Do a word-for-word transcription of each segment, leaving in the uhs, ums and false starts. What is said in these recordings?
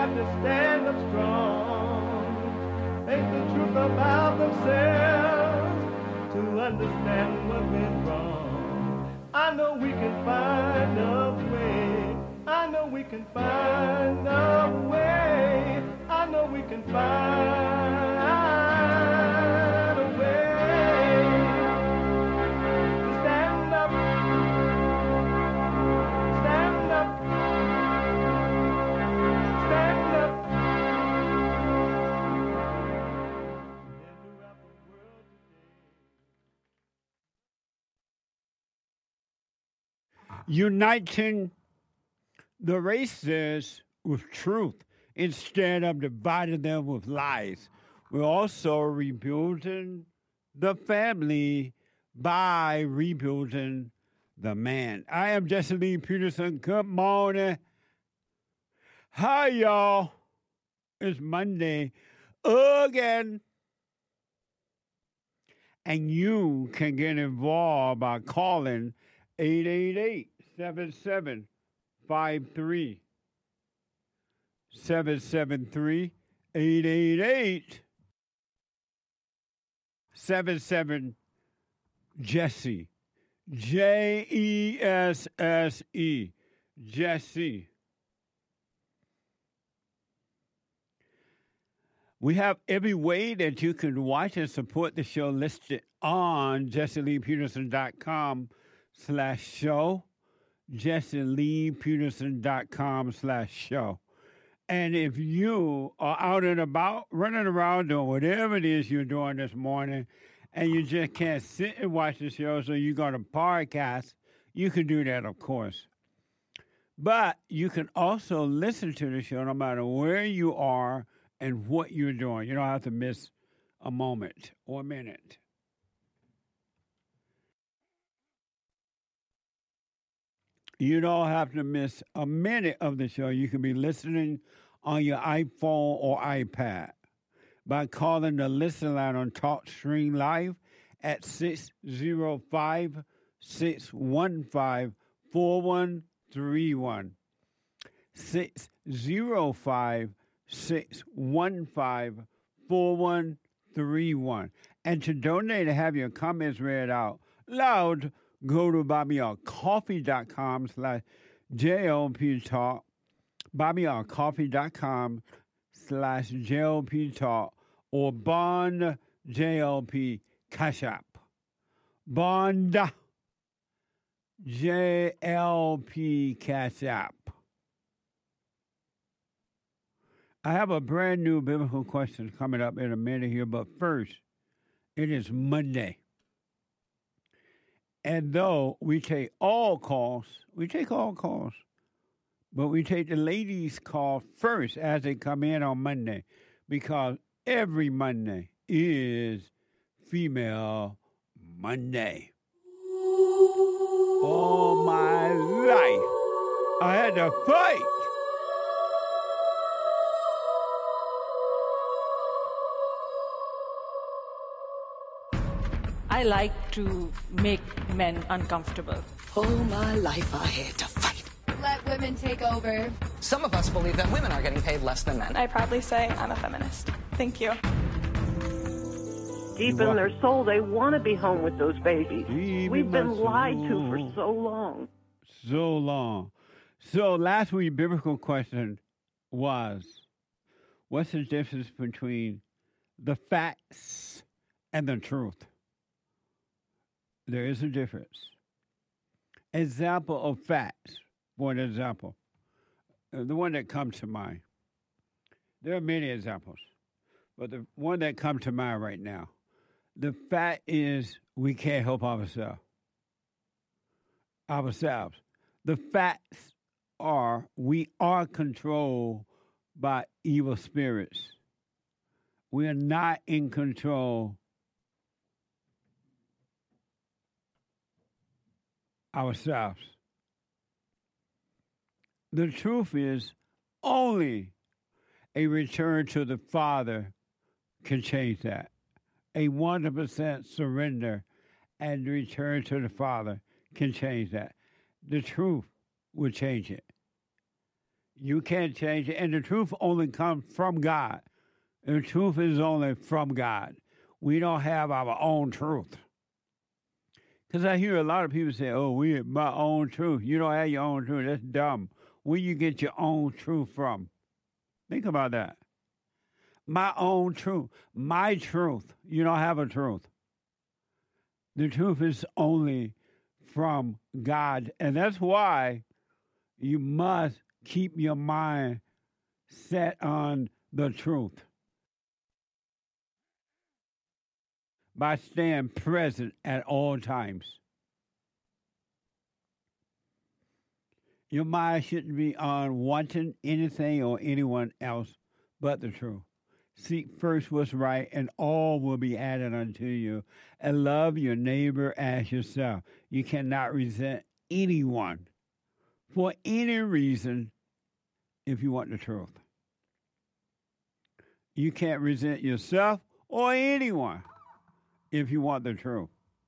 got to stand up strong. Think the truth about themselves to understand what went wrong. I know we can find a way. I know we can find a way. I know we can find a way to stand up, stand up, stand up. Uniting the races with truth instead of dividing them with lies. We're also rebuilding the family by rebuilding the man. I am Jesse Lee Peterson. Good morning. Hi, y'all. It's Monday again. And you can get involved by calling eight eight eight, seven seven five three seven seven three, eight eight eight, seven seven Jesse. J E S S E. Jesse. We have every way that you can watch and support the show listed on jesse lee peterson dot com slash show. jesse lee peterson dot com slash show. And if you are out and about, running around doing whatever it is you're doing this morning, and you just can't sit and watch the show, so you're going to podcast, you can do that, of course. But you can also listen to the show no matter where you are and what you're doing. You don't have to miss a moment or a minute. You don't have to miss a minute of the show. You can be listening on your iPhone or iPad by calling the listen line on TalkStream Live at six oh five, six one five, four one three one. six oh five, six one five, four one three one. And to donate and have your comments read out loud, go to bobbyarcoffee.com slash JLP Talk, bobbyarcoffee.com slash JLP Talk, or Bond J L P Cash App. Bond J L P Cash App. I have a brand new biblical question coming up in a minute here, but first, it is Monday. And though we take all calls, we take all calls, but we take the ladies' call first as they come in on Monday, because every Monday is Female Monday. All my life, I had to fight. I like to make men uncomfortable. All my life I had to fight. Let women take over. Some of us believe that women are getting paid less than men. I proudly say I'm a feminist. Thank you. Deep in their soul, they want to be home with those babies. Deep We've been soul. lied to for so long. So long. So last week's biblical question was, what's the difference between the facts and the truth? There is a difference. Example of facts, for an example. Uh, the one that comes to mind. There are many examples, but the one that comes to mind right now. The fact is we can't help ourselves. Ourselves. The facts are we are controlled by evil spirits. We are not in control ourselves. The truth is only a return to the Father can change that. A one hundred percent surrender and return to the Father can change that. The truth will change it. You can't change it. And the truth only comes from God. The truth is only from God. We don't have our own truth. Because I hear a lot of people say, oh, we have my own truth. You don't have your own truth. That's dumb. Where you get your own truth from? Think about that. My own truth. My truth. You don't have a truth. The truth is only from God. And that's why you must keep your mind set on the truth. By staying present at all times. Your mind shouldn't be on wanting anything or anyone else but the truth. Seek first what's right, and all will be added unto you. And love your neighbor as yourself. You cannot resent anyone for any reason if you want the truth. You can't resent yourself or anyone if you want the truth.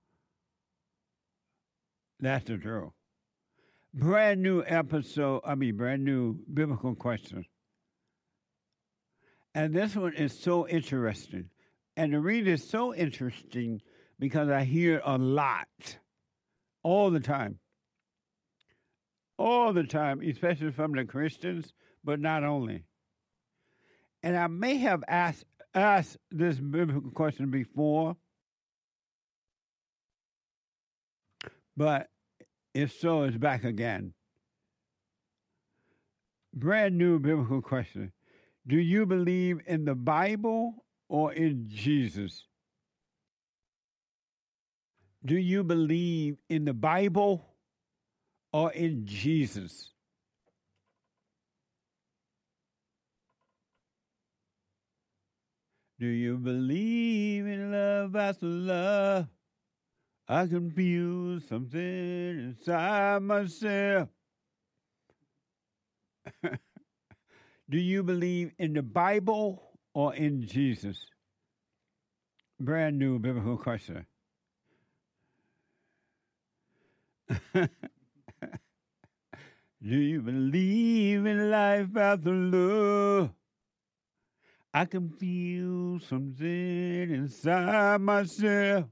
That's the truth. Brand new episode, I mean, brand new biblical question. And this one is so interesting. And the read is so interesting because I hear a lot, all the time. All the time, especially from the Christians, but not only. And I may have asked, asked this biblical question before, but if so, it's back again. Brand new biblical question. Do you believe in the Bible or in Jesus? Do you believe in the Bible or in Jesus? Do you believe in love after love? I can feel something inside myself. Do you believe in the Bible or in Jesus? Brand new biblical question. Do you believe in life after love? I can feel something inside myself.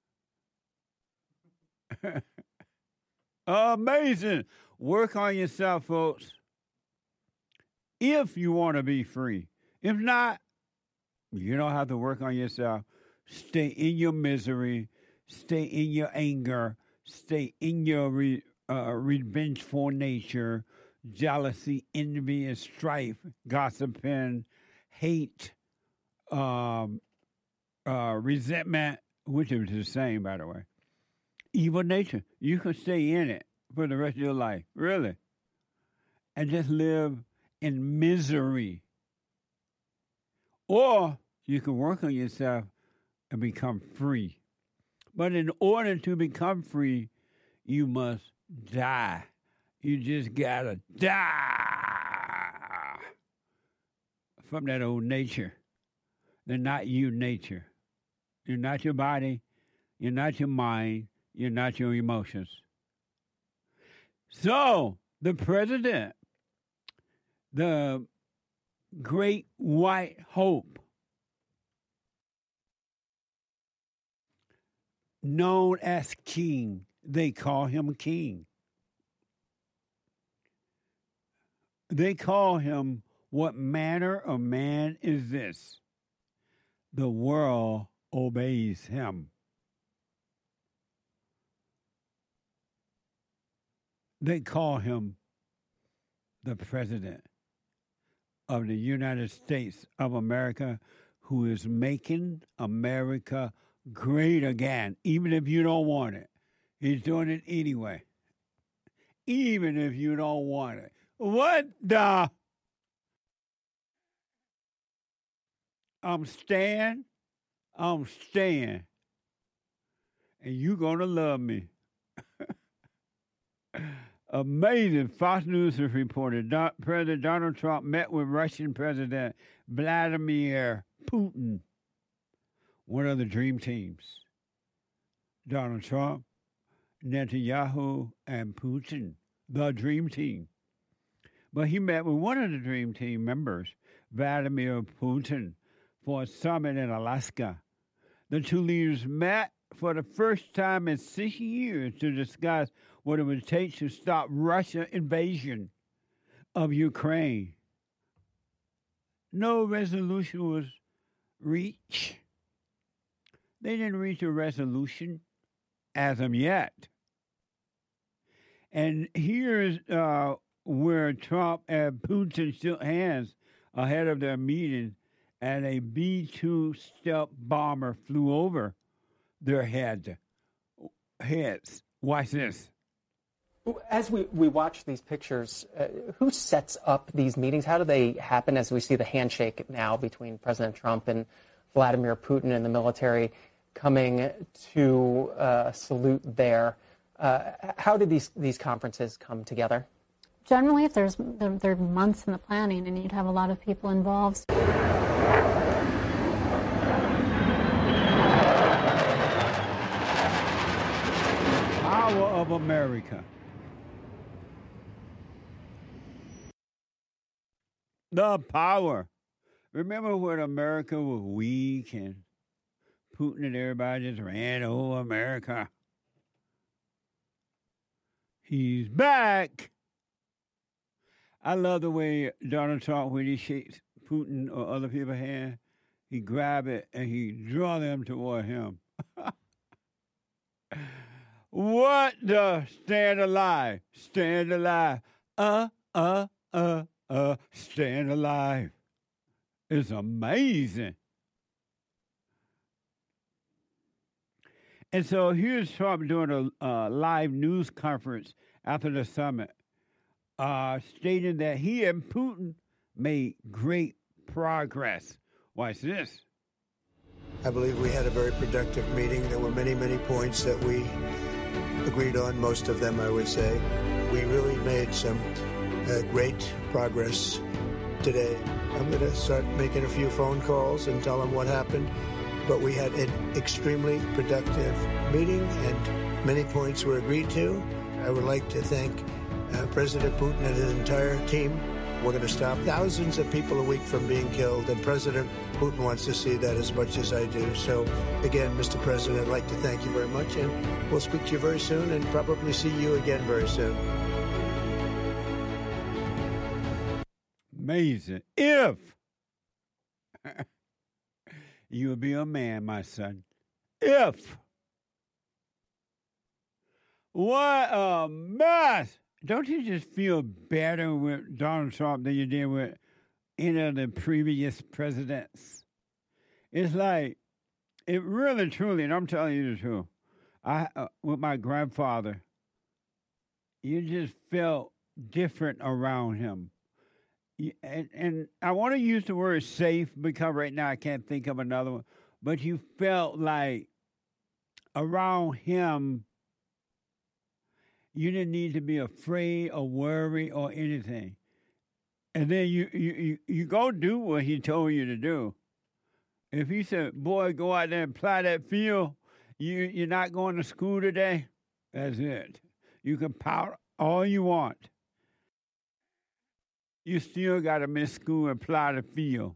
Amazing. Work on yourself, folks. If you want to be free. If not, you don't have to work on yourself. Stay in your misery. Stay in your anger. Stay in your re, uh, revengeful nature, jealousy, envy, and strife, gossiping, hate, um, uh, resentment, which is the same, by the way. Evil nature. You can stay in it for the rest of your life, really, and just live in misery. Or you can work on yourself and become free. But in order to become free, you must die. You just gotta die from that old nature. They're not you nature. You're not your body. You're not your mind. You're not your emotions. So, the president, the great white hope, known as king, they call him king. They call him, what manner of man is this? The world obeys him. They call him the President of the United States of America, who is making America great again, even if you don't want it. He's doing it anyway, even if you don't want it. What the? I'm staying, I'm staying, and you gonna love me. Amazing. Fox News has reported Do- President Donald Trump met with Russian President Vladimir Putin, one of the dream teams. Donald Trump, Netanyahu, and Putin, the dream team. But he met with one of the Dream Team members, Vladimir Putin, for a summit in Alaska. The two leaders met for the first time in six years to discuss what it would take to stop Russia's invasion of Ukraine. No resolution was reached. They didn't reach a resolution as of yet. And here's uh, where Trump and Putin shook hands ahead of their meeting, and a B two stealth bomber flew over their head, heads. Watch this. As we, we watch these pictures, uh, who sets up these meetings? How do they happen as we see the handshake now between President Trump and Vladimir Putin and the military coming to uh, salute there? Uh, how did these, these conferences come together? Generally, if there's there, there are months in the planning and you'd have a lot of people involved. Power of America. The power. Remember when America was weak and Putin and everybody just ran over America? He's back. I love the way Donald Trump, when he shakes Putin or other people's hand, he grab it and he draw them toward him. What the stand alive? Stand alive. Uh, uh, uh, uh, stand alive. It's amazing. And so here's Trump doing a uh, live news conference after the summit, uh, stating that he and Putin made great progress. Watch this. I believe we had a very productive meeting. There were many, many points that we agreed on, most of them, I would say. We really made some uh, great progress today. I'm going to start making a few phone calls and tell them what happened. But we had an extremely productive meeting, and many points were agreed to. I would like to thank uh, President Putin and his entire team. We're going to stop thousands of people a week from being killed, and President Putin wants to see that as much as I do. So, again, Mister President, I'd like to thank you very much, and we'll speak to you very soon and probably see you again very soon. Amazing. If you would be a man, my son. If. What a mess. Don't you just feel better with Donald Trump than you did with any of the previous presidents? It's like, it really, truly, and I'm telling you the truth, I uh, with my grandfather, you just felt different around him. And, and I want to use the word safe because right now I can't think of another one. But you felt like around him, you didn't need to be afraid or worry or anything. And then you, you, you, you go do what he told you to do. If he said, boy, go out there and plow that field, you, you're not going to school today, that's it. You can pout all you want. You still got to miss school and plow the field.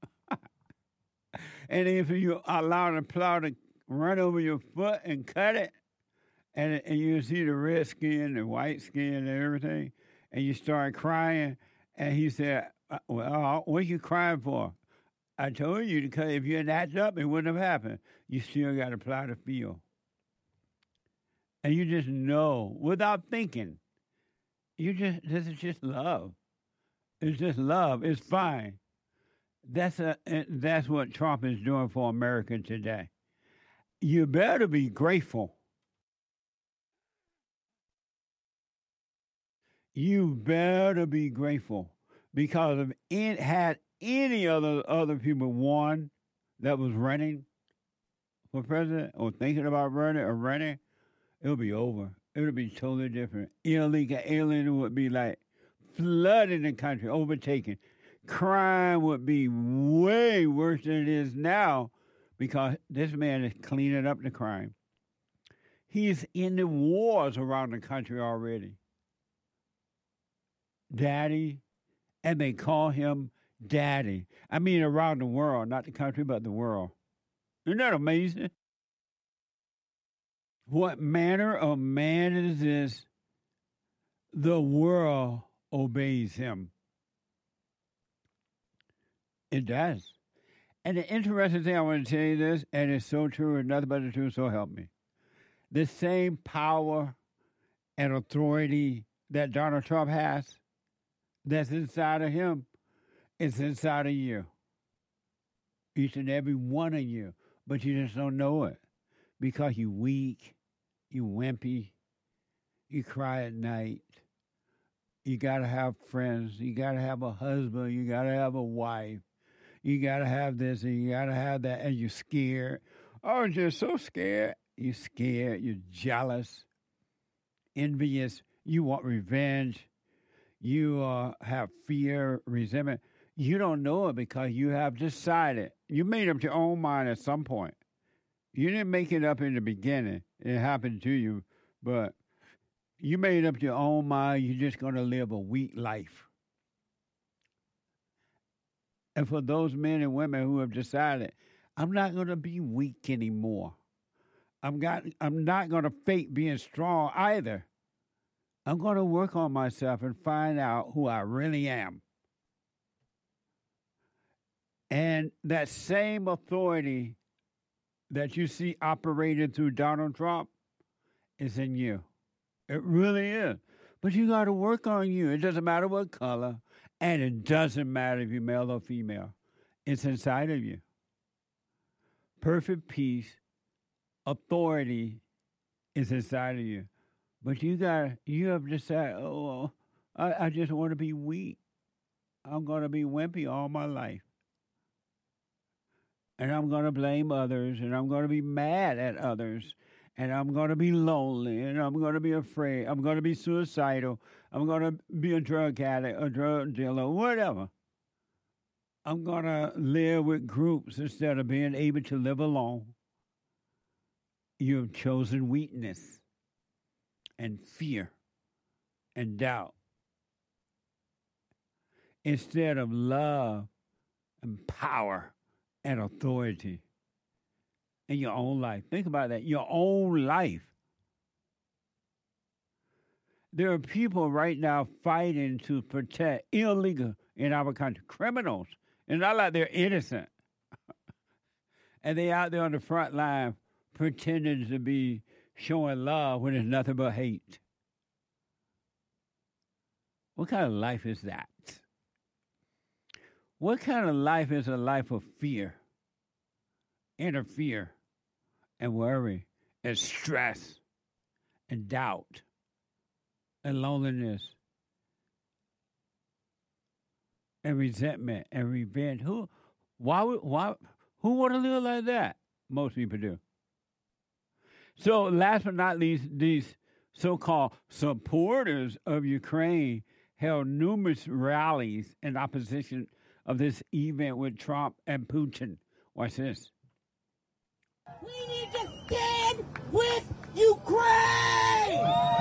And if you allow the plow to run over your foot and cut it, and, and you see the red skin, the white skin, and everything, and you start crying, and he said, well, what are you crying for? I told you, because if you had acted up, it wouldn't have happened. You still got to plow the field. And you just know, without thinking, you just, this is just love. It's just love. It's fine. That's a. That's what Trump is doing for America today. You better be grateful. You better be grateful, because if it had any other other people won that was running for president or thinking about running or running, it'll be over. It'll be totally different. Illegal alien would be like flooding the country, overtaken. Crime would be way worse than it is now because this man is cleaning up the crime. He's in the wars around the country already. Daddy, and they call him daddy. I mean, around the world, not the country, but the world. Isn't that amazing? What manner of man is this? The world obeys him. It does. And the interesting thing, I want to tell you this, and it's so true, and nothing but the truth, so help me. The same power and authority that Donald Trump has, that's inside of him, is inside of you. Each and every one of you. But you just don't know it. Because you weak, you wimpy, you cry at night. You got to have friends. You got to have a husband. You got to have a wife. You got to have this and you got to have that. And you're scared. Oh, you're so scared. You're scared. You're jealous, envious. You want revenge. You uh, have fear, resentment. You don't know it because you have decided. You made up your own mind at some point. You didn't make it up in the beginning. It happened to you. But you made up your own mind. You're just going to live a weak life. And for those men and women who have decided, I'm not going to be weak anymore. I'm, got, I'm not going to fake being strong either. I'm going to work on myself and find out who I really am. And that same authority that you see operated through Donald Trump is in you. It really is. But you got to work on you. It doesn't matter what color, and it doesn't matter if you're male or female. It's inside of you. Perfect peace, authority is inside of you. But you got you have decided, oh, I, I just want to be weak. I'm going to be wimpy all my life. And I'm going to blame others, and I'm going to be mad at others, and I'm going to be lonely, and I'm going to be afraid. I'm going to be suicidal. I'm going to be a drug addict, a drug dealer, whatever. I'm going to live with groups instead of being able to live alone. You have chosen weakness and fear and doubt instead of love and power and authority in your own life. Think about that. Your own life. There are people right now fighting to protect illegal in our country, criminals. And not like they're innocent. And they out there on the front line pretending to be showing love when it's nothing but hate. What kind of life is that? What kind of life is a life of fear, inner fear, and worry, and stress, and doubt, and loneliness, and resentment, and revenge? Who, why, why, who want to live like that? Most people do. So, last but not least, these so-called supporters of Ukraine held numerous rallies in opposition of this event with Trump and Putin. Watch this. We need to stand with Ukraine!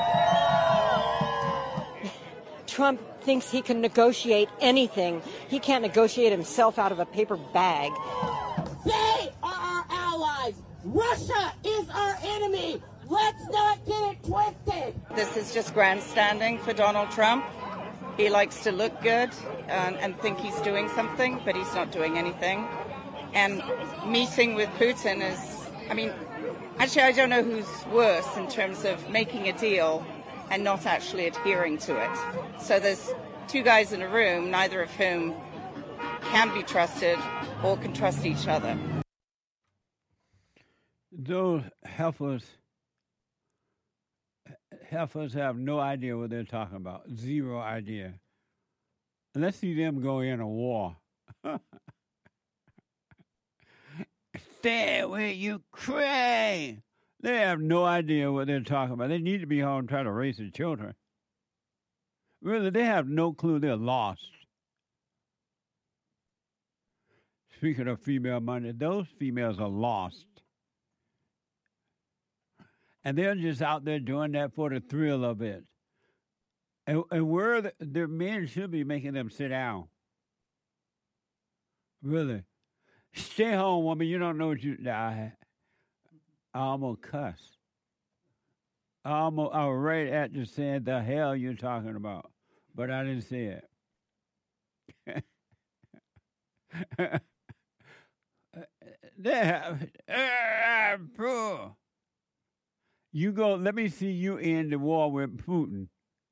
Trump thinks he can negotiate anything. He can't negotiate himself out of a paper bag. They are our allies. Russia is our enemy. Let's not get it twisted. This is just grandstanding for Donald Trump. He likes to look good and, and think he's doing something, but he's not doing anything. And meeting with Putin is, I mean, actually, I don't know who's worse in terms of making a deal and not actually adhering to it. So there's two guys in a room, neither of whom can be trusted or can trust each other. Those heifers, heifers have no idea what they're talking about. Zero idea. Let's see them go in a war. Stay with Ukraine. They have no idea what they're talking about. They need to be home trying to raise their children. Really, they have no clue. They're lost. Speaking of female money, those females are lost. And they're just out there doing that for the thrill of it. And, and where the, their men should be making them sit down. Really. Stay home, woman. You don't know what you... I, I'm going to cuss. I'm, a, I was right at just saying the hell you're talking about. But I didn't say it. You go, let me see you end the war with Putin.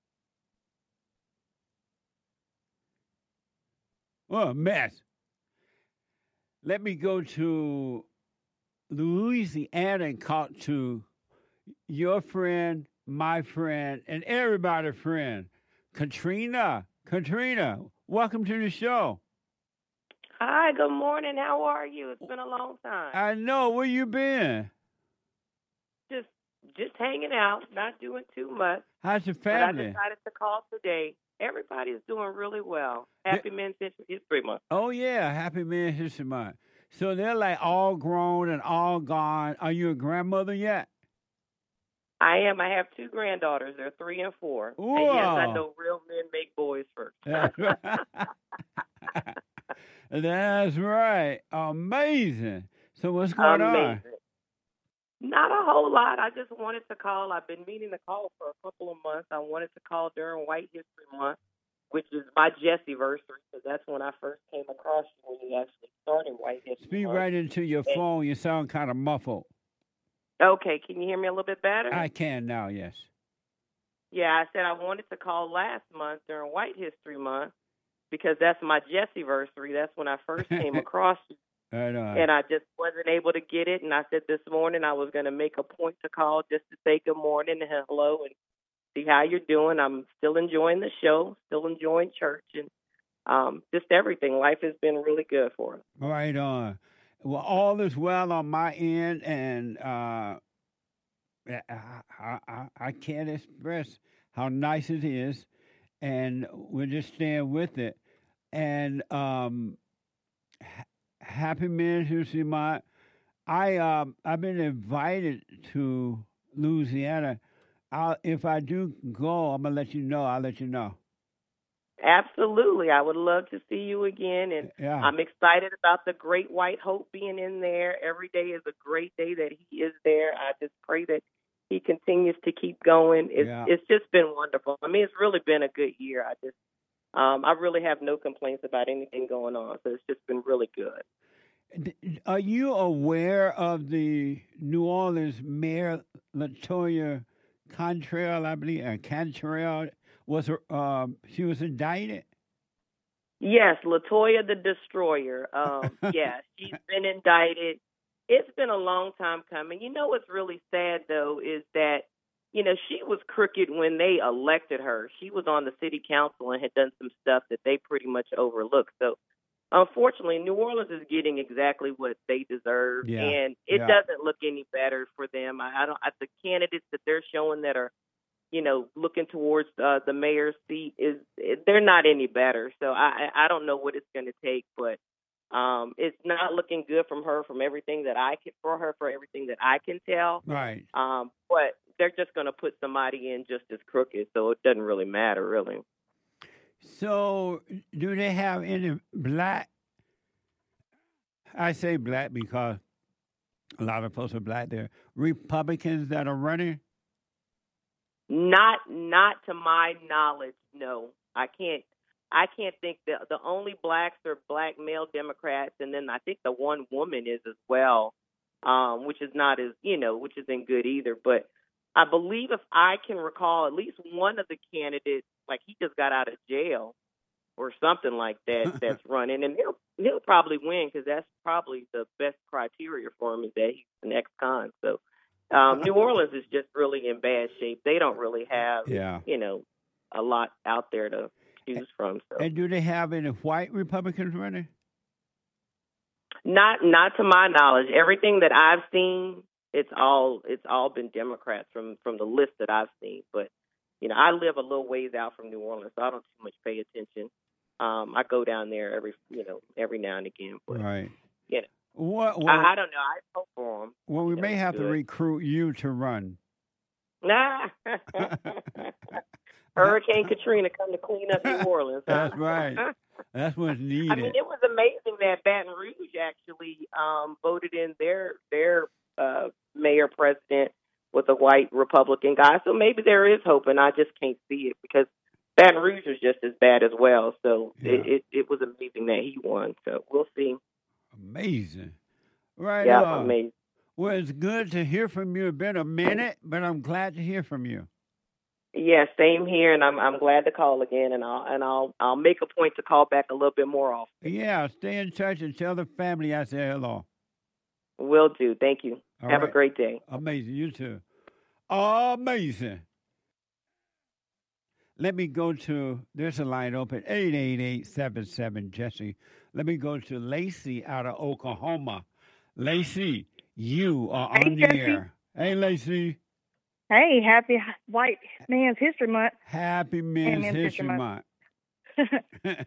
What a mess. Let me go to Louisiana and talk to your friend, my friend, and everybody's friend, Katrina. Katrina, welcome to the show. Hi, good morning. How are you? It's been a long time. I know. Where you been? Just just hanging out, not doing too much. How's your But family? I decided to call today. Everybody's doing really well. Happy Men's History Month. Oh, yeah. Happy Men's History Month. So they're like all grown and all gone. Are you a grandmother yet? I am. I have two granddaughters. They're three and four. Whoa. And yes, I know real men make boys first. That's right. Amazing. So what's going Amazing. on? Not a whole lot. I just wanted to call. I've been meaning to call for a couple of months. I wanted to call during White History Month, which is my Jesse-versary, because that's when I first came across you when you actually started White History Speak Month. right into your And- phone. You sound kind of muffled. Okay, can you hear me a little bit better? I can now, yes. Yeah, I said I wanted to call last month during White History Month because that's my Jesse-versary. That's when I first came across you. Right on. And I just wasn't able to get it. And I said this morning I was going to make a point to call just to say good morning and hello and see how you're doing. I'm still enjoying the show, still enjoying church, and um, just everything. Life has been really good for us. Right on. Well, all is well on my end, and uh, I, I, I can't express how nice it is, and we're just staying with it. And um, ha- Happy Men's History Month. I um, I've been invited to Louisiana. I'll, if I do go, I'm gonna let you know. I'll let you know. Absolutely. I would love to see you again. And Yeah. I'm excited about the Great White Hope being in there. Every day is a great day that he is there. I just pray that he continues to keep going. It's, Yeah. it's just been wonderful. I mean, it's really been a good year. I just, um, I really have no complaints about anything going on. So it's just been really good. D- Are you aware of the New Orleans Mayor Latoya Cantrell? I believe uh, Cantrell was um, she was indicted. Yes, Latoya the Destroyer. Um, yeah, she's been indicted. It's been a long time coming. You know what's really sad, though, is that, you know, she was crooked when they elected her. She was on the city council and had done some stuff that they pretty much overlooked. So, unfortunately, New Orleans is getting exactly what they deserve, Yeah, and it yeah. doesn't look any better for them. I, I don't. I, the candidates that they're showing that are, you know, looking towards uh, the mayor's seat is they're not any better. So I, I don't know what it's going to take, but um, it's not looking good from her from everything that I can for her for everything that I can tell. Right. Um, but they're just going to put somebody in just as crooked, so it doesn't really matter, really. So, do they have any black? I say black because a lot of folks are black. There, Republicans that are running. Not, not to my knowledge. No, I can't. I can't think that the only blacks are black male Democrats, and then I think the one woman is as well, um, which is not as you know, which isn't good either. But I believe, if I can recall, at least one of the candidates, like he just got out of jail or something like that, that's running, and he'll he'll probably win because that's probably the best criteria for him is that he's an ex-con. So um, New Orleans is just really in bad shape. They don't really have, Yeah. you know, a lot out there to choose from. So And do they have any white Republicans running? not not to my knowledge. Everything that I've seen, it's all it's all been Democrats from from the list that I've seen. But you know, I live a little ways out from New Orleans, so I don't too much pay attention. Um, I go down there every you know every now and again. But Right. you know, What? Well, I, I don't know. I hope for them. well, we you may know, have to good. recruit you to run. Nah. Hurricane Katrina come to clean up New Orleans. Huh? That's right. That's what's needed. I mean, it was amazing that Baton Rouge actually um, voted in their their uh, mayor president with a white Republican guy. So maybe there is hope, and I just can't see it because Baton Rouge was just as bad as well. So Yeah. it, it, it was amazing that he won. So we'll see. Amazing. Right Yeah, on. amazing. Well, it's good to hear from you. It's been a minute, but I'm glad to hear from you. Yeah, same here, and I'm I'm glad to call again, and I'll and I'll I'll make a point to call back a little bit more often. Yeah, stay in touch and tell the family I say hello. Will do. Thank you. All Have right. a great day. Amazing. You too. Amazing. Let me go to, there's a line open, eight eight eight, seven seven, Jesse. Let me go to Lacey out of Oklahoma. Lacey, you are Hey, on the Jesse. air. Hey, Lacey. Hey, happy White Man's History Month. Happy Men's Men's History History Month. Month.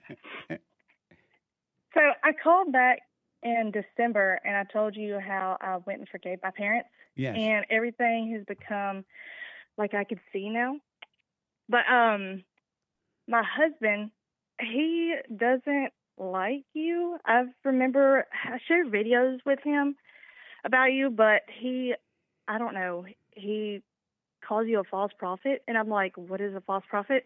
So I called back in December and I told you how I went and forgave my parents. Yes. And everything has become like I could see now. But um, my husband, he doesn't like you. I remember I shared videos with him about you, but he, I don't know, he calls you a false prophet. And I'm like, what is a false prophet?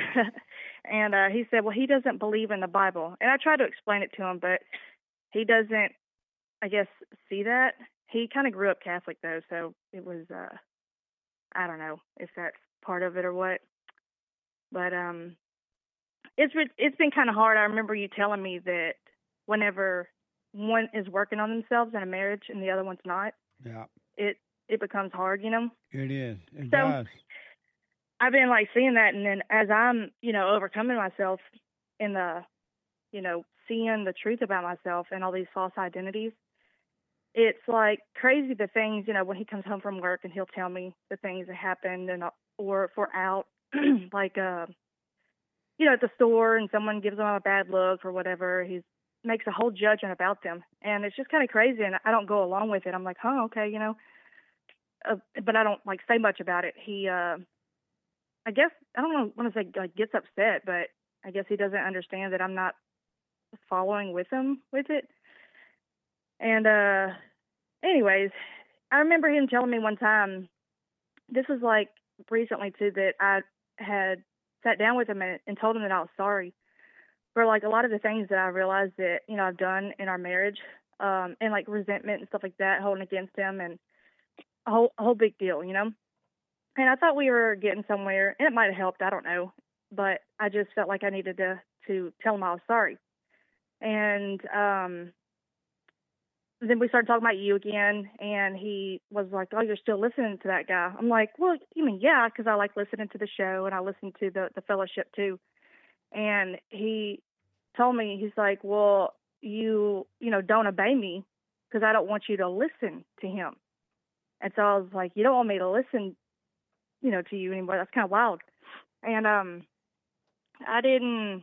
And uh, he said, well, he doesn't believe in the Bible. And I tried to explain it to him, but he doesn't, I guess, see that. He kind of grew up Catholic, though, so it was, uh, I don't know if that's part of it or what. But um, it's re- it's been kind of hard. I remember you telling me that whenever one is working on themselves in a marriage and the other one's not, Yeah, it, it becomes hard, you know? it is. It So- does. I've been like seeing that, and then as I'm, you know, overcoming myself in the, you know, seeing the truth about myself and all these false identities, it's like crazy the things, you know, when he comes home from work and he'll tell me the things that happened, and or if we're out, like, uh, you know, at the store and someone gives them a bad look or whatever, he makes a whole judgment about them, and it's just kind of crazy, and I don't go along with it. I'm like, huh, okay, you know, uh, but I don't like say much about it. He, uh, I guess, I don't want to say like gets upset, but I guess he doesn't understand that I'm not following with him with it. And uh, anyways, I remember him telling me one time, this was like recently too, that I had sat down with him and, and told him that I was sorry for like a lot of the things that I realized that, you know, I've done in our marriage, um, and like resentment and stuff like that, holding against him, and a whole, a whole big deal, you know? And I thought we were getting somewhere, and it might have helped, I don't know. But I just felt like I needed to, to tell him I was sorry. And um, then we started talking about you again, and he was like, oh, you're still listening to that guy. I'm like, well, you mean, yeah, because I like listening to the show, and I listen to the, the fellowship too. And he told me, he's like, well, you, you know, don't obey me because I don't want you to listen to him. And so I was like, you don't want me to listen you know, to you anymore. That's kind of wild. And um, I didn't,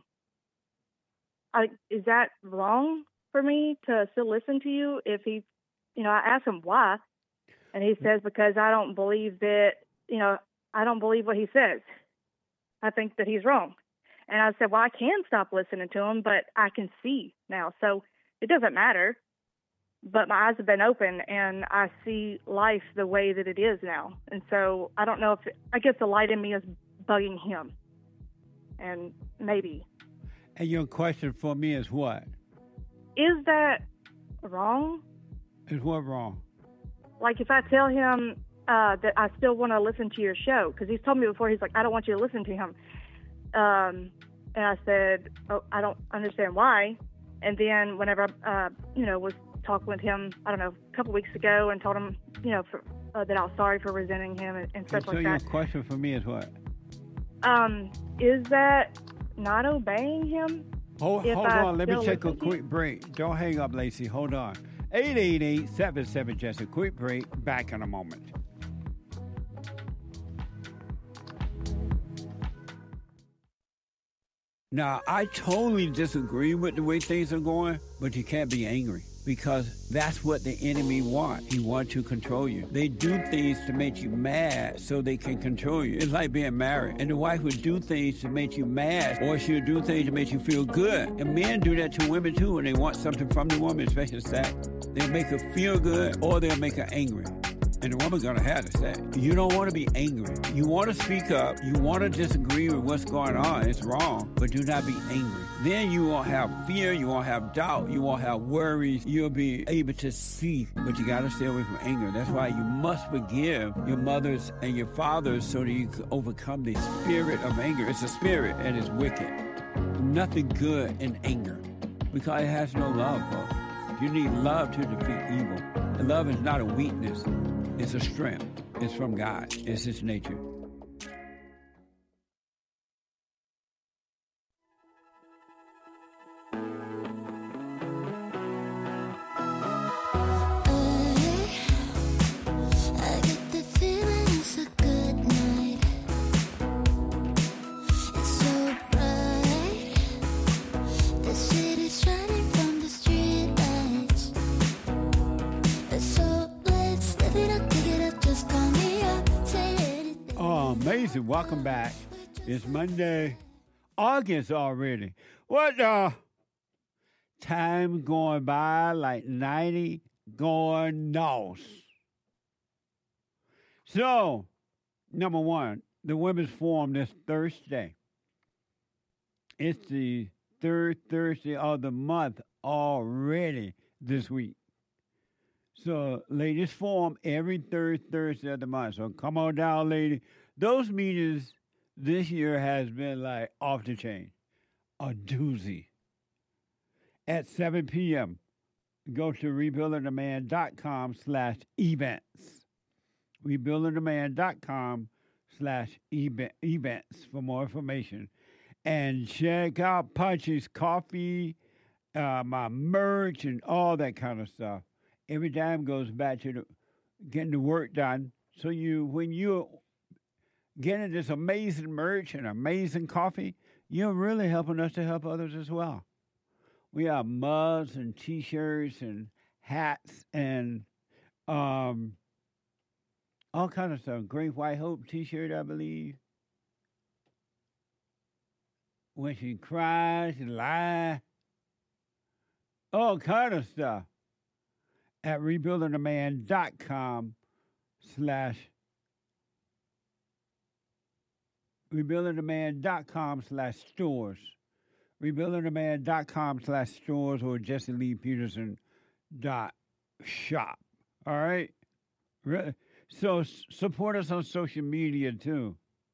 I, is that wrong for me to still listen to you if he, you know, I asked him why, and he says, because I don't believe that, you know, I don't believe what he says. I think that he's wrong. And I said, well, I can stop listening to him, but I can see now. So it doesn't matter. But my eyes have been open, and I see life the way that it is now. And so I don't know if, it, I guess the light in me is bugging him. And maybe. And your question for me is what? Is that wrong? Is what wrong? Like if I tell him uh, that I still want to listen to your show, because he's told me before, he's like, I don't want you to listen to him. Um, and I said, oh, I don't understand why. And then whenever I, uh, you know, was talking with him, I don't know, a couple weeks ago, and told him, you know, for, uh, that I was sorry for resenting him and, and stuff and so like your that. question for me is what? Um, is that not obeying him? Hold, if hold I on. Let me still take a listen to quick break. Don't hang up, Lacey. Hold on. eight eight eight, seven seven, Jesse. Quick break. Back in a moment. Now, I totally disagree with the way things are going, but you can't be angry. because that's what the enemy wants. He wants to control you. They do things to make you mad so they can control you. It's like being married. And the wife would do things to make you mad, or she'll do things to make you feel good. And men do that to women too when they want something from the woman, especially sex. They'll make her feel good or they'll make her angry. And the woman's gonna have to say, you don't want to be angry. You want to speak up. You want to disagree with what's going on. It's wrong, but do not be angry. Then you won't have fear. You won't have doubt. You won't have worries. You'll be able to see, but you got to stay away from anger. That's why you must forgive your mothers and your fathers so that you can overcome the spirit of anger. It's a spirit and it's wicked. Nothing good in anger because it has no love, folks. You need love to defeat evil. And love is not a weakness. It's a strength. It's from God. It's His nature. Amazing. Welcome back. It's Monday, August already. What uh time going by like ninety going north. So, number one, the Women's Forum this Thursday. It's the third Thursday of the month already this week. So, ladies forum every third Thursday of the month. So come on down, lady. Those meetings this year has been like off the chain, a doozy. At seven p.m., go to rebuildingtheman.com slash events. rebuildingtheman.com slash events for more information. And check out Punchy's coffee, uh, my merch, and all that kind of stuff. Every dime goes back to the, getting the work done. So you, when you're getting this amazing merch and amazing coffee, you're really helping us to help others as well. We have mugs and T-shirts and hats and um, all kind of stuff. Great White Hope T-shirt, I believe. When she cries, she lies. All kind of stuff. At rebuildingtheman.com slash rebuildingtheman.com slash stores. rebuildingtheman.com slash stores or Jesse Lee Peterson dot shop. All right? So support us on social media too.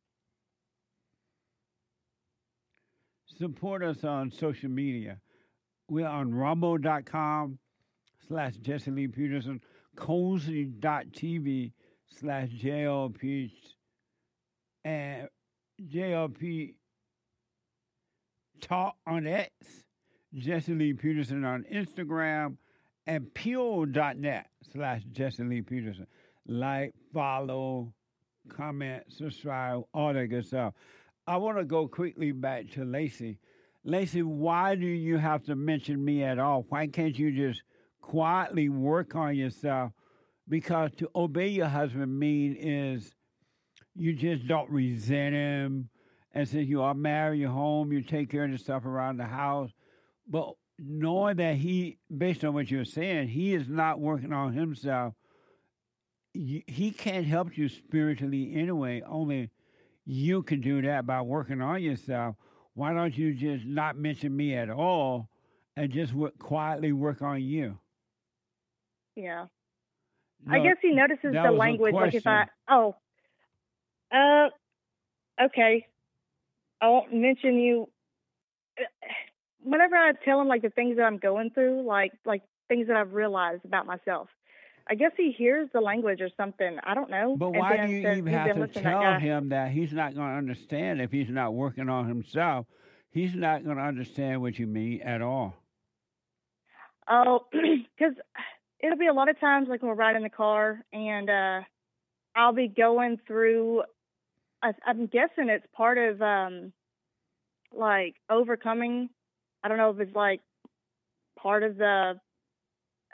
Support us on social media. We're on rumble dot com slash Jesse Lee Peterson, cozy dot t v slash J L P, and J L P Talk on X, Jesse Lee Peterson on Instagram, and pure dot net slash Jesse Lee Peterson. Like, follow, comment, subscribe, all that good stuff. I want to go quickly back to Lacey. Lacey, why do you have to mention me at all? Why can't you just quietly work on yourself? Because to obey your husband mean is you just don't resent him. And since you are married, you're home, you take care of the stuff around the house. But knowing that he, based on what you're saying, he is not working on himself, he can't help you spiritually anyway. Only you can do that by working on yourself. Why don't you just not mention me at all and just work, quietly work on you? Yeah. No, I guess he notices the language. Like if I, oh, uh, okay. I won't mention you. Whenever I tell him like the things that I'm going through, like like things that I've realized about myself, I guess he hears the language or something. I don't know. But why do you even have to tell him that he's not going to understand if he's not working on himself? He's not going to understand what you mean at all. Oh, because it'll be a lot of times like when we're riding in the car and uh, I'll be going through, I, I'm guessing it's part of um, like overcoming. I don't know if it's like part of the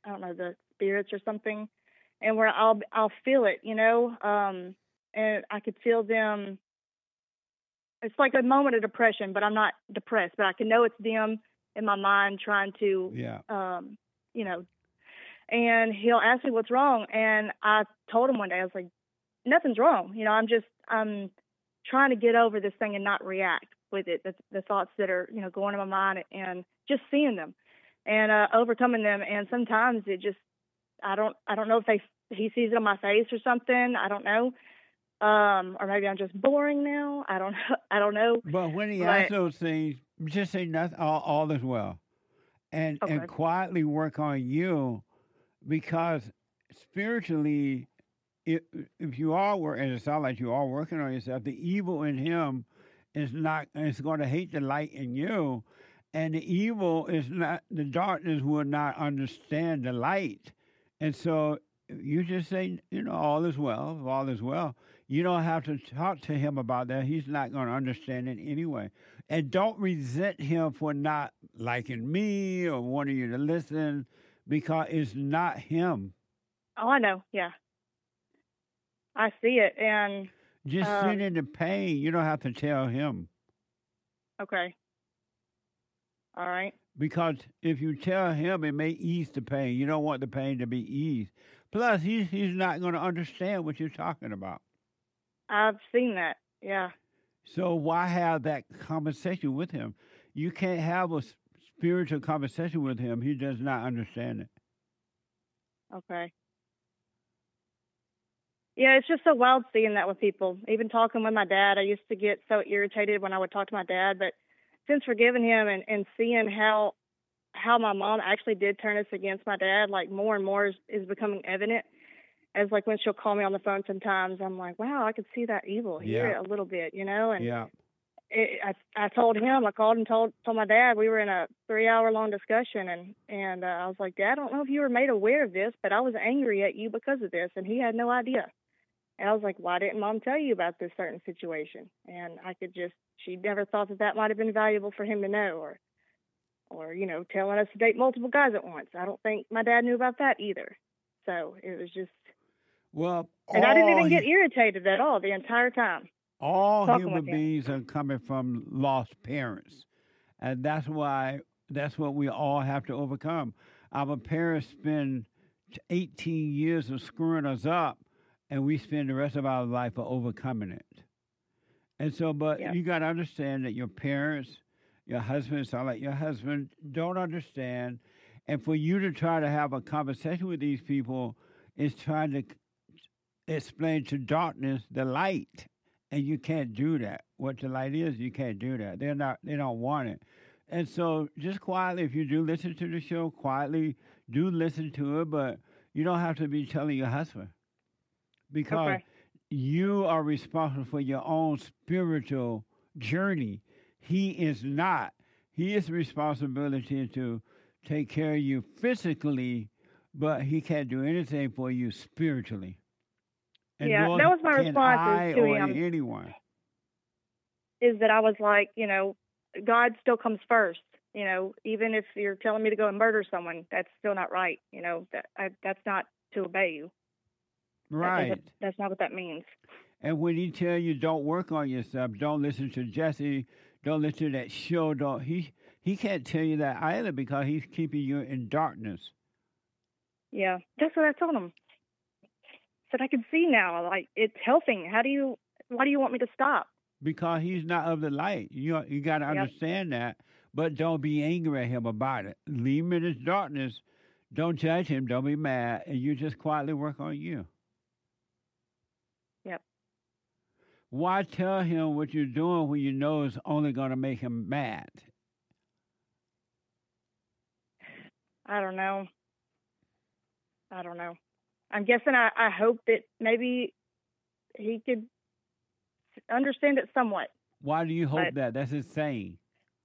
I don't know, the spirits or something, and where I'll I'll feel it, you know, um, and I could feel them. It's like a moment of depression, but I'm not depressed, but I can know it's them in my mind trying to, Yeah. um, you know, and he'll ask me what's wrong. And I told him one day, I was like, nothing's wrong. You know, I'm just, I'm trying to get over this thing and not react with it. The, the thoughts that are, you know, going in my mind and just seeing them and uh, overcoming them. And sometimes it just, I don't, I don't know if they, he sees it on my face or something. I don't know. Um, or maybe I'm just boring now. I don't know. I don't know. But when he But- asks those things, just say nothing. All, all is well, and Okay. and quietly work on you, because spiritually, if if you are working, and it sounds like you are working on yourself, the evil in him is not is going to hate the light in you, and the evil is not the darkness will not understand the light, and so you just say, you know, all is well, all is well. You don't have to talk to him about that. He's not going to understand it anyway. And don't resent him for not liking me or wanting you to listen, because it's not him. Oh, I know. Yeah. I see it. And Just um, sit in the pain. You don't have to tell him. okay. All right. Because if you tell him, it may ease the pain. You don't want the pain to be eased. Plus, he's, he's not going to understand what you're talking about. I've seen that. Yeah. So why have that conversation with him? You can't have a s- spiritual conversation with him. He does not understand it. Okay. Yeah, it's just so wild seeing that with people. Even talking with my dad, I used to get so irritated when I would talk to my dad, but since forgiving him and, and seeing how how my mom actually did turn us against my dad, like more and more is, is becoming evident. As like when she'll call me on the phone sometimes, I'm like, wow, I could see that evil, hear Yeah. it a little bit, you know? And Yeah. it, I I told him, I called and told told my dad. We were in a three hour long discussion, and and uh, I was like, Dad, I don't know if you were made aware of this, but I was angry at you because of this, and he had no idea. And I was like, why didn't Mom tell you about this certain situation? And I could just, she never thought that that might have been valuable for him to know, or or you know, telling us to date multiple guys at once. I don't think my dad knew about that either. So it was just, Well, and I didn't all even get hu- irritated at all the entire time. all talking human with him. beings are coming from lost parents, and that's why that's what we all have to overcome. Our parents spend eighteen years of screwing us up, and we spend the rest of our life of overcoming it. And so, but Yeah. you got to understand that your parents, your husband, sound like your husband, don't understand. And for you to try to have a conversation with these people is trying to explain to darkness the light. And you can't do that. What the light is, you can't do that. They're not, they don't want it. And so just quietly, if you do listen to the show, quietly do listen to it, but you don't have to be telling your husband. Because Okay. you are responsible for your own spiritual journey. He is not. He is responsibility to take care of you physically, but he can't do anything for you spiritually. And Yeah, nor that was my can response is I to or him. anyone. Is that I was like, you know, God still comes first. You know, even if you're telling me to go and murder someone, that's still not right. You know, that I, that's not to obey you. That Right. doesn't- that's not what that means. And when he tell you don't work on yourself, don't listen to Jesse, don't listen to that show, don't he he can't tell you that either, because he's keeping you in darkness. Yeah, that's what I told him. Said I can see now, like it's helping. How do you? Why do you want me to stop? Because he's not of the light. You you got to Yep. understand that, but don't be angry at him about it. Leave him in his darkness. Don't judge him. Don't be mad, and you just quietly work on you. Yep. Why tell him what you're doing when you know it's only going to make him mad? I don't know. I don't know. I'm guessing. I, I hope that maybe he could understand it somewhat. Why do you hope But- that? That's insane.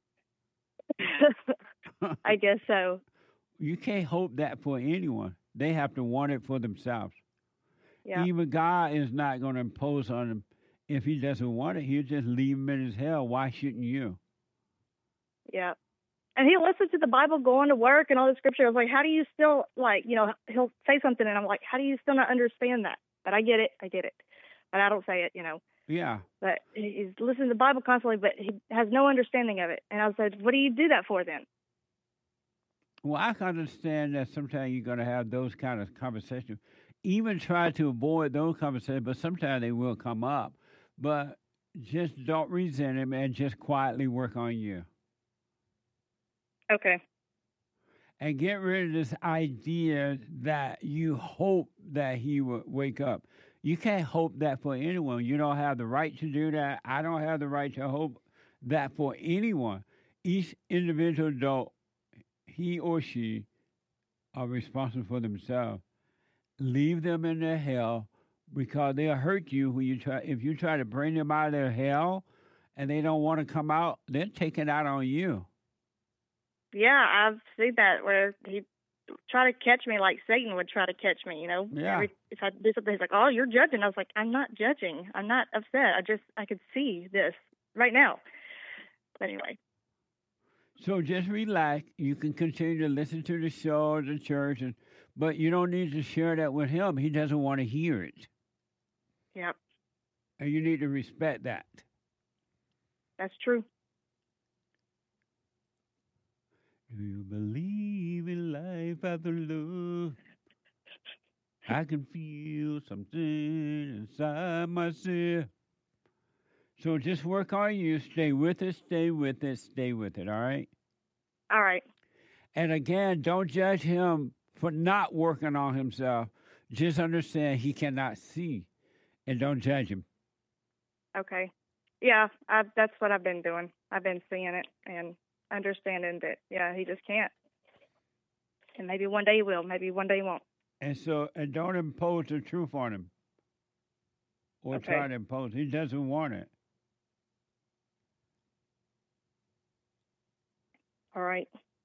I guess so. You can't hope that for anyone. They have to want it for themselves. Yeah. Even God is not going to impose on him. If he doesn't want it, he'll just leave him in his hell. Why shouldn't you? Yeah. And he listens to the Bible going to work and all the scripture. I was like, how do you still, like, you know, he'll say something and I'm like, how do you still not understand that? But I get it. I get it. But I don't say it, you know. Yeah. But he's listening to the Bible constantly, but he has no understanding of it. And I said, what do you do that for then? Well, I can understand that sometimes you're going to have those kind of conversations. Even try to avoid those conversations, but sometimes they will come up. But just don't resent him and just quietly work on you. Okay. And get rid of this idea that you hope that he will wake up. You can't hope that for anyone. You don't have the right to do that. I don't have the right to hope that for anyone. Each individual adult, he or she, are responsible for themselves. Leave them in their hell because they'll hurt you when you try. If you try to bring them out of their hell and they don't want to come out, they'll take it out on you. Yeah, I've seen that where he try to catch me like Satan would try to catch me, you know. Yeah. Every, if I do something, he's like, oh, you're judging. I was like, I'm not judging. I'm not upset. I just, I could see this right now. But anyway. So just relax. You can continue to listen to the show, the church, and, but you don't need to share that with him. He doesn't want to hear it. Yep. And you need to respect that. That's true. Do you believe in life after love? I can feel something inside myself. So just work on you. Stay with it, stay with it, stay with it, all right? All right. And again, don't judge him for not working on himself. Just understand he cannot see, and don't judge him. Okay. Yeah, I, that's what I've been doing. I've been seeing it and understanding that, yeah, he just can't. And maybe one day he will. Maybe one day he won't. And so, and don't impose the truth on him. Or Okay. try to impose. He doesn't want it. All right.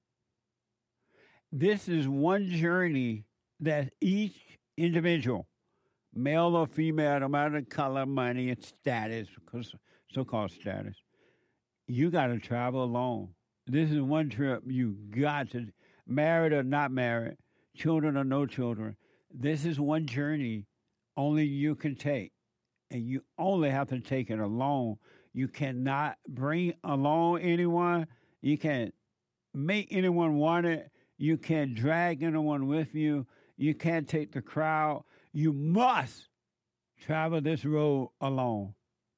This is one journey that each individual, male or female, no matter the color, money, and status, because so-called status, you got to travel alone. This is one trip you got to, married or not married, children or no children. This is one journey only you can take, and you only have to take it alone. You cannot bring along anyone. You can't make anyone want it. You can't drag anyone with you. You can't take the crowd. You must travel this road alone.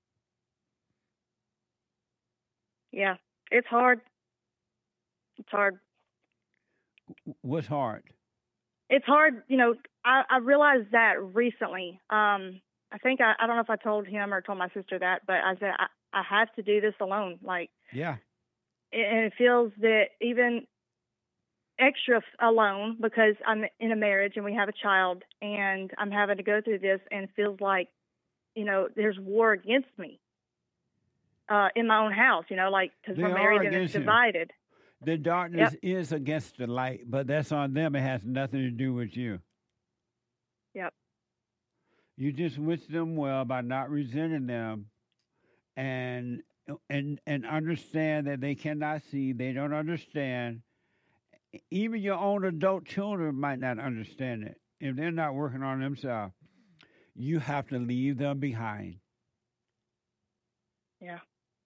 Yeah, it's hard. It's hard. What's hard? It's hard, you know, I, I realized that recently. Um, I think, I, I don't know if I told him or told my sister that, but I said, I, I have to do this alone. Like, Yeah. and it feels that even extra alone because I'm in a marriage and we have a child and I'm having to go through this and it feels like, you know, there's war against me uh, in my own house, you know, like because They we're are married and against it's you. divided. The darkness is against the light, but that's on them. It has nothing to do with you. Yep. You just wish them well by not resenting them and and and understand that they cannot see, they don't understand. Even your own adult children might not understand it. If they're not working on themselves, you have to leave them behind. Yeah.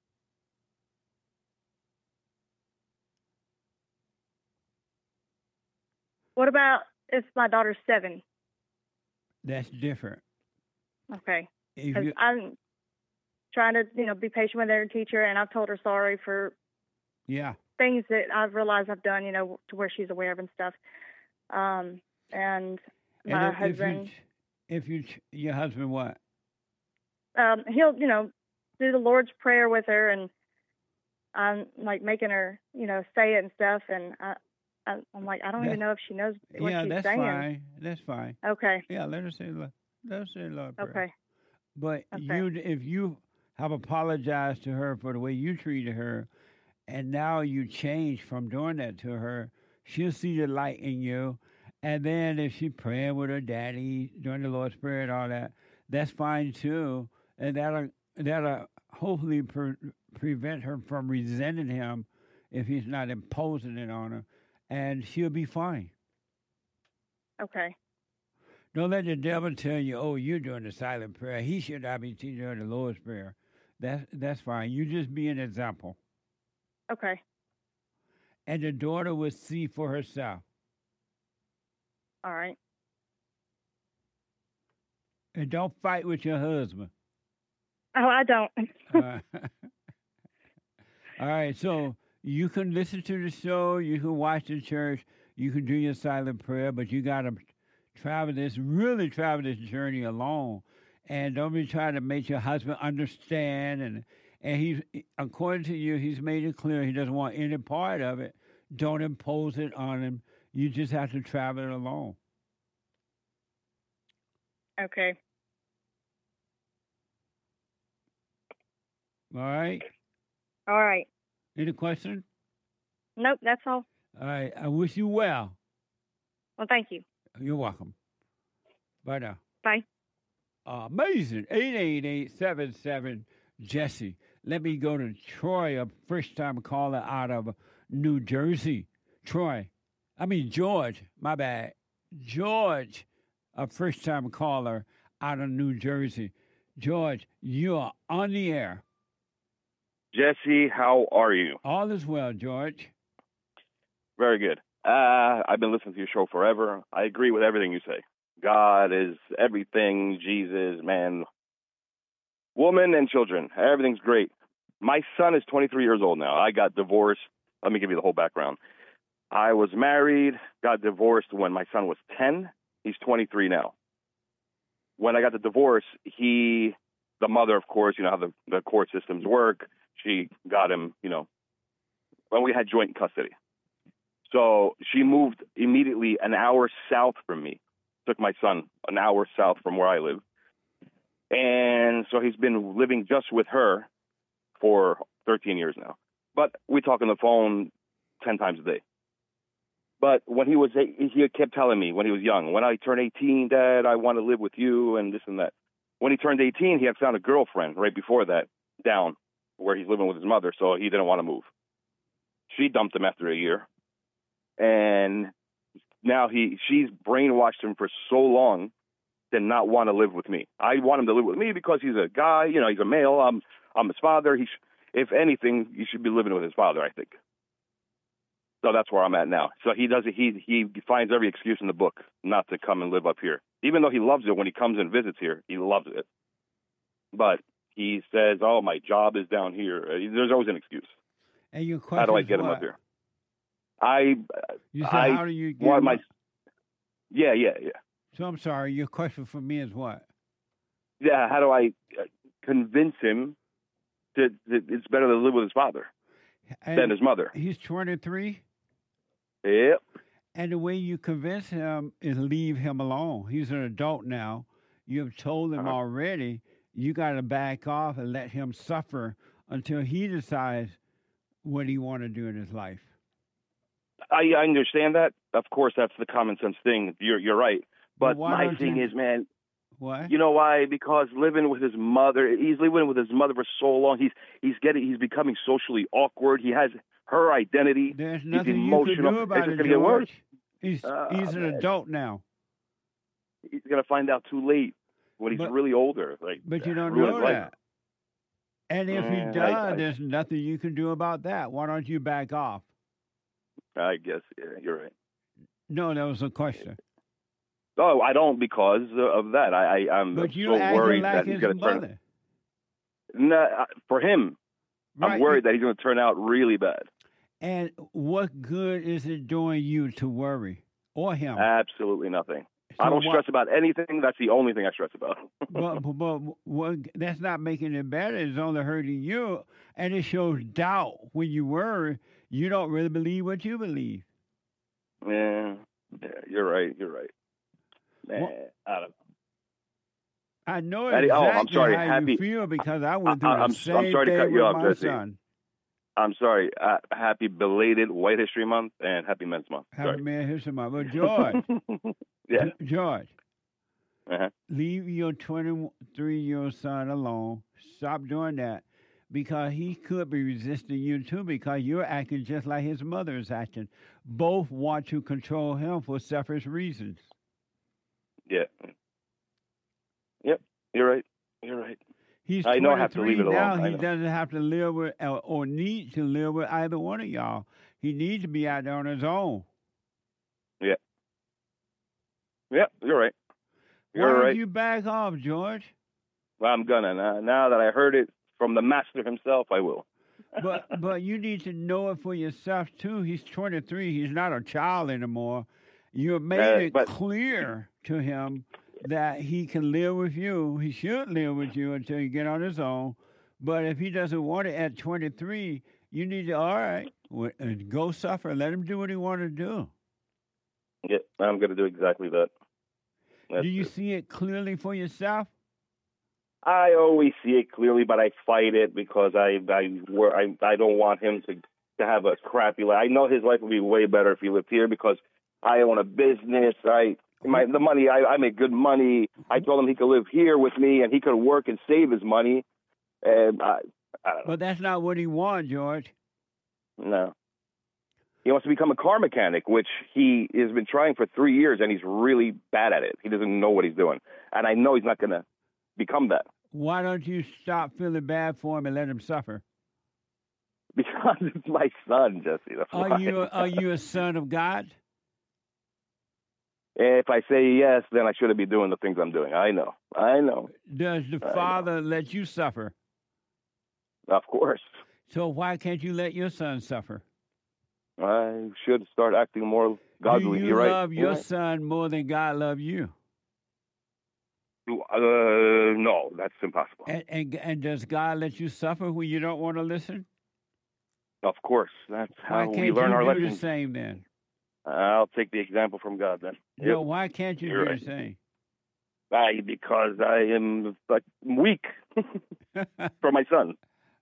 What about if my daughter's seven? That's different. Okay. If 'Cause you, I'm trying to, you know, be patient with her and teach her, and I've told her sorry for yeah. things that I've realized I've done, you know, to where she's aware of and stuff. Um, and my and if, husband, if you, if you, your husband, what? um, he'll, you know, do the Lord's Prayer with her, and I'm like making her, you know, say it and stuff, and I, I I'm like, I don't even That- know if she knows what yeah, she's that's saying. fine. That's fine. Okay. Yeah, let her say, Lord- let her say, Lord. Prayer. Okay. But Okay. you, if you have apologized to her for the way you treated her, and now you change from doing that to her, she'll see the light in you. And then if she praying with her daddy during the Lord's Prayer and all that, that's fine too. And that'll that'll hopefully pre- prevent her from resenting him if he's not imposing it on her, and she'll be fine. Okay. Don't let the devil tell you, oh, you're doing the silent prayer. He should not be teaching her the Lord's Prayer. That's, that's fine. You just be an example. Okay. And the daughter will see for herself. All right. And don't fight with your husband. Oh, I don't. uh, all right, so you can listen to the show, you can watch the church, you can do your silent prayer, but you got to travel this, really travel this journey alone. And don't be trying to make your husband understand. And, and he's, according to you, he's made it clear he doesn't want any part of it. Don't impose it on him. You just have to travel it alone. Okay. All right? All right. Any question? Nope, that's all. All right. I wish you well. Well, thank you. You're welcome. Bye now. Bye. Amazing. eight eight eight, seven seven, Jesse. Let me go to Troy, a first-time caller out of New Jersey. Troy. I mean, George. My bad. George, a first-time caller out of New Jersey. George, you are on the air. Jesse, how are you? All is well, George. Very good. Uh, I've been listening to your show forever. I agree with everything you say. God is everything, Jesus, man, woman, and children. Everything's great. My son is twenty-three years old now. I got divorced. Let me give you the whole background. I was married, got divorced when my son was ten. He's twenty-three now. When I got the divorce, he, the mother, of course, you know how the, the court systems work. She got him, you know, when we had joint custody. So she moved immediately an hour south from me. Took my son an hour south from where I live. And so he's been living just with her for thirteen years now. But we talk on the phone ten times a day. But when he was, he kept telling me when he was young, when I turn eighteen, Dad, I want to live with you and this and that. When he turned eighteen, he had found a girlfriend right before that down where he's living with his mother, so he didn't want to move. She dumped him after a year. And now he, she's brainwashed him for so long to not want to live with me. I want him to live with me because he's a guy, you know, he's a male. I'm, I'm his father. He, sh- if anything, he should be living with his father, I think. So that's where I'm at now. So he does it. He he finds every excuse in the book not to come and live up here, even though he loves it when he comes and visits here. He loves it, but he says, "Oh, my job is down here." There's always an excuse. And your question How do I is get him what? up here? I You said, I how do you get want him my up? yeah yeah yeah So I'm sorry. Your question for me is what? yeah. How do I uh, convince him that, that it's better to live with his father And than his mother? He's twenty-three. Yep. And the way you convince him is leave him alone. He's an adult now. You have told him Uh-huh. already. You got to back off and let him suffer until he decides what he want to do in his life. I, I understand that. Of course, that's the common sense thing. You're you're right. But But why my don't thing you- is, man, What? you know why? Because living with his mother, he's living with his mother for so long. He's he's getting he's becoming socially awkward. He has her identity. There's he's nothing you can emotional. do about it's it, just gonna get worse. George. He's Ah, he's an man. adult now. He's gonna find out too late when he's But- really older. Like, But you don't ruin know his life. that. And if he Mm, does, I- I- there's nothing you can do about that. Why don't you back off? I guess yeah, you're right. No, that was a question. Oh, I don't because of that. I, I I'm But you so acting worried like that he's his gonna turn. mother. No, for him, Right. I'm worried that he's gonna turn out really bad. And what good is it doing you to worry or him? Absolutely nothing. I So don't what- stress about anything. That's the only thing I stress about. but, but, but what, that's not making it better. It's only hurting you. And it shows doubt when you worry. You don't really believe what you believe. yeah, yeah, you're right. You're right. Man, I don't know. I know Eddie- exactly oh, I'm sorry. how Happy- you feel because I went I- through the I'm- same I'm sorry to thing cut you with off, my Jesse. son. I'm sorry. Uh, happy belated White History Month and Happy Men's Month. Happy Sorry. Man History Month. But George, Yeah. G- George, Uh-huh. leave your twenty-three-year-old son alone. Stop doing that. because he could be resisting you too because you're acting just like his mother is acting. Both want to control him for selfish reasons. Yeah. Yep, you're right. You're right. He's I know I have to leave it alone. now. I He know. doesn't have to live with or, or need to live with either one of y'all. He needs to be out there on his own. Yeah. Yeah, you're right. Why You're don't right. you back off, George? Well, I'm gonna. Now, now that I heard it from the master himself, I will. But but you need to know it for yourself too. He's twenty-three. He's not a child anymore. You have made Uh, it but- clear to him that he can live with you. He should live with you until you get on his own. But if he doesn't want it at twenty-three, you need to, all right, w- uh, go suffer. Let him do what he wants to do. Yeah, I'm gonna do exactly that. That's do you it. see it clearly for yourself? I always see it clearly, but I fight it because I I wor- I, I don't want him to to have a crappy life. I know his life would be way better if he lived here because I own a business. I my the money I, I make good money. I told him he could live here with me and he could work and save his money. And I, I don't know. But that's not what he wants, George. No. He wants to become a car mechanic, which he has been trying for three years, and he's really bad at it. He doesn't know what he's doing. And I know he's not going to become that. Why don't you stop feeling bad for him and let him suffer? Because it's my son, Jesse. That's Are why. you are you a son of God? If I say yes, then I shouldn't be doing the things I'm doing. I know. I know. Does the I Father let you suffer? Of course. So why can't you let your son suffer? I should start acting more godly. Do you You're right. love You're your right. son more than God loves you? Uh, no, that's impossible. And, and and does God let you suffer when you don't want to listen? Of course. That's Why how can't we learn you our do lessons. the same then? I'll take the example from God then. No, Yep. why can't you You're do right. the same? I, because I am like weak for my son.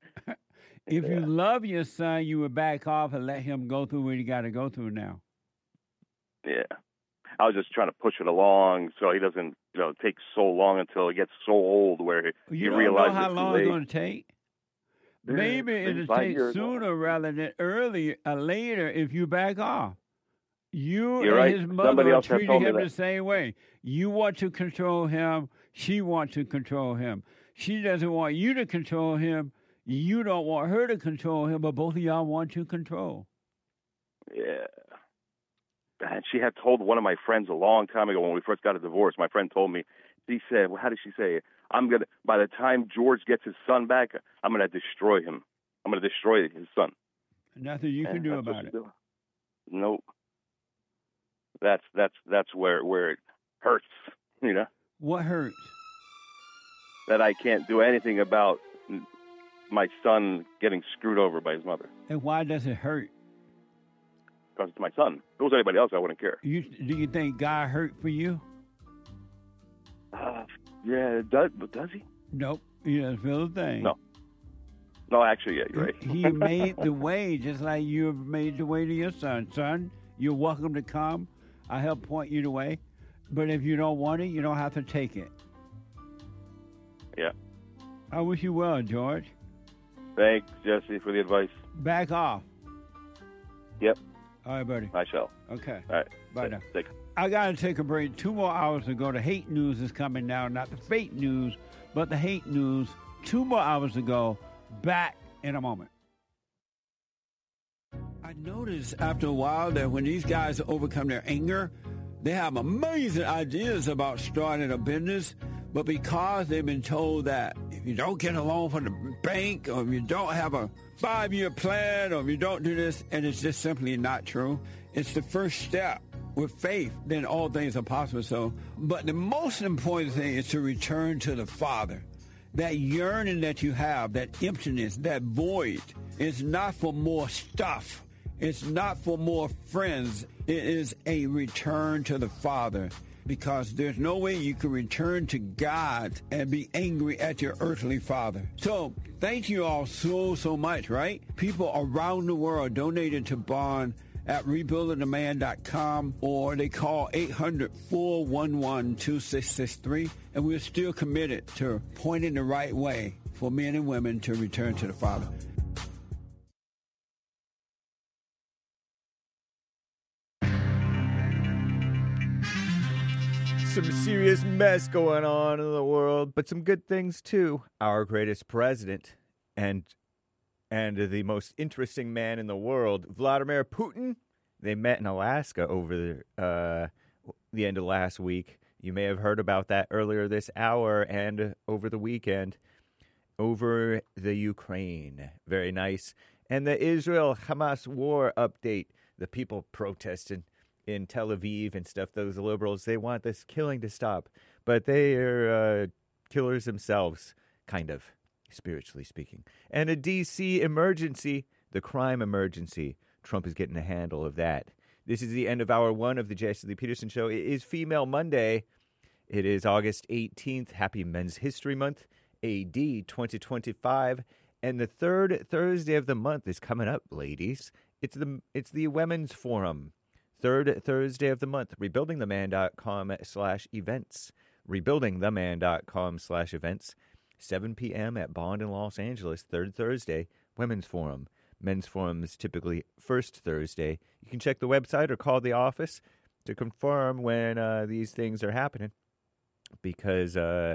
If you love your son, you would back off and let him go through what he got to go through now. Yeah. I was just trying to push it along so he doesn't, you know, take so long until he gets so old where he, You he don't realizes know how it's long too late. it's going to take. Yeah, Maybe maybe it'll five take years. sooner rather than earlier or later if you back off. You You're and right. his mother Somebody are else has treating told me him the that. same way. You want to control him. She wants to control him. She doesn't want you to control him. You don't want her to control him, but both of y'all want to control. Yeah. And she had told one of my friends a long time ago when we first got a divorce. My friend told me, she said, well, how did she say it? I'm going to, by the time George gets his son back, I'm going to destroy him. I'm going to destroy his son. Nothing you can And do that's what about she's it. doing. Nope. That's, that's, that's where, where it hurts, you know, What hurts? that I can't do anything about my son getting screwed over by his mother. And why does it hurt? Because it's my son. If it was anybody else, I wouldn't care. You, do you think God hurt for you? Uh, yeah, does, but does he? Nope. He doesn't feel a thing. No. No, actually, yeah, you're right. He made the way just like you have made the way to your son. Son, you're welcome to come. I help point you the way. But if you don't want it, you don't have to take it. Yeah. I wish you well, George. Thanks, Jesse, for the advice. Back off. Yep, All right, buddy. I shall. Okay. All right. Bye Take- now. take- I got to take a break. Two more hours to go. The hate news is coming now. Not the fake news, but the hate news. Two more hours to go. Back in a moment. I noticed after a while that when these guys overcome their anger, they have amazing ideas about starting a business, but because they've been told that if you don't get a loan from the bank, or if you don't have a five-year plan, or if you don't do this, and it's just simply not true, it's the first step. With faith, then all things are possible. So, but the most important thing is to return to the Father. That yearning that you have, that emptiness, that void, is not for more stuff. It's not for more friends. It is a return to the Father, because there's no way you can return to God and be angry at your earthly father. So thank you all so, so much, right? People around the world donated to Bond at rebuilding the man dot com, or they call eight hundred, four one one, two six six three, and we're still committed to pointing the right way for men and women to return to the Father. Some serious mess going on in the world, but some good things too. Our greatest president and and the most interesting man in the world, Vladimir Putin, they met in Alaska over the, uh, the end of last week. You may have heard about that earlier this hour and over the weekend over the Ukraine. Very nice. And the Israel-Hamas war update. The people protesting in Tel Aviv and stuff, those liberals, they want this killing to stop. But they are uh, killers themselves, kind of, spiritually speaking. And a D C emergency, the crime emergency. Trump is getting a handle of that. This is the end of hour one of the Jesse Lee Peterson Show. It is Female Monday. It is August eighteenth. Happy Men's History Month, A D twenty twenty-five. And the third Thursday of the month is coming up, ladies. It's the it's the Women's Forum. Third Thursday of the month, rebuildingtheman.com slash events. Rebuildingtheman.com slash events. seven p.m. at Bond in Los Angeles, third Thursday, Women's Forum. Men's Forum is typically first Thursday. You can check the website or call the office to confirm when uh, these things are happening because uh,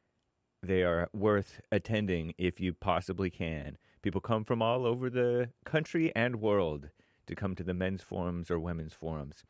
they are worth attending if you possibly can. People come from all over the country and world to come to the men's forums or women's forums.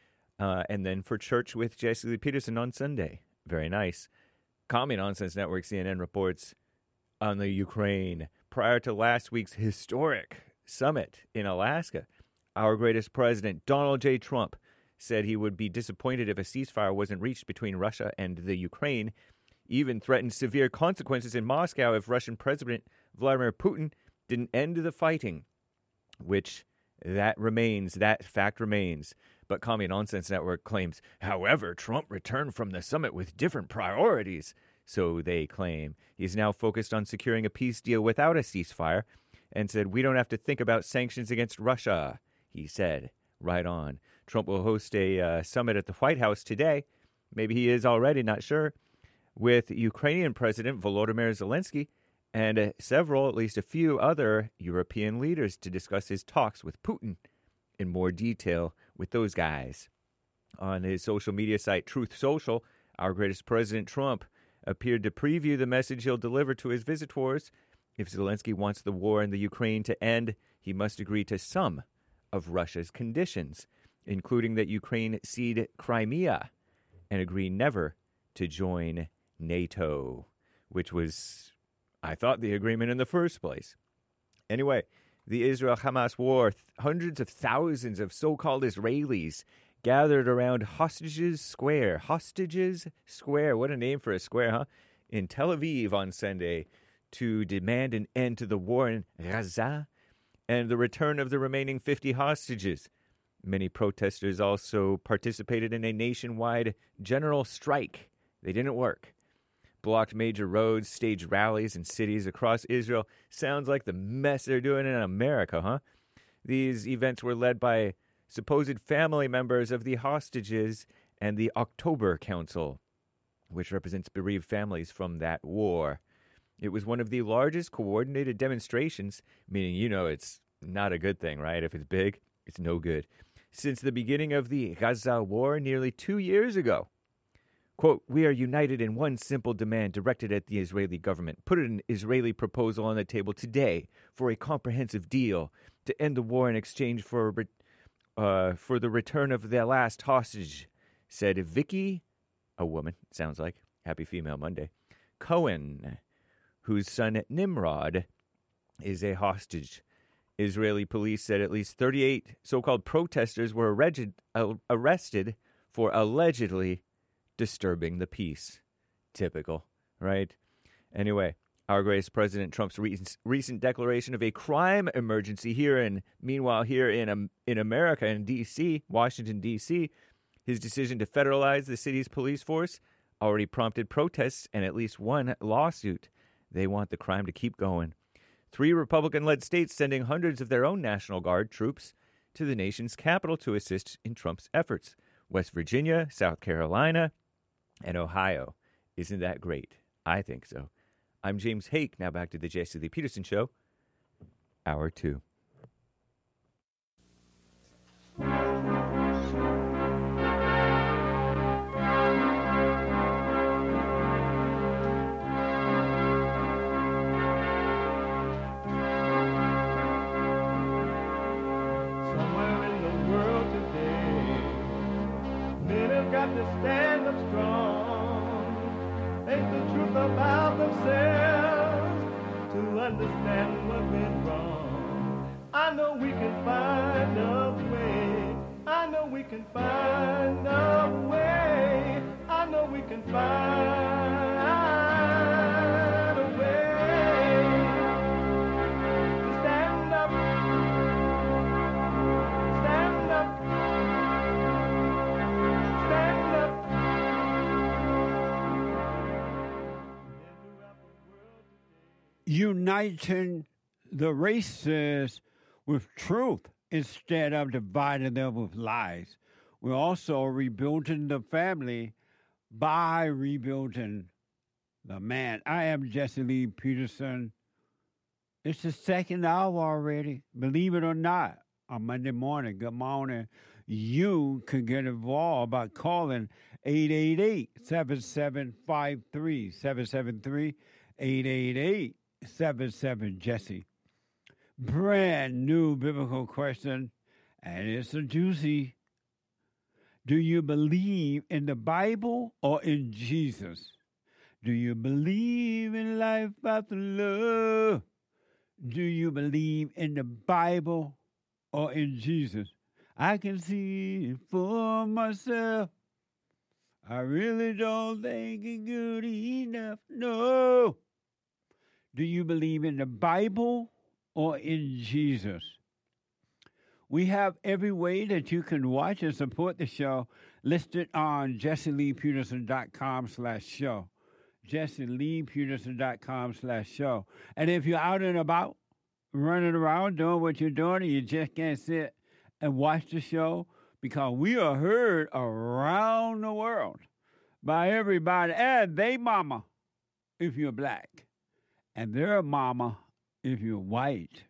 Uh, and then for church with Jesse Lee Peterson on Sunday. Very nice. Commie Nonsense Network, C N N reports on the Ukraine. Prior to last week's historic summit in Alaska, our greatest president, Donald J. Trump, said he would be disappointed if a ceasefire wasn't reached between Russia and the Ukraine, even threatened severe consequences in Moscow if Russian President Vladimir Putin didn't end the fighting, which that remains, that fact remains. But Commie Nonsense Network claims, however, Trump returned from the summit with different priorities. So they claim. He's now focused on securing a peace deal without a ceasefire and said, we don't have to think about sanctions against Russia, he said. Right on. Trump will host a uh, summit at the White House today. Maybe he is already, not sure, with Ukrainian President Volodymyr Zelensky and uh, several, at least a few other European leaders to discuss his talks with Putin in more detail with those guys. On his social media site, Truth Social, our greatest president, Trump, appeared to preview the message he'll deliver to his visitors. If Zelensky wants the war in the Ukraine to end, he must agree to some of Russia's conditions, including that Ukraine cede Crimea and agree never to join NATO, which was, I thought, the agreement in the first place. Anyway, the Israel-Hamas war, hundreds of thousands of so-called Israelis gathered around Hostages Square. Hostages Square, what a name for a square, huh? In Tel Aviv on Sunday to demand an end to the war in Gaza and the return of the remaining fifty hostages. Many protesters also participated in a nationwide general strike. They didn't work. Blocked major roads, staged rallies in cities across Israel. Sounds like the mess they're doing in America, huh? These events were led by supposed family members of the hostages and the October Council, which represents bereaved families from that war. It was one of the largest coordinated demonstrations, meaning, you know, it's not a good thing, right? If it's big, it's no good. Since the beginning of the Gaza war nearly two years ago. Quote, we are united in one simple demand directed at the Israeli government. Put an Israeli proposal on the table today for a comprehensive deal to end the war in exchange for uh, for the return of the last hostage, said Vicky, a woman, sounds like, happy Female Monday, Cohen, whose son Nimrod is a hostage. Israeli police said at least thirty-eight so-called protesters were arrested, uh, arrested for allegedly disturbing the peace. Typical, right? Anyway, our greatest President Trump's recent, recent declaration of a crime emergency here and meanwhile here in um, in America, in D C, Washington, D C, his decision to federalize the city's police force already prompted protests and at least one lawsuit. They want the crime to keep going. Three Republican-led states sending hundreds of their own National Guard troops to the nation's capital to assist in Trump's efforts. West Virginia, South Carolina, and Ohio. Isn't that great? I think so. I'm James Hake. Now back to the Jesse Lee Peterson Show, hour two. Somewhere in the world today, men have got to stand up strong, face the truth about themselves, to understand what went wrong. I know we can find a way. I know we can find a way. I know we can find a way to stand up, stand up, stand up. Uniting the races with truth instead of dividing them with lies. We're also rebuilding the family by rebuilding the man. I am Jesse Lee Peterson. It's the second hour already, believe it or not, on Monday morning. Good morning. You can get involved by calling eight eight eight, seven seven five three, seven seven three, eight eight eight, seven seven Jesse. Brand new biblical question, and it's a doozy. Do you believe in the Bible or in Jesus? Do you believe in life after love? Do you believe in the Bible or in Jesus? I can see it for myself. I really don't think it's good enough. No. Do you believe in the Bible or in Jesus? We have every way that you can watch and support the show listed on jesseleepeterson.com slash show. jesseleepeterson.com slash show. And if you're out and about, running around, doing what you're doing, and you just can't sit and watch the show, because we are heard around the world by everybody, and they mama if you're black, and their mama if you're white.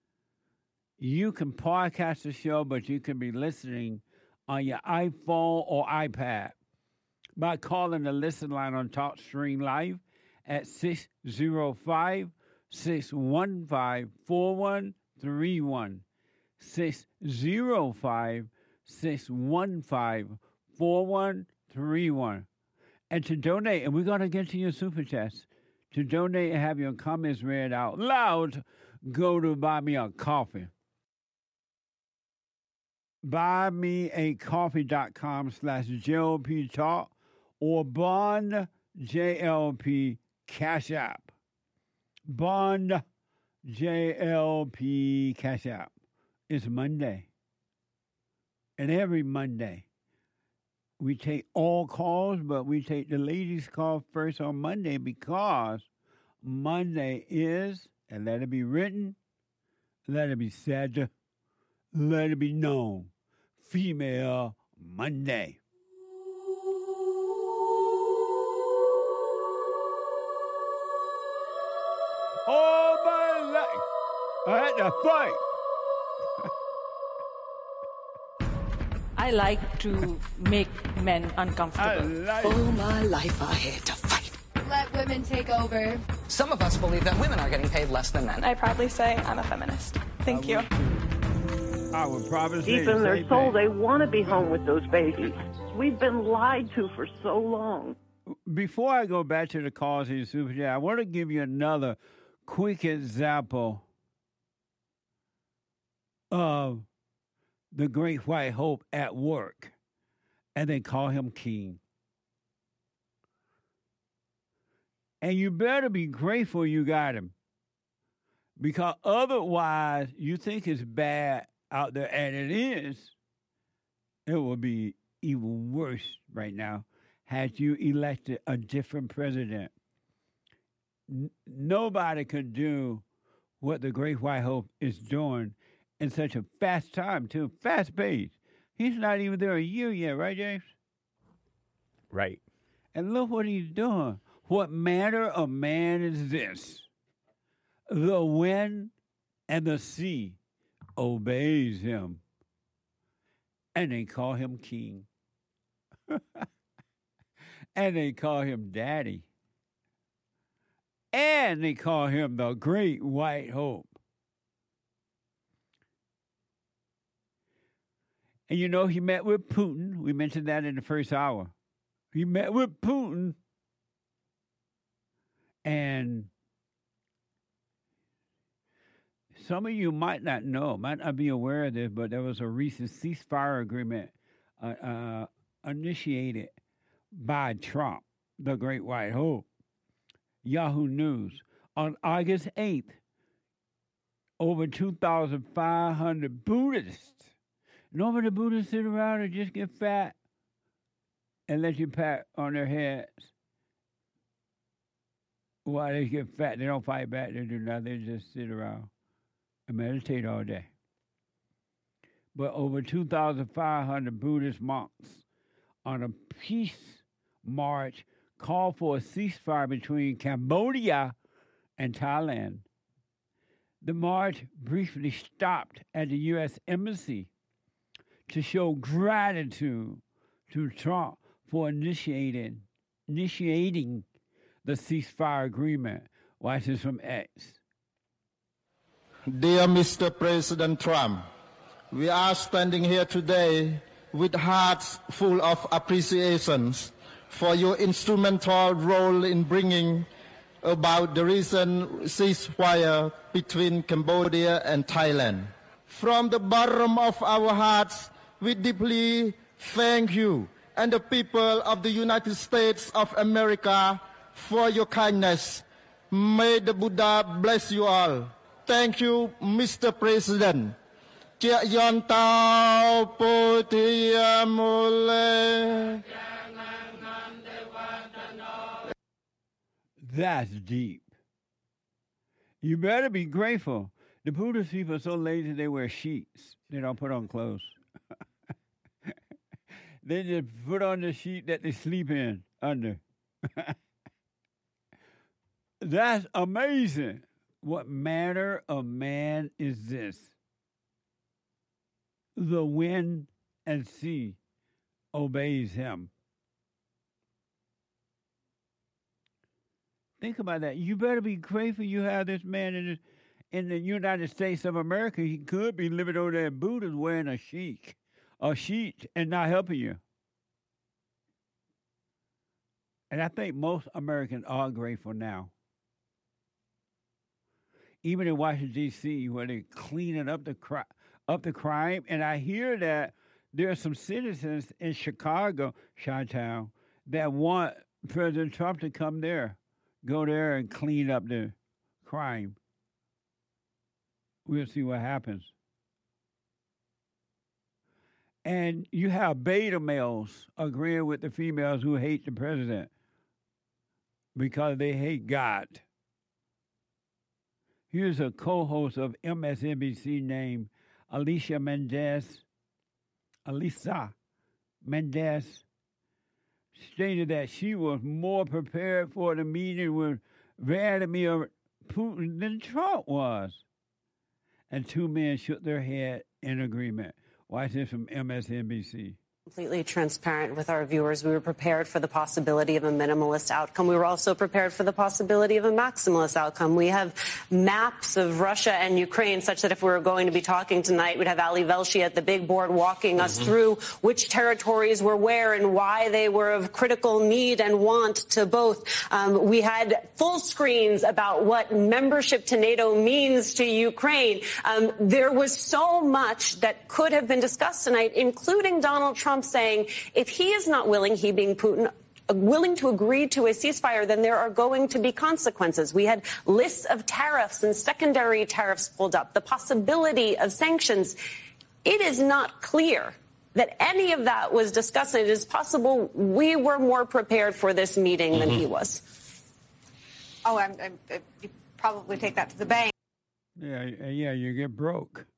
You can podcast the show, but you can be listening on your iPhone or iPad by calling the listen line on TalkStream Live at six oh five, six one five, four one three one. six oh five, six one five, four one three one. And to donate, and we're going to get to your super chats. To donate and have your comments read out loud, go to Buy Me a Coffee. buymeacoffee.com slash JLP Talk or Bond J L P Cash App. Bond J L P Cash App. It's Monday. And every Monday, we take all calls, but we take the ladies' call first on Monday because Monday is, and let it be written, let it be said, let it be known, Female Monday. All my life, I had to fight. I like to make men uncomfortable. Like All my life I had to fight. Let women take over. Some of us believe that women are getting paid less than men. I proudly say I'm a feminist. Thank you. I would probably say Deep in the their same soul, thing. they want to be home with those babies. We've been lied to for so long. Before I go back to the cause of the Super Chat, I want to give you another quick example of the great white hope at work, and they call him king. And you better be grateful you got him, because otherwise you think it's bad out there, and it is. It will be even worse right now had you elected a different president. N- nobody could do what the great white hope is doing in such a fast time, too. Fast pace. He's not even there a year yet, right, James? Right. And look what he's doing. What manner of man is this? The wind and the sea obeys him, and they call him king. And they call him daddy. And they call him the great white hope. And you know, he met with Putin. We mentioned that in the first hour. He met with Putin. And some of you might not know, might not be aware of this, but there was a recent ceasefire agreement uh, uh, initiated by Trump, the Great White Hope. Yahoo News. On August eighth, over two thousand five hundred Buddhists. Normally the Buddhists sit around and just get fat and let you pat on their heads. While they get fat, they don't fight back, they do nothing, they just sit around and meditate all day. But over two thousand five hundred Buddhist monks on a peace march called for a ceasefire between Cambodia and Thailand. The march briefly stopped at the U S Embassy to show gratitude to Trump for initiating, initiating the ceasefire agreement. Watch this from X. Dear Mister President Trump, we are standing here today with hearts full of appreciations for your instrumental role in bringing about the recent ceasefire between Cambodia and Thailand. From the bottom of our hearts, we deeply thank you and the people of the United States of America for your kindness. May the Buddha bless you all. Thank you, Mister President. That's deep. You better be grateful. The Buddhist people are so lazy they wear sheets. They don't put on clothes. They just put on the sheet that they sleep in under. That's amazing. What manner of man is this? The wind and sea obeys him. Think about that. You better be grateful you have this man in the, in the United States of America. He could be living over there in Buddha wearing a sheet, a sheet and not helping you. And I think most Americans are grateful now. Even in Washington, D C, where they're cleaning up the, cri- up the crime. And I hear that there are some citizens in Chicago, Chi-Town, that want President Trump to come there. Go there and clean up the crime. We'll see what happens. And you have beta males agreeing with the females who hate the president because they hate God. Here's a co-host of M S N B C named Alicia Mendez. Alisa Mendez stated that she was more prepared for the meeting with Vladimir Putin than Trump was. And two men shook their head in agreement. Watch this from M S N B C. Completely transparent with our viewers. We were prepared for the possibility of a minimalist outcome. We were also prepared for the possibility of a maximalist outcome. We have maps of Russia and Ukraine such that if we were going to be talking tonight, we'd have Ali Velshi at the big board walking us mm-hmm. through which territories were where and why they were of critical need and want to both. Um, we had full screens about what membership to NATO means to Ukraine. Um, there was so much that could have been discussed tonight, including Donald Trump saying if he is not willing, he being Putin, willing to agree to a ceasefire, then there are going to be consequences. We had lists of tariffs and secondary tariffs pulled up, the possibility of sanctions. It is not clear that any of that was discussed. It is possible we were more prepared for this meeting mm-hmm. than he was. Oh, I'm, I'm, you probably take that to the bank. Yeah, yeah, you get broke.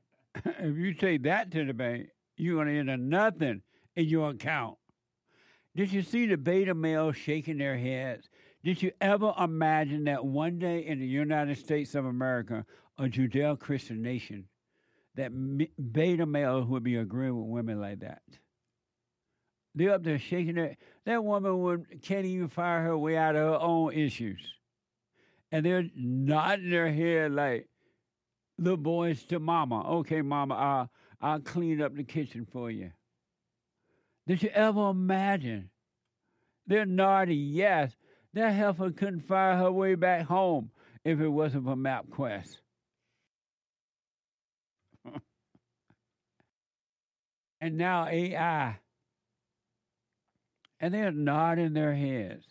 If you take that to the bank, you're going to end up nothing in your account. Did you see the beta males shaking their heads? Did you ever imagine that one day in the United States of America, a Judeo-Christian nation, that beta males would be agreeing with women like that? They're up there shaking their... That woman would, can't even fire her way out of her own issues. And they're nodding their head like little boys to mama. Okay, mama, I'll, I'll clean up the kitchen for you. Did you ever imagine? They're naughty, yes. That heifer couldn't fire her way back home if it wasn't for MapQuest. And now A I. And they're nodding their heads.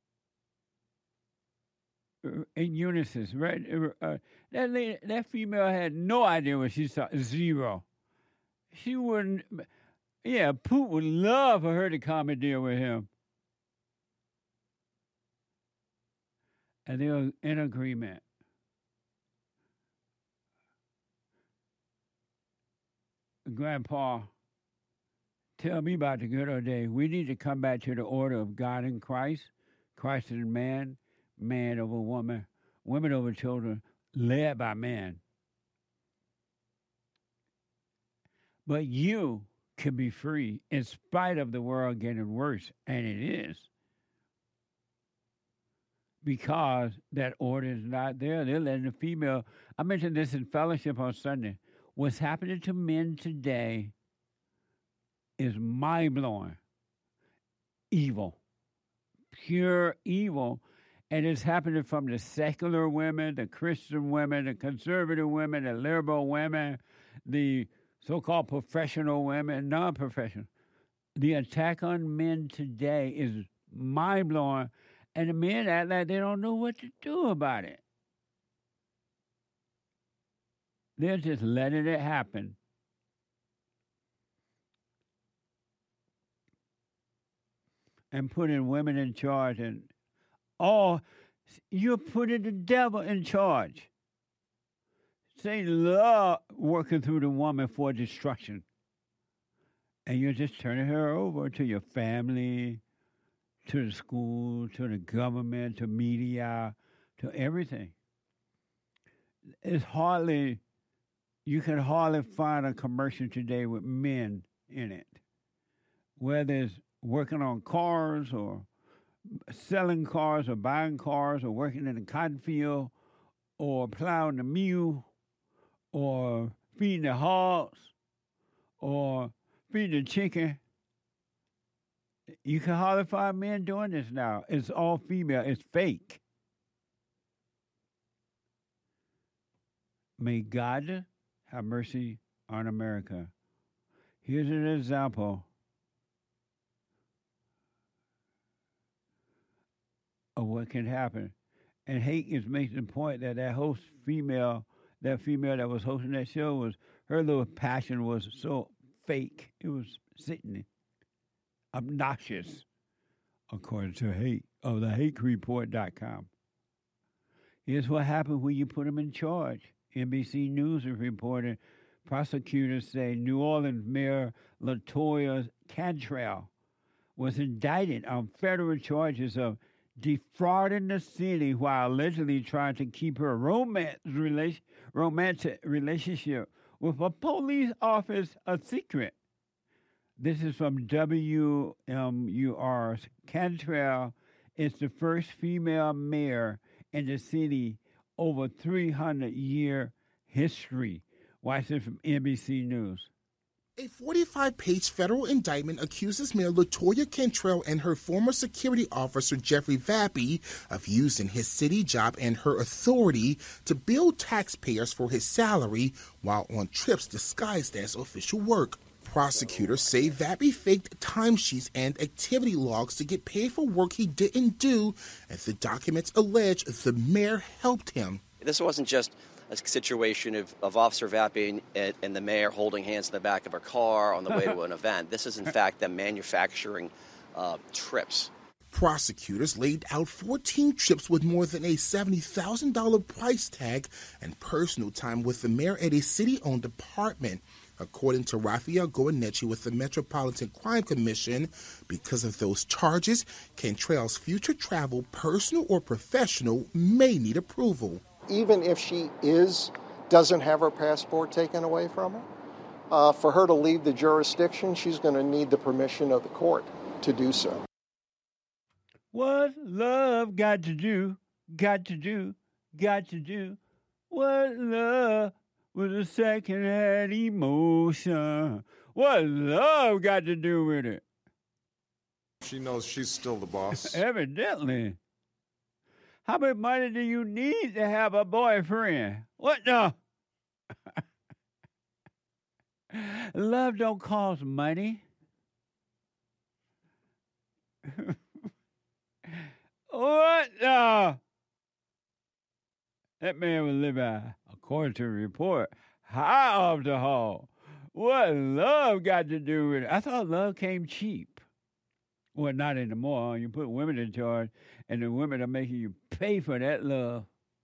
In unison, right? Uh, that lady, that female had no idea what she saw. Zero. She wouldn't... Yeah, Putin would love for her to commandeer with him. And they were in agreement. Grandpa, tell me about the good old days. We need to come back to the order of God in Christ, Christ is man, man over woman, women over children, led by man. But you can be free in spite of the world getting worse, and it is. Because that order is not there. They're letting the female... I mentioned this in fellowship on Sunday. What's happening to men today is mind-blowing. Evil. Pure evil. And it's happening from the secular women, the Christian women, the conservative women, the liberal women, the so-called professional women, non-professional. The attack on men today is mind-blowing. And the men act like they don't know what to do about it. They're just letting it happen. And putting women in charge. And oh, you're putting the devil in charge. Satan loves working through the woman for destruction. And you're just turning her over to your family, to the school, to the government, to media, to everything. It's hardly, you can hardly find a commercial today with men in it. Whether it's working on cars or selling cars or buying cars or working in the cotton field or plowing the mule or feeding the hogs or feeding the chicken. You can hardly find men doing this now. It's all female. It's fake. May God have mercy on America. Here's an example of what can happen. And Hake is making the point that that host female, that female that was hosting that show, was her little passion was so fake. It was sickening. Obnoxious, according to Hake of the Hake Report dot com. Here's what happened when you put them in charge. N B C News is reporting prosecutors say New Orleans Mayor LaToya Cantrell was indicted on federal charges of defrauding the city while allegedly trying to keep her romance relation, romantic relationship with a police officer a secret. This is from W M U R's. Cantrell is the first female mayor in the city over three hundred year history. Watch this from N B C News. A forty-five page federal indictment accuses Mayor LaToya Cantrell and her former security officer Jeffrey Vappy of using his city job and her authority to bill taxpayers for his salary while on trips disguised as official work. Prosecutors say Vappy faked timesheets and activity logs to get paid for work he didn't do, and the documents allege the mayor helped him. This wasn't just a situation of, of Officer Vappy and, and the mayor holding hands in the back of her car on the way to an event. This is, in fact, them manufacturing uh, trips. Prosecutors laid out fourteen trips with more than a seventy thousand dollars price tag and personal time with the mayor at a city-owned apartment. according to Rafael Goyeneche with the Metropolitan Crime Commission. Because of those charges, Cantrell's future travel, personal or professional, may need approval. Even if she is, doesn't have her passport taken away from her, uh, for her to leave the jurisdiction, she's going to need the permission of the court to do so. What love got to do, got to do, got to do? What love with a second-hand emotion? What love got to do with it? She knows she's still the boss. Evidently. How much money do you need to have a boyfriend? What the? Love don't cost money. What the? That man was living, according to the report, high off the hall. What love got to do with it? I thought love came cheap. Well, not anymore. You put women in charge, and the women are making you pay for that love.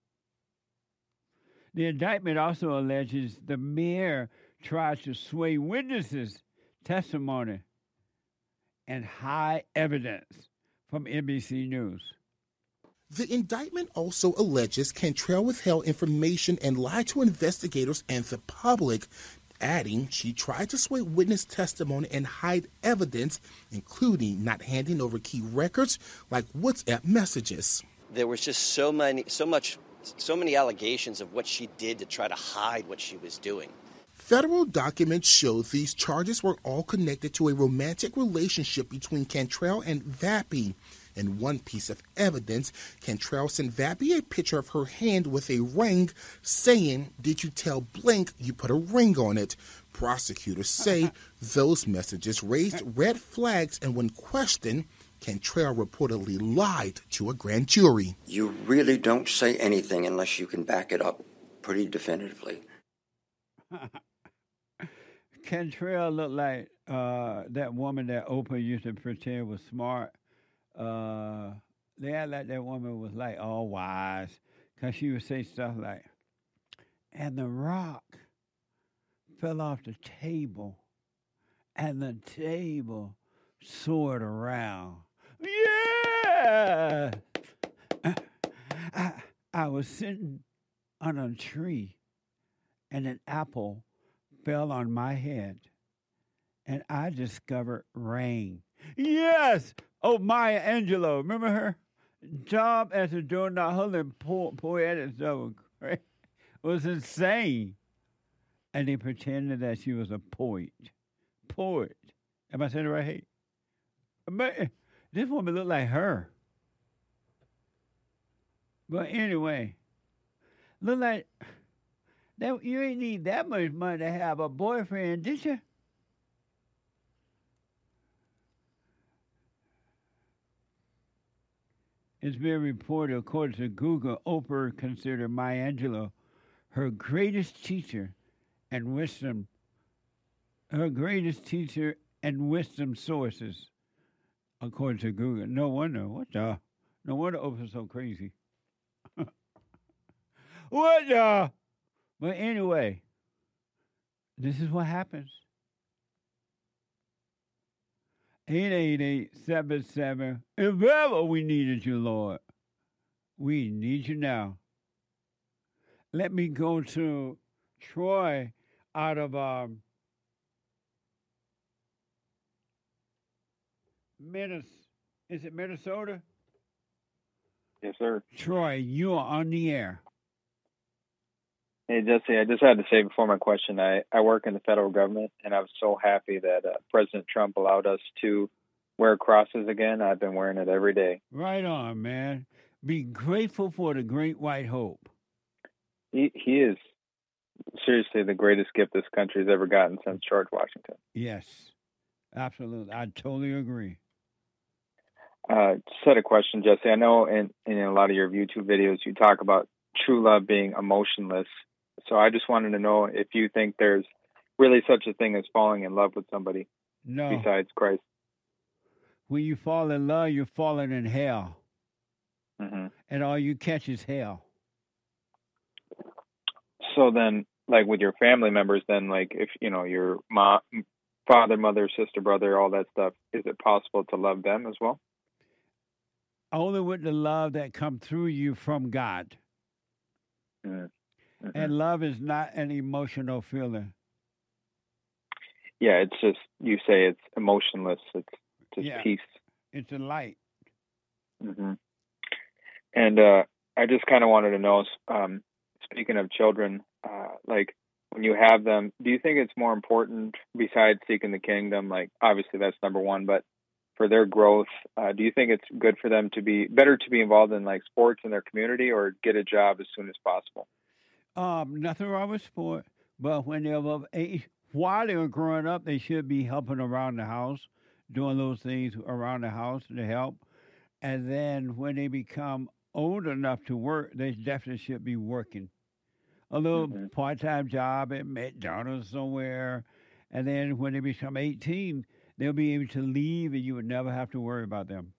The indictment also alleges the mayor tried to sway witnesses' testimony and hide evidence from N B C News. The indictment also alleges Cantrell withheld information and lied to investigators and the public, adding she tried to sway witness testimony and hide evidence, including not handing over key records like WhatsApp messages. There was just so many, so much, so many allegations of what she did to try to hide what she was doing. Federal documents show these charges were all connected to a romantic relationship between Cantrell and Vappie. In one piece of evidence, Cantrell sent Vappie a picture of her hand with a ring, saying, "Did you tell Blank you put a ring on it?" Prosecutors say those messages raised red flags, and when questioned, Cantrell reportedly lied to a grand jury. You really don't say anything unless you can back it up pretty definitively. Cantrell looked like uh, that woman that Oprah used to pretend was smart. Uh, they act like that woman was like all wise, because she would say stuff like, "And the rock fell off the table, and the table soared around." Yeah! I, I was sitting on a tree, and an apple fell on my head, and I discovered rain. Yes! Oh, Maya Angelou, remember her? Job as a doorknob, her little po- poetic stuff was, great. was insane. And they pretended that she was a poet. Poet. Am I saying it right? Hey, man, this woman looked like her. But anyway, look like that. You ain't need that much money to have a boyfriend, did you? It's been reported, according to Google, Oprah considered Maya Angelou her greatest teacher and wisdom, her greatest teacher and wisdom sources, according to Google. No wonder. What the? No wonder Oprah's so crazy. What the? But anyway, this is what happens. eight eight eight, seven seven, if ever we needed you, Lord, we need you now. Let me go to Troy out of um, Minnesota. Is it Minnesota? Yes, sir. Troy, you are on the air. Hey, Jesse, I just had to say before my question, I, I work in the federal government, and I was so happy that uh, President Trump allowed us to wear crosses again. I've been wearing it every day. Right on, man. Be grateful for the great white hope. He, he is seriously the greatest gift this country has ever gotten since George Washington. Yes, absolutely. I totally agree. Uh, just had a question, Jesse. I know in, in a lot of your YouTube videos you talk about true love being emotionless. So I just wanted to know if you think there's really such a thing as falling in love with somebody no. besides Christ. When you fall in love, you're falling in hell. Mm-hmm. And all you catch is hell. So then like with your family members, then like if you know your mom, father, mother, sister, brother, all that stuff, is it possible to love them as well? Only with the love that come through you from God. Mm-hmm. And love is not an emotional feeling. Yeah, it's just, you say it's emotionless. It's just Yeah. peace. It's a light. hmm And uh, I just kind of wanted to know, um, speaking of children, uh, like when you have them, do you think it's more important, besides seeking the kingdom, like obviously that's number one, but for their growth, uh, do you think it's good for them to be, better to be involved in like sports in their community or get a job as soon as possible? Um, nothing wrong with sport, but when they're of age, while they're growing up, they should be helping around the house, doing those things around the house to help. And then when they become old enough to work, they definitely should be working. A little Mhm. part-time job at McDonald's somewhere. And then when they become eighteen, they'll be able to leave and you would never have to worry about them.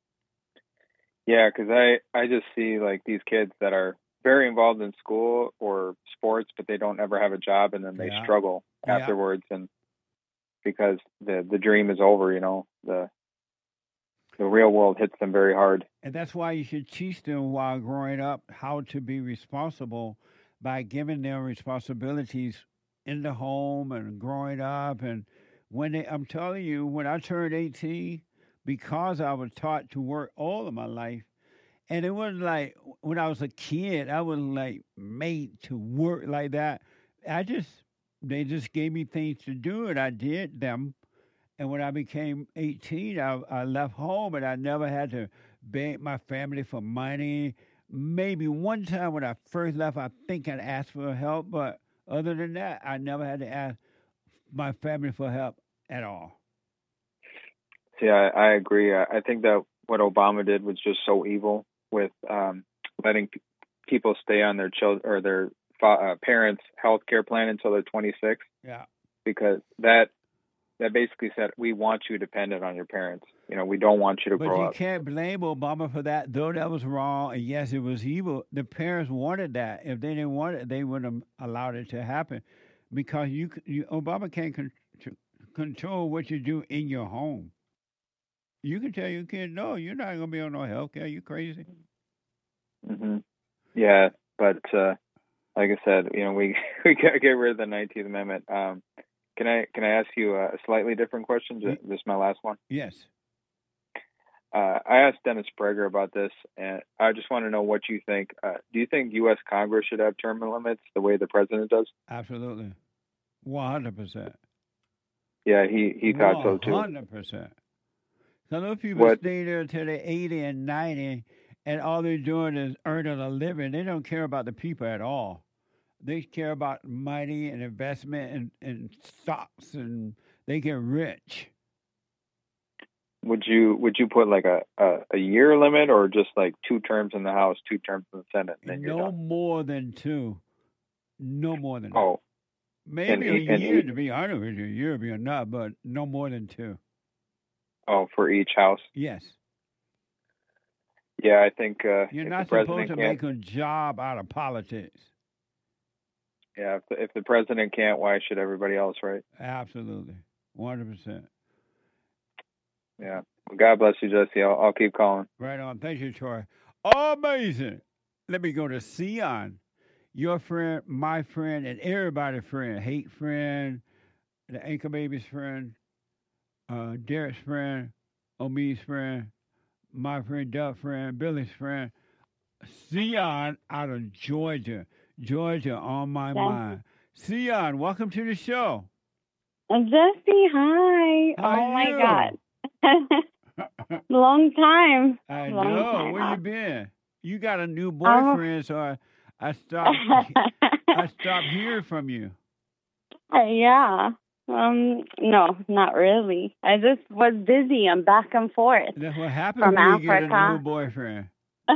Yeah, because I, I just see like these kids that are very involved in school or sports, but they don't ever have a job, and then they Yeah. struggle Yeah. afterwards, and because the the dream is over, you know, the the real world hits them very hard. And that's why you should teach them while growing up how to be responsible by giving them responsibilities in the home and growing up. And when they, I'm telling you, when I turned eighteen, because I was taught to work all of my life, and it wasn't like when I was a kid, I wasn't like made to work like that. I just, they just gave me things to do and I did them. And when I became eighteen, I, I left home and I never had to beg my family for money. Maybe one time when I first left, I think I asked for help, but other than that, I never had to ask my family for help at all. See, I, I agree. I, I think that what Obama did was just so evil with um, letting p- people stay on their children or their fa- uh, parents' health care plan until they're twenty-six, Yeah. because that that basically said, we want you dependent on your parents. You know, we don't want you to But grow you up. can't blame Obama for that, though that was wrong. And yes, it was evil. The parents wanted that. If they didn't want it, they wouldn't have allowed it to happen, because you, c- you Obama can't con- tr- control what you do in your home. You can tell your kid, no, you're not going to be on no health care. You crazy? hmm Yeah, but uh, like I said, you know, we we gotta get rid of the nineteenth Amendment. Um, can I can I ask you a slightly different question? Just, this is my last one. Yes. Uh, I asked Dennis Prager about this, and I just want to know what you think. Uh, do you think U S Congress should have term limits the way the president does? Absolutely. one hundred percent. Yeah, he, he thought so too. one hundred percent. So those people What- stay there until they're eighty and ninety, and all they're doing is earning a living. They don't care about the people at all. They care about money and investment and, and stocks, and they get rich. Would you would you put like a, a, a year limit, or just like two terms in the House, two terms in the Senate, and then you're No done? more than two. No more than Oh, maybe and- a and- year, to be honest with you. A year would be enough, but no more than two. oh, for each House. Yes. Yeah, I think uh, You're if not the supposed president to can't, make a job out of politics. yeah, if the, if the president can't, why should everybody else, right? Absolutely. one hundred percent. Yeah. Well, God bless you, Jesse. I'll, I'll keep calling. Right on. Thank you, Troy. Amazing. Let me go to Sion, your friend, my friend, and everybody's friend. Hate friend, the Anchor Baby's friend, uh, Derek's friend, Omi's friend, my friend, Doug's friend, Billy's friend. Sion out of Georgia. Georgia on my Yes. mind. Sion, welcome to the show. Jesse, hi. How oh my you? God. Long time. I Long know. time. Where you been? You got a new Oh. boyfriend, so I, I stopped. I stopped hearing from you. Uh, yeah. Um. No, not really. I just was busy. I'm back and forth. That's what happens From when you get a new Africa. boyfriend.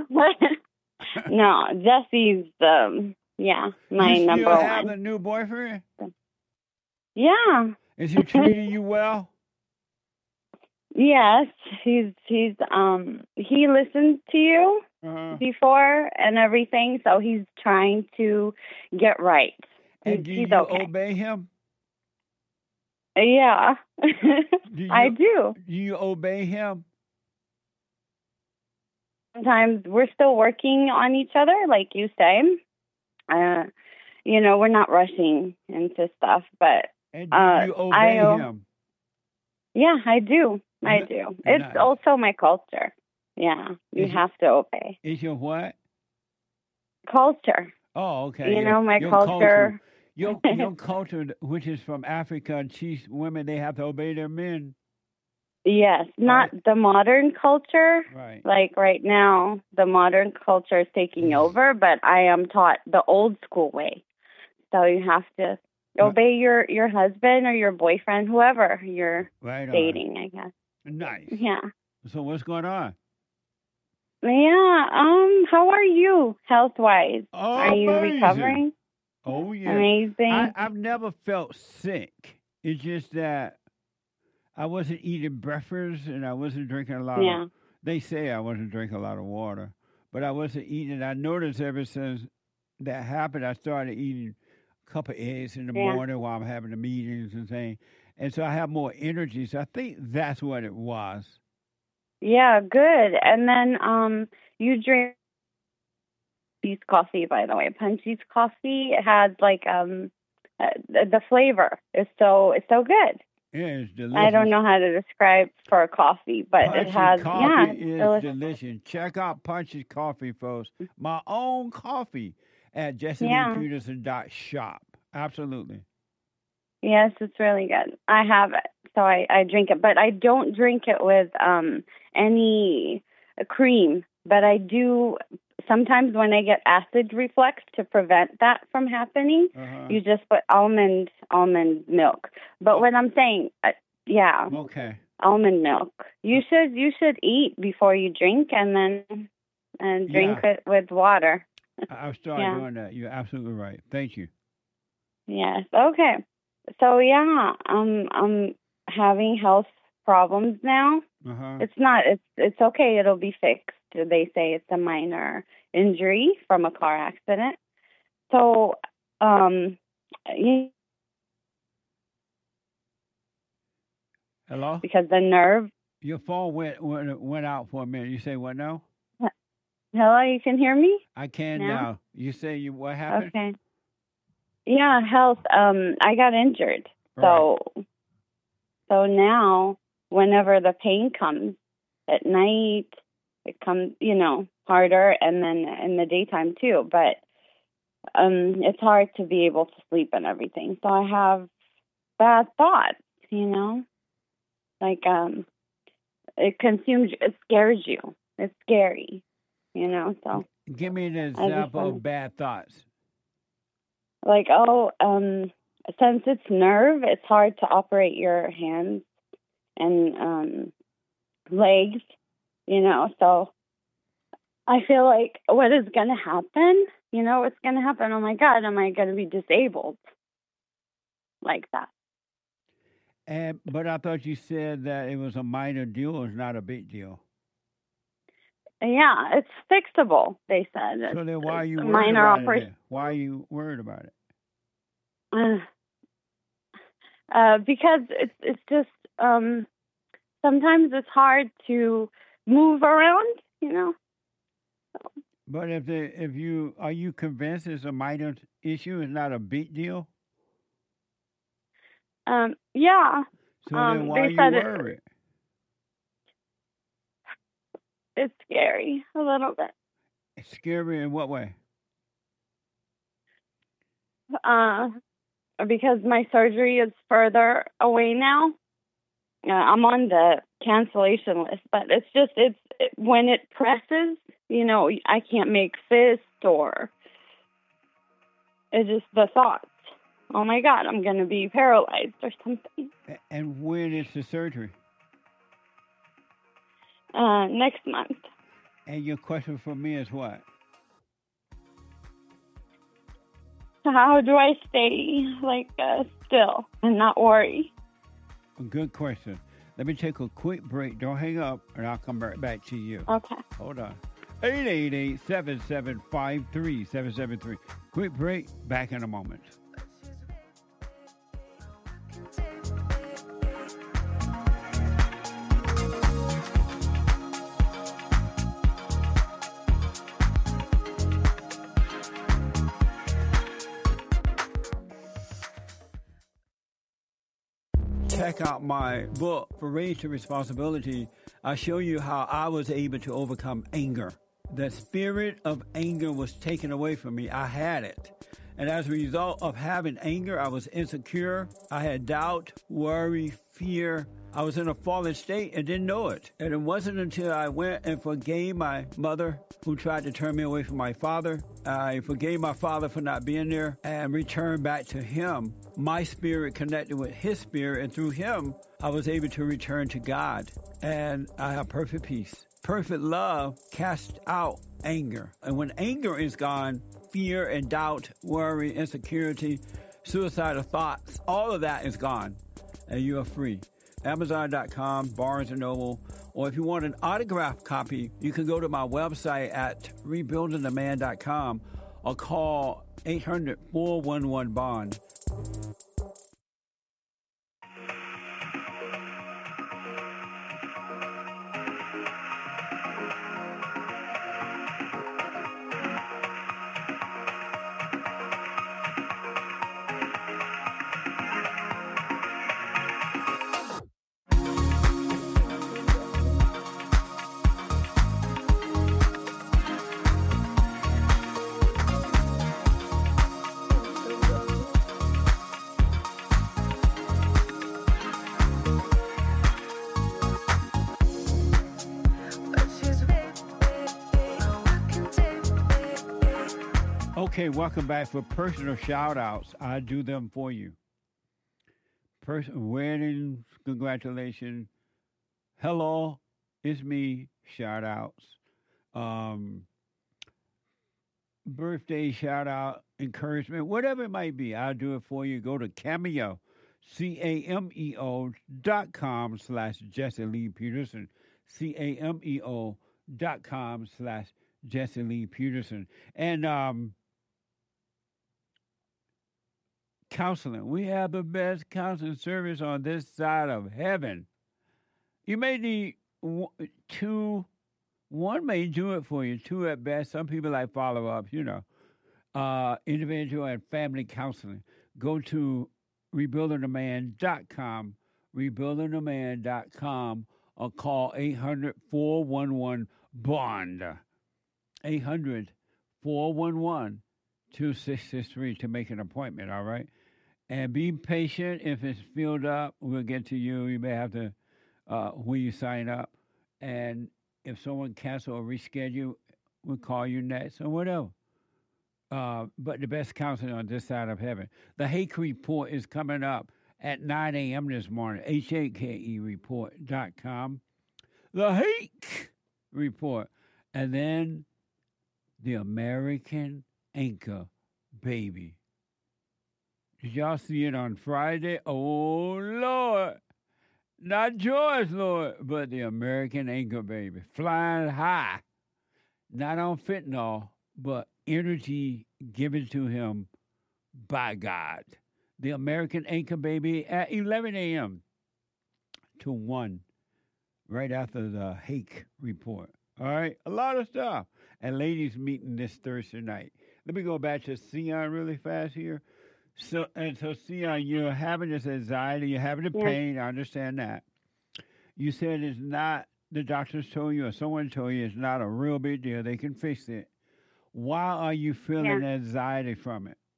No, Jesse's. Um. Yeah, my you number still have one. the new boyfriend? Yeah. Is he treating you well? Yes, he's he's um he listened to you Uh-huh. before and everything, so he's trying to get right. And do he's you okay. obey him? Yeah, Do you, I do. Do you obey him? Sometimes we're still working on each other, like you say. Uh, you know, we're not rushing into stuff, but And do uh, you obey I, him? Yeah, I do. I N- do. It's nice. also my culture. Yeah, you Is it- have to obey. Is your what? Culture. Oh, okay. You Your- know, my your culture. Your your culture, which is from Africa, and she's women, they have to obey their men. Yes, not the modern culture. Right. Like right now, the modern culture is taking over, but I am taught the old school way. So you have to obey your, your husband or your boyfriend, whoever you're Right on. dating, I guess. Nice. Yeah. So what's going on? Yeah. Um. How are you, health wise? Oh, are you amazing. recovering? Oh yeah. Amazing. I, I've never felt sick. It's just that I wasn't eating breakfast and I wasn't drinking a lot Yeah. of. They say I wasn't drinking a lot of water, but I wasn't eating. I noticed ever since that happened, I started eating a couple of eggs in the Yeah. morning while I'm having the meetings and things, and so I have more energy. So I think that's what it was. Yeah. Good. And then um, you drink Punchy's coffee, by the way. Punchy's coffee has like um, uh, the, the flavor is so it's so good. Yeah, it's delicious. I don't know how to describe for a coffee, but Punchy it has coffee yeah. is it's delicious. delicious. Check out Punchy's coffee, folks. My own coffee at jesse lee Yeah. peterson dot shop. Absolutely. Yes, it's really good. I have it, so I, I drink it, but I don't drink it with um any cream. But I do sometimes when I get acid reflux to prevent that from happening. Uh-huh. You just put almond almond milk. But what I'm saying, uh, yeah, Okay. almond milk. You should you should eat before you drink, and then and drink Yeah. it with water. I- I'll start Yeah. doing that. You're absolutely right. Thank you. Yes. Okay. So yeah, I'm I'm having health problems now. Uh-huh. It's not. It's it's okay. It'll be fixed. They say it's a minor injury from a car accident. So, um, you, Hello? because the nerve. Your phone went, went went out for a minute. You say what now? Hello, you can hear me? I can Now? now. You say you what happened? Okay. Yeah, health. Um, I got injured. So, so now, whenever the pain comes at night, it comes, you know, harder, and then in the daytime too. But um, it's hard to be able to sleep and everything. So I have bad thoughts, you know, like um, it consumes, it scares you. It's scary, you know. So Give me an I just example wanna- of bad thoughts. like, oh, um, since it's nerve, it's hard to operate your hands and um, legs, you know. So I feel like what is going to happen, you know, what's going to happen? Oh, my God, am I going to be disabled like that? And but I thought you said that it was a minor deal. It's not a big deal. Yeah, it's fixable, they said. So then, why are you It's a worried minor about it? operation. then? Why are you worried about it? Uh, uh, because it's it's just um, sometimes it's hard to move around, you know. But if the if you are you convinced it's a minor issue, it's not a big deal. Um, yeah. So um, then, why they are you said it- worried? It's scary a little bit. It's scary in what way? Uh, because my surgery is further away now. Uh, I'm on the cancellation list, but it's just it's it, when it presses, you know, I can't make fists or it's just the thoughts. Oh my God, I'm going to be paralyzed or something. A- And when is the surgery? Uh, next month. And your question for me is what? How do I stay like uh, still and not worry? A good question. Let me take a quick break. Don't hang up, and I'll come right back to you. Okay. Hold on. eight eight eight, seven seven five, three seven seven three. Quick break. Back in a moment. check out my book, For Raised to Responsibility, I show you how I was able to overcome anger. The spirit of anger was taken away from me. I had it. And as a result of having anger, I was insecure. I had doubt, worry, fear. I was in a fallen state and didn't know it. And it wasn't until I went and forgave my mother who tried to turn me away from my father. I forgave my father for not being there and returned back to him. My spirit connected with his spirit, and through him, I was able to return to God. And I have perfect peace. Perfect love casts out anger. And when anger is gone, fear and doubt, worry, insecurity, suicidal thoughts, all of that is gone. And you are free. Amazon dot com, Barnes and Noble, or if you want an autographed copy, you can go to my website at rebuilding the man dot com or call eight hundred, four one one, BOND. Okay, welcome back. For personal shout-outs, I do them for you. Pers- weddings, congratulations. Hello, it's me, shout-outs. Um, birthday shout-out, encouragement, whatever it might be, I'll do it for you. Go to Cameo, C A M E O dot com slash Jesse Lee Peterson, C A M E O dot com slash Jesse Lee Peterson. And, um, counseling. We have the best counseling service on this side of heaven. You may need two, one may do it for you, two at best. Some people like follow-ups, you know. Uh, individual and family counseling. Go to rebuilding the man dot com, rebuilding the man dot com, or call eight hundred, four one one, BOND. eight hundred, four one one, two six six three to make an appointment, all right? And be patient. If it's filled up, we'll get to you. You may have to, uh, when you sign up. And if someone cancel or reschedule, we'll call you next or whatever. Uh, but the best counseling on this side of heaven. The Hake Report is coming up at nine a.m. this morning, H A K E report dot com. The Hake Report. And then the American Anchor Baby. Did y'all see it on Friday? Oh, Lord. Not George, Lord, but the American Anchor Baby. Flying high. Not on fentanyl, but energy given to him by God. The American Anchor Baby at eleven a.m. to one, right after the Hake Report. All right? A lot of stuff. And ladies meeting this Thursday night. Let me go back to Sion really fast here. So, and so, Sion, you're having this anxiety, you're having the Yeah. pain, I understand that. You said it's not, the doctors told you or someone told you it's not a real big deal, they can fix it. Why are you feeling Yeah. anxiety from it?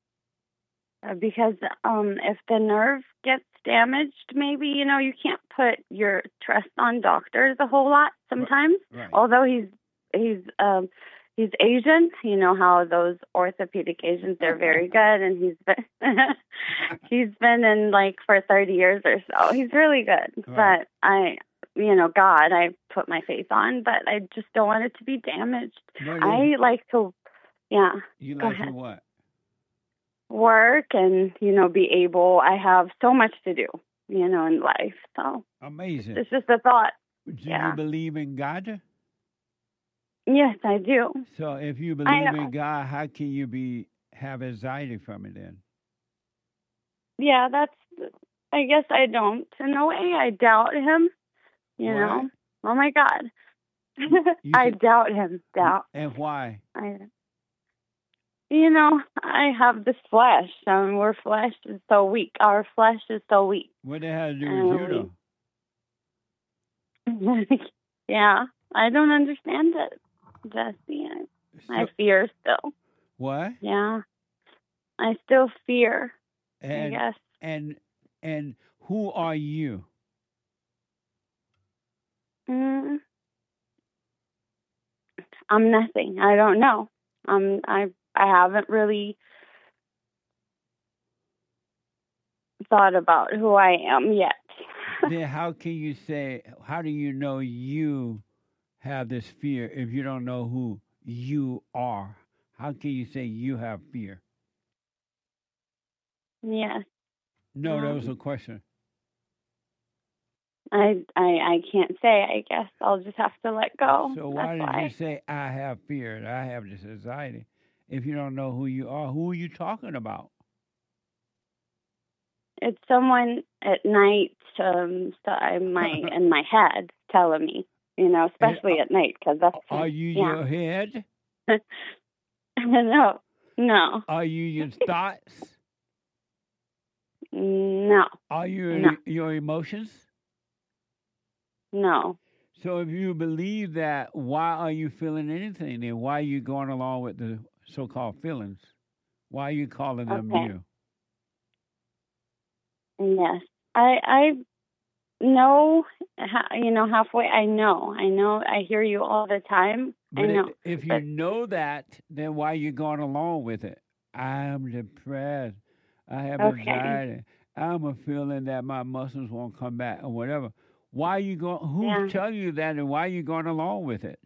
Uh, because um, if the nerve gets damaged, maybe, you know, you can't put your trust on doctors a whole lot sometimes. Right. Although he's he's um, he's Asian, you know how those orthopedic Asians, they're very good, and he's been he's been in like for thirty years or so. He's really good, Right. but I. You know, God, I put my faith on, but I just don't want it to be damaged. What I is- like to, yeah. You go like to ahead. what? Work and, you know, be able, I have so much to do, you know, in life. So Amazing. it's just a thought. Do yeah. you believe in God? Yes, I do. So if you I believe know. in God, how can you be have anxiety from it then? Yeah, that's, I guess I don't. In a way, I doubt him, you What? know. Oh, my God. You I said- doubt him. Doubt. And why? I, you know, I have this flesh. Um, we're flesh is so weak. Our flesh is so weak. What the hell to do with you, though? Yeah, I don't understand it, Jesse. I, So, I fear still. what? Yeah, I still fear. And, I guess. And and who are you? Mm, I'm nothing. I don't know. Um, I I haven't really thought about who I am yet. Then how can you say? How do you know you have this fear if you don't know who you are? How can you say you have fear? Yes. No, that Um, was a question. I, I I can't say. I guess I'll just have to let go. So why That's did why. you say I have fear and I have this anxiety? If you don't know who you are, who are you talking about? It's someone at night. Um, so I my in my head telling me, you know, especially at night because that's Are you yeah. your head? No, no, Are you your thoughts? no, Are you No. your emotions? no. So if you believe that, why are you feeling anything then? Why are you going along with the so-called feelings? Why are you calling them Okay. you? Yes, I I know. ha- You know, halfway. I know. I know. I hear you all the time. I But i- know. if you But know that, then why are you going along with it? I'm depressed. I have okay. anxiety. I'm a feeling that my muscles won't come back or whatever. Why are you going? Who's Yeah. telling you that, and why are you going along with it?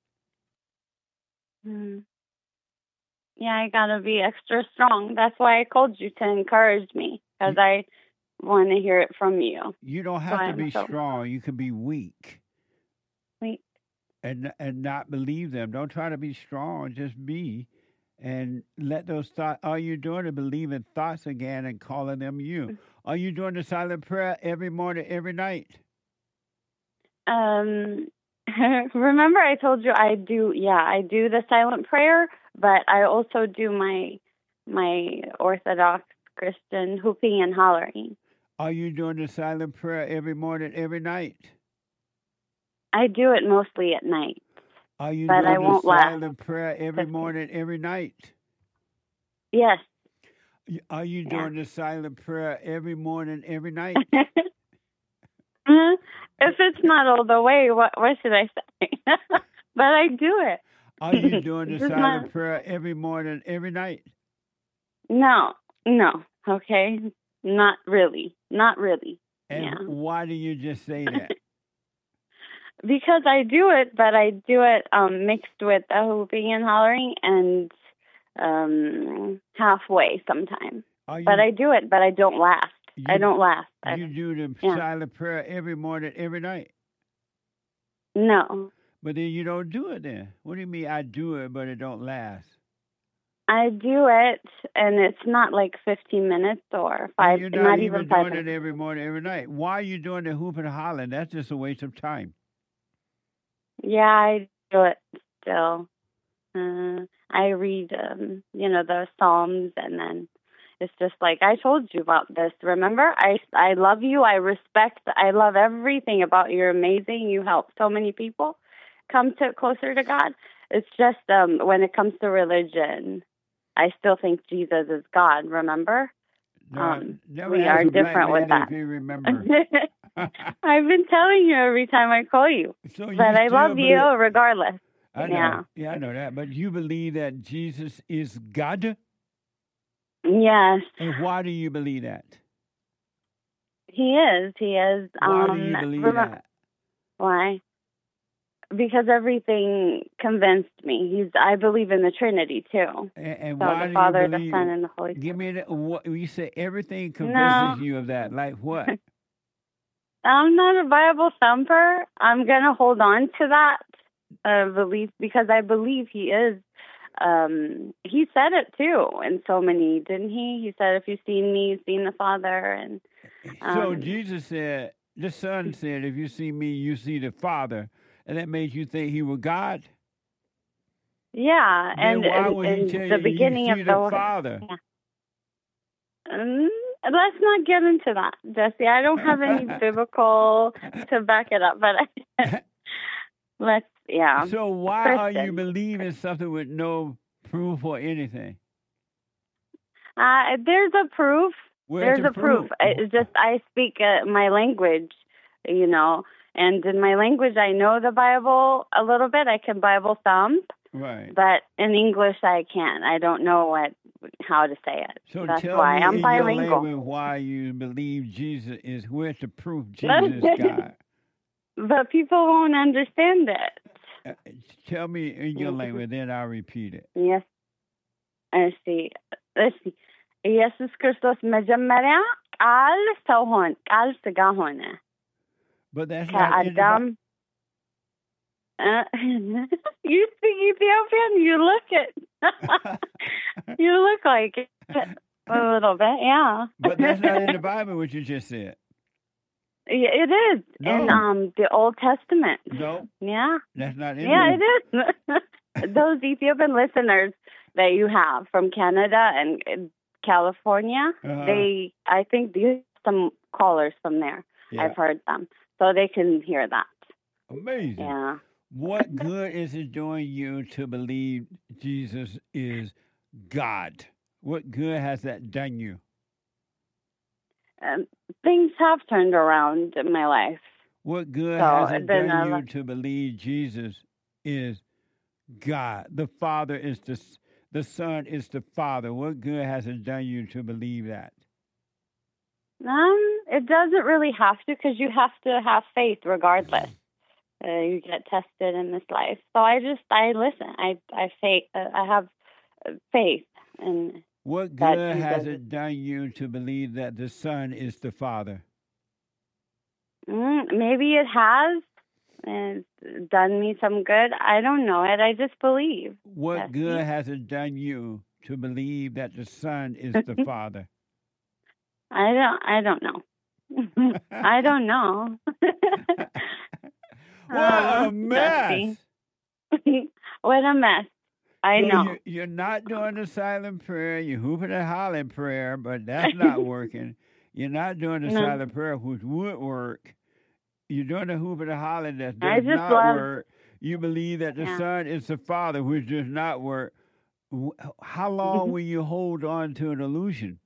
Mm. Yeah, I gotta be extra strong. That's why I called you to encourage me because I want to hear it from you. You don't That's have why to I'm be so strong. You can be weak weak. and and not believe them. Don't try to be strong. Just be, and let those thoughts. Are you doing to believe in thoughts again and calling them you? Are you doing the silent prayer every morning, every night? Um, remember I told you I do. Yeah, I do the silent prayer, but I also do my my Orthodox Christian hooping and hollering. Are you doing the silent prayer every morning, every night? I do it mostly at night, Are you but I doing the won't laugh. silent prayer every morning, every night? Yes. Y- Are you doing the silent prayer every morning, every night? Uh, if it's not all the way, what what should I say? But I do it. Are you doing the Just silent not- prayer every morning, every night? No, no. Okay, not really, not really. And Yeah, why do you just say that? because I do it, but I do it um, mixed with the hooping and hollering and um, halfway sometimes. Are you, But I do it, but I don't last. I You- don't last. I, you do the yeah. silent prayer every morning, every night. no, But then you don't do it then. What do you mean I do it, but it don't last? I do it, and it's not like fifteen minutes or five. And you're not, not even even five doing minutes. it every morning, every night. Why are you doing the hoop and hollering? That's just a waste of time. Yeah, I do it still. Uh, I read, um, you know, the Psalms, and then it's just like I told you about this. Remember, I I love you. I respect. I love everything about you. You're amazing. You help so many people come to closer to God. It's just um, when it comes to religion, I still think Jesus is God. Remember, No, um, never we ask are a black different man with that. if you remember. I've been telling you every time I call you, So you but I still love believe- you regardless. I know. Yeah. Yeah, I know that. But you believe that Jesus is God? Yes, And why do you believe that? he is. He is. Why um, do you believe remem- that? Why? Because everything convinced me. He's. I believe in the Trinity too. And, and So why the do Father, you the believe? Son, and the Holy Spirit. Give me the, what you say. Everything convinces No. you of that. Like what? I'm not a Bible thumper. I'm gonna hold on to that uh, belief because I believe he is. Um, he said it too in so many, didn't he? He said, "If you've seen me, you've seen the Father." And so um, Jesus said, the Son said, "If you see me, you see the Father," and that made you think he was God. Yeah, Then and, why and, would he and tell the you beginning you of see the, the Father? Yeah. Um, let's not get into that, Jesse. I don't have any biblical to back it up, but I, let's, yeah. So why are you Christian. believing something with no proof or anything? Uh, there's a proof. Where's there's the a proof. proof? It's just I speak uh, my language, you know, and in my language I know the Bible a little bit. I can Bible thump, Right. but in English I can't. I don't know what how to say it. So That's tell why me I'm in bilingual. your language why you believe Jesus is. Where's the proof Jesus is God? But people won't understand it. Uh, tell me in your language, then I'll repeat it. Yes. Let's see. Let's see. ኢየሱስ ክርስቶስ መጀመሪያ ቃል ሰው ሆነ ቃል ስጋ ሆነ But that's not in the ከአዳም uh, you speak Ethiopian, you look it. You look like it a little bit, yeah. But that's not in the Bible what you just said. Yeah, it is No. in um the Old Testament. No. Yeah. That's not in Yeah, there. it is. Those Ethiopian listeners that you have from Canada and California, Uh-huh. they, I think there's some callers from there. Yeah. I've heard them. So they can hear that. Amazing. Yeah. What good is it doing you to believe Jesus is God? What good has that done you? Um, things have turned around in my life. What good So, has it then done I- you to believe Jesus is God? The Father is the the Son is the Father. What good has it done you to believe that? Um, it doesn't really have to because you have to have faith regardless. Uh, you get tested in this life. So I just, I listen. I, I faith, uh, I have uh, faith in What that good Jesus has is- it done you to believe that the Son is the Father? Mm, maybe it has uh, done me some good. I don't know it. I just believe. What Yes. good has it done you to believe that the Son is the Father? I don't. I don't know. I don't know. What a Um, mess! Dusty. What a mess. I So know. You're, you're not doing the silent prayer. You're hooping and hollering prayer, but that's not working. You're not doing the No. silent prayer, which would work. You're doing the hooping and hollering that I does just not love- work. You believe that the Yeah. Son is the Father, which does not work. Wh- How long will you hold on to an illusion?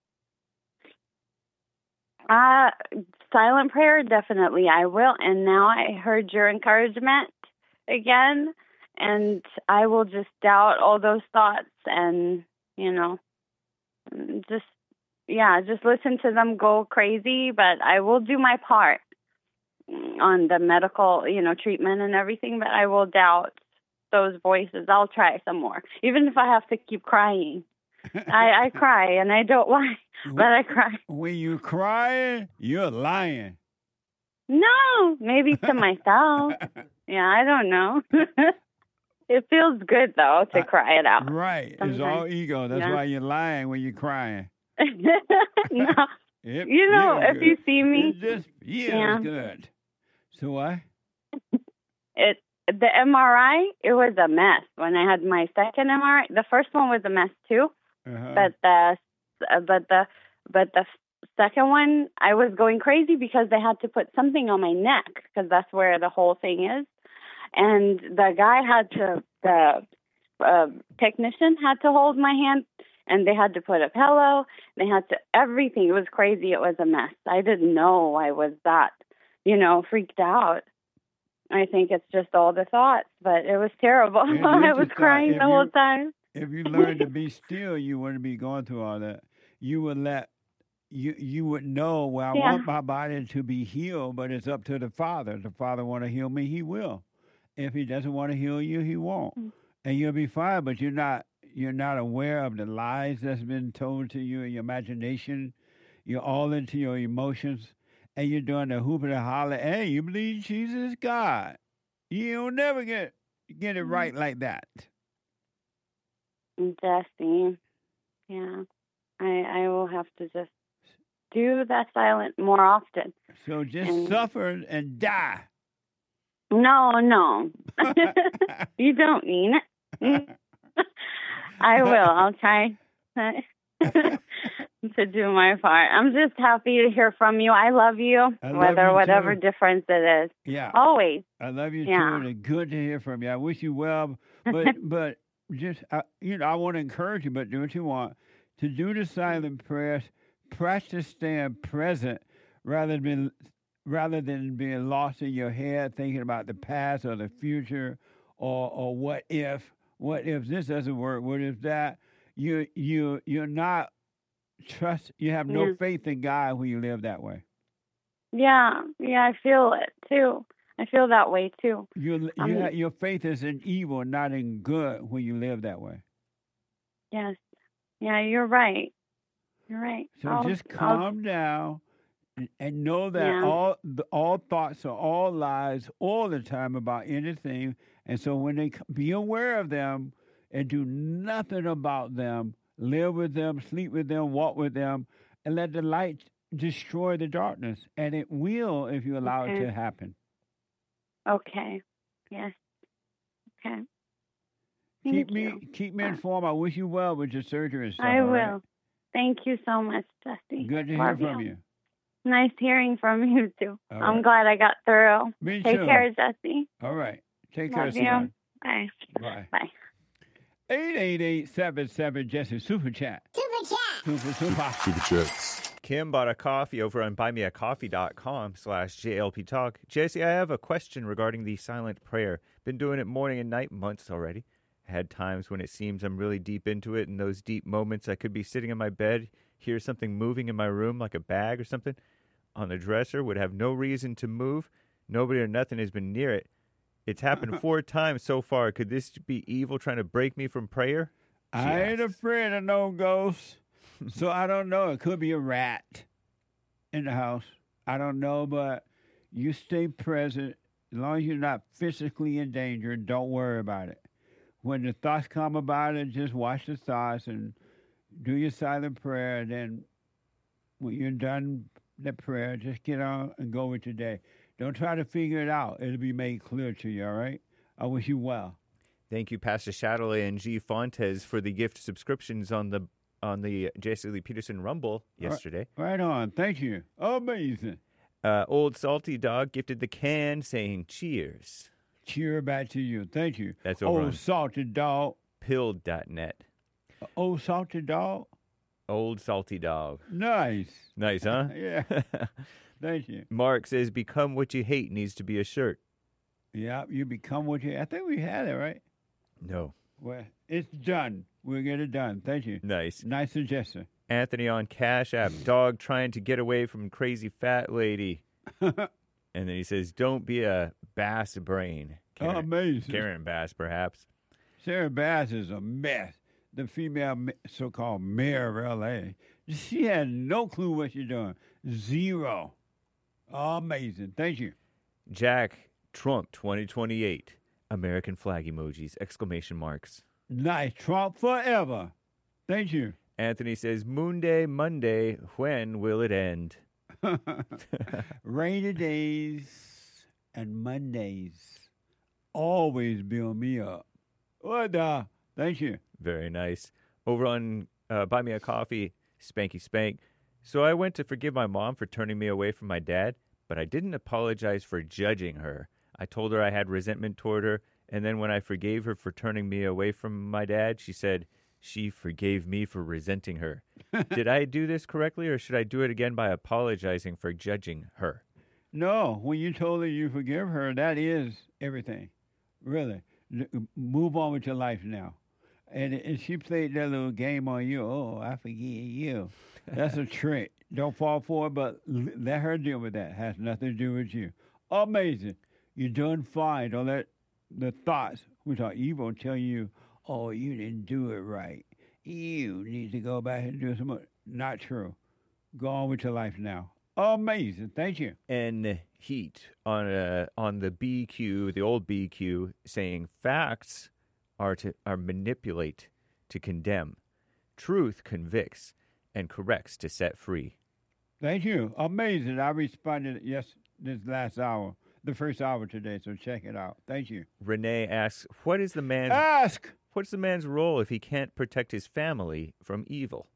Uh, silent prayer, definitely I will. And now I heard your encouragement again, and I will just doubt all those thoughts and, you know, just, yeah, just listen to them go crazy, but I will do my part on the medical, you know, treatment and everything, but I will doubt those voices. I'll try some more, even if I have to keep crying. I, I cry, and I don't lie, but I cry. When you're crying, you're lying. No, maybe to myself. Yeah, I don't know. It feels good, though, to cry it out. Right. It's Sometimes. all ego. That's Yeah. why you're lying when you're crying. No. It You know, feels if you good. see me, It just feels yeah. good. So what? it the M R I, it was a mess. When I had my second M R I, the first one was a mess too. Uh-huh. But the uh, but the but the second one, I was going crazy because they had to put something on my neck because that's where the whole thing is. And the guy had to, the uh, technician had to hold my hand, and they had to put a pillow. They had to everything. It was crazy. It was a mess. I didn't know I was that, you know, freaked out. I think it's just all the thoughts, but it was terrible. It is I the was thought. crying If the whole you- time. If you learn to be still, you wouldn't be going through all that. You would let you you would know. Well, I Yeah. want my body to be healed, but it's up to the Father. If the Father want to heal me, He will. If He doesn't want to heal you, He won't, and you'll be fine. But you're not you're not aware of the lies that's been told to you in your imagination. You're all into your emotions, and you're doing the hooping and holler. Hey, you believe Jesus is God? You'll never get get it right like that. Jesse, yeah, I I will have to just do that silent more often. So just And- suffer and die. No, no, you don't mean it. I will. I'll try to do my part. I'm just happy to hear from you. I love you, I love whether you whatever too. difference it is. Yeah. Always. I love you Yeah. too, and it's good to hear from you. I wish you well, but but just uh, you know, I want to encourage you, but do what you want to do the silent prayers. Practice staying present rather than rather than being lost in your head, thinking about the past or the future, or or what if what if this doesn't work? What if that? You you you're not trust. You have no Yeah. faith in God when you live that way. Yeah. Yeah, I feel it too. I feel that way too. Your you Um, ha- your faith is in evil, not in good, when you live that way. Yes. Yeah, you're right. You're right. So I'll- just I'll- calm down and, and know that Yeah. all the, all thoughts are all lies all the time about anything. And so when they c- be aware of them and do nothing about them, live with them, sleep with them, walk with them, and let the light destroy the darkness. And it will if you allow it Okay. to happen. Okay. Yes. Okay. Keep Thank me you. keep me informed. I wish you well with your surgery and stuff. I all right? will. Thank you so much, Jesse. Good to Love hear from you. Nice hearing from you too. All I'm right. glad I got through. Me Take too. care, Jesse. All right. Take care, Love you. sweetheart. Bye. Bye. Bye. eight eight eight, seven seven, Jesse. Super Chat. Super chat. Super, super. Super chats. Kim bought a coffee over on buymeacoffee.com slash JLP Talk. Jesse, I have a question regarding the silent prayer. Been doing it morning and night months already. Had times when it seems I'm really deep into it. In those deep moments, I could be sitting in my bed, hear something moving in my room, like a bag or something, on the dresser, would have no reason to move. Nobody or nothing has been near it. It's happened four times so far. Could this be evil trying to break me from prayer? She I ain't asks. afraid of no ghosts. So I don't know. It could be a rat in the house. I don't know, but you stay present. As long as you're not physically in danger, don't worry about it. When the thoughts come about it, just watch the thoughts and do your silent prayer. And then when you're done the prayer, just get on and go with your day. Don't try to figure it out. It'll be made clear to you, all right? I wish you well. Thank you, Pastor Shadowley and G. Fontes, for the gift subscriptions on the on the Jesse Lee Peterson Rumble yesterday. Right on. Thank you. Amazing. Uh, Old Salty Dog gifted the can, saying cheers. Cheer back to you. Thank you. That's over Old on salted dog. pilled dot net. Old salted dog. Old Salty Dog. Nice. Nice, huh? Yeah. Thank you. Mark says, become what you hate needs to be a shirt. Yeah, you become what you. I think we had it right. No. Well, it's done. We'll get it done. Thank you. Nice. Nice suggestion. Anthony on Cash App. Dog trying to get away from crazy fat lady. And then he says, don't be a bass brain. Karen, Amazing. Karen Bass, perhaps. Sarah Bass is a mess. The female ma- so-called mayor of L A. She had no clue what she's doing. Zero. Amazing. Thank you. Jack Trump twenty twenty-eight. American flag emojis, exclamation marks. Nice. Trump forever. Thank you. Anthony says, Moon Day, Monday, when will it end? Rainy days and Mondays always build me up. What the? Thank you. Very nice. Over on uh, Buy Me a Coffee, Spanky Spank. So I went to forgive my mom for turning me away from my dad, but I didn't apologize for judging her. I told her I had resentment toward her, and then when I forgave her for turning me away from my dad, she said she forgave me for resenting her. Did I do this correctly, or should I do it again by apologizing for judging her? No, when you told her you forgive her, that is everything. Really. N- Move on with your life now. And, and she played that little game on you. Oh, I forgive you. That's a trick. Don't fall for it, but l- let her deal with that. Has nothing to do with you. Amazing. You're doing fine. Don't let the thoughts, which are evil, tell you, oh, you didn't do it right. You need to go back and do some more. Not true. Go on with your life now. Amazing. Thank you. And Heat on uh, on the B Q, the old B Q, saying facts are to are manipulate to condemn, truth convicts, and corrects to set free. Thank you. Amazing. I responded yes this last hour, the first hour today. So check it out. Thank you. Renee asks, "What is the man's Ask. what's the man's role if he can't protect his family from evil?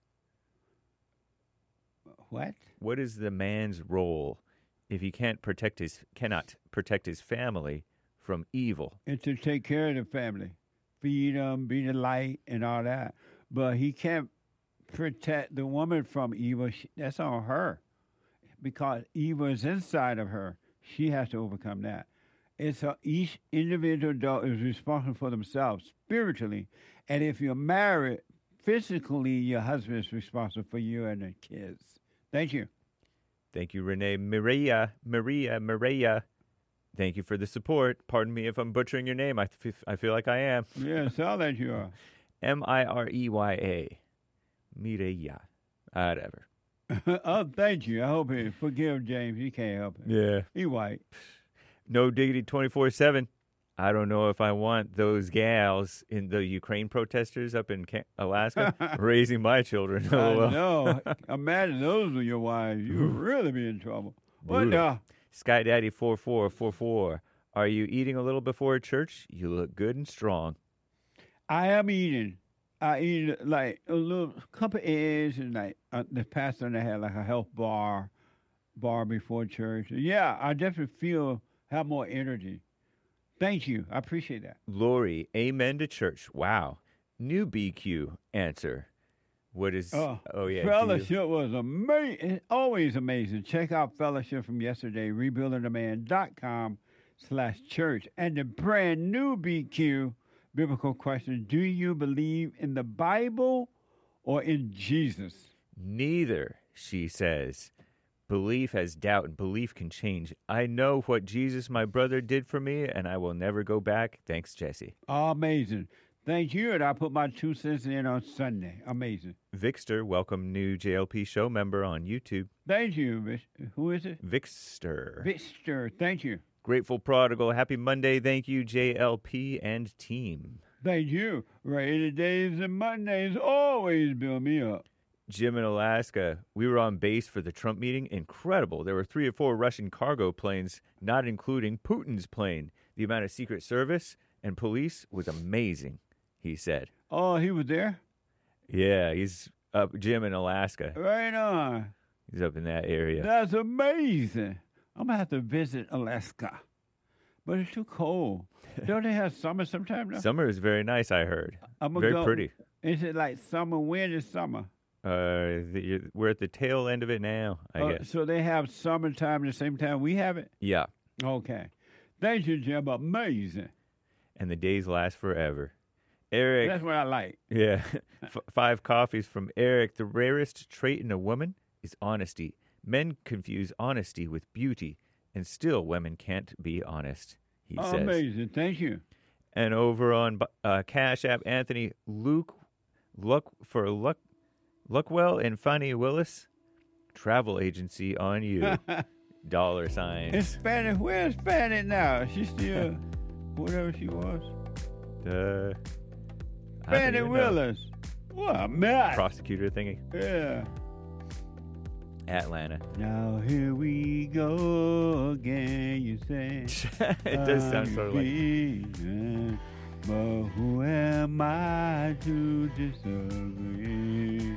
What? What is the man's role if he can't protect his cannot protect his family from evil? And to take care of the family, feed them, be the light, and all that. But he can't protect the woman from evil. She, that's on her, because evil is inside of her. She has to overcome that. It's a, each individual adult is responsible for themselves spiritually, and if you're married, physically, your husband is responsible for you and the kids. Thank you. Thank you, Renee. Maria, Maria, Maria. Thank you for the support. Pardon me if I'm butchering your name. I, f- I feel like I am. Yeah, sound like you are. M I R E Y A. Mireya. Whatever. Oh, thank you. I hope he forgive James. He can't help it. Yeah. He white. No Diggity twenty-four seven. I don't know if I want those gals in the Ukraine protesters up in Alaska raising my children. I Oh, well. know. Imagine those were your wives. You would really be in trouble. What the? Sky Daddy four four four four. Are you eating a little before church? You look good and strong. I am eating. I eat like a little couple eggs and like uh, the pastor and I had like a health bar, bar before church. Yeah, I definitely feel have more energy. Thank you. I appreciate that. Lori, amen to church. Wow. New B Q answer. What is, oh, oh yeah. Fellowship you, was amazing. Always amazing. Check out Fellowship from yesterday, rebuilding the man dot com slash church. And the brand new B Q biblical question, do you believe in the Bible or in Jesus? Neither, she says. Belief has doubt, and belief can change. I know what Jesus, my brother, did for me, and I will never go back. Thanks, Jesse. Amazing. Thank you, and I put my two cents in on Sunday. Amazing. Vixter, welcome new J L P show member on YouTube. Thank you. Who is it? Vixter. Vixter, thank you. Grateful Prodigal, happy Monday. Thank you, J L P and team. Thank you. Rainy days and Mondays always build me up. Jim in Alaska, we were on base for the Trump meeting. Incredible. There were three or four Russian cargo planes, not including Putin's plane. The amount of Secret Service and police was amazing, he said. Oh, he was there? Yeah, he's up, Jim in Alaska. Right on. He's up in that area. That's amazing. I'm going to have to visit Alaska. But it's too cold. Don't they have summer sometime now? Summer is very nice, I heard. I'm very go, pretty. Is it like summer? When is summer? Uh, the, we're at the tail end of it now, I uh, guess. So they have summertime at the same time we have it? Yeah. Okay. Thank you, Jim. Amazing. And the days last forever. Eric. That's what I like. Yeah. F- five coffees from Eric. The rarest trait in a woman is honesty. Men confuse honesty with beauty, and still women can't be honest, he oh, says. Amazing. Thank you. And over on uh, Cash App, Anthony, Luke, look for luck. Luckwell and Fannie Willis, travel agency on you. Dollar sign. It's Fannie. Where's Fannie now? She's still whatever she was. Uh, Fannie Willis. What a mess. Prosecutor thingy. Yeah. Atlanta. Now here we go again, you say. It does sound sort of like. But who am I to disagree?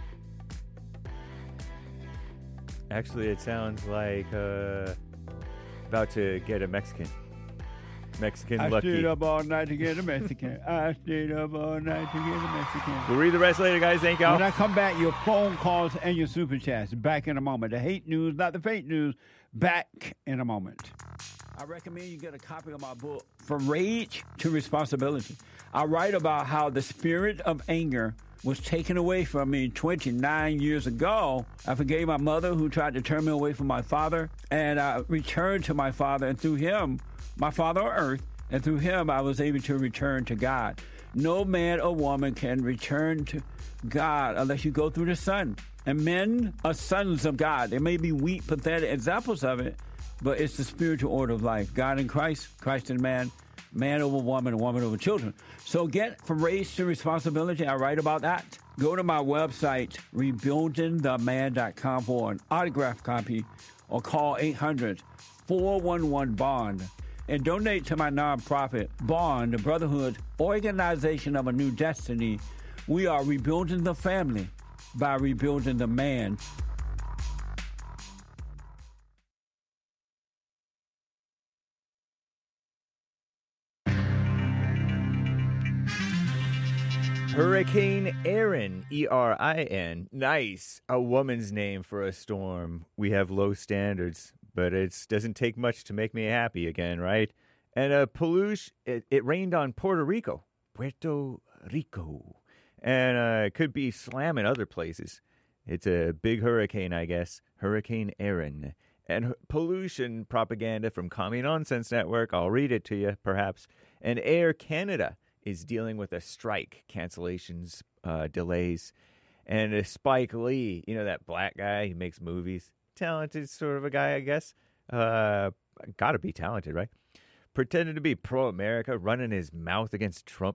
Actually, it sounds like uh, about to get a Mexican. Mexican I lucky. I stayed up all night to get a Mexican. I stayed up all night to get a Mexican. We'll read the rest later, guys. Thank y'all. When I come back, your phone calls and your super chats. Back in a moment. The hate news, not the fake news. Back in a moment. I recommend you get a copy of my book, From Rage to Responsibility. I write about how the spirit of anger was taken away from me twenty-nine years ago. I forgave my mother who tried to turn me away from my father, and I returned to my father, and through him, my father on earth, and through him, I was able to return to God. No man or woman can return to God unless you go through the Son. And men are sons of God. There may be weak, pathetic examples of it, but it's the spiritual order of life. God in Christ, Christ in man, man over woman, and woman over children. So get From Rage to Responsibility. I write about that. Go to my website, rebuilding the man dot com for an autographed copy, or call eight hundred, four one one, BOND. and donate to my nonprofit, Bond, the Brotherhood Organization of a New Destiny. We are rebuilding the family by rebuilding the man. Hurricane Erin, E R I N. Nice. A woman's name for a storm. We have low standards, but it doesn't take much to make me happy again, right? And uh, pollution, it, it rained on Puerto Rico. Puerto Rico. And uh, it could be slamming other places. It's a big hurricane, I guess. Hurricane Erin. And h- pollution propaganda from Commie Nonsense Network. I'll read it to you, perhaps. And Air Canada is dealing with a strike, cancellations, uh, delays. And uh, Spike Lee, you know, that black guy, he makes movies. Talented sort of a guy, I guess. Uh, gotta be talented, right? Pretended to be pro-America, running his mouth against Trump.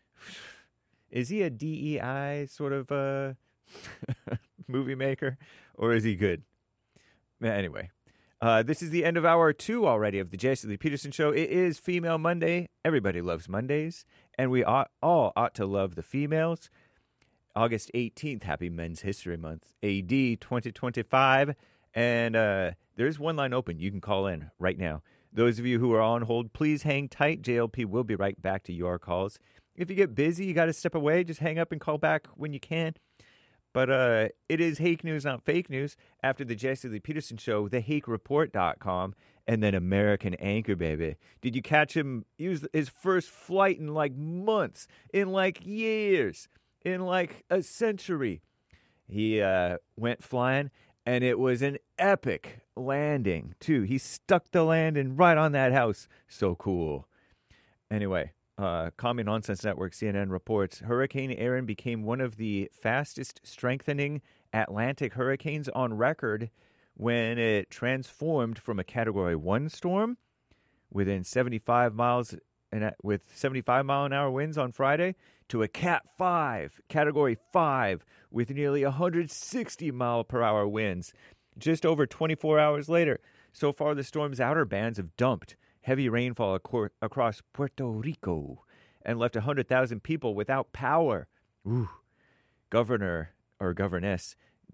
Is he a D E I sort of uh, movie maker, or is he good? Anyway, uh, this is the end of hour two already of the Jesse Lee Peterson Show. It is Female Monday. Everybody loves Mondays, and we ought, all ought to love the females. August eighteenth, Happy Men's History Month, A D twenty twenty-five. And uh, there's one line open. You can call in right now. Those of you who are on hold, please hang tight. J L P will be right back to your calls. If you get busy, you got to step away. Just hang up and call back when you can. But uh, it is Hake News, not fake news. After the Jesse Lee Peterson Show, the hake report dot com, and then American Anchor, baby. Did you catch him use his first flight in like months, in like years, in like a century? He uh, went flying, and it was an epic landing, too. He stuck the landing right on that house. So cool. Anyway. Uh, Commie Nonsense Network, C N N reports, Hurricane Erin became one of the fastest strengthening Atlantic hurricanes on record when it transformed from a Category one storm within seventy-five miles and with seventy-five mile an hour winds on Friday to a Cat five, Category five with nearly one hundred sixty mile per hour winds just over twenty-four hours later. So far, the storm's outer bands have dumped heavy rainfall acor- across Puerto Rico and left one hundred thousand people without power. Ooh. Governor, or governess,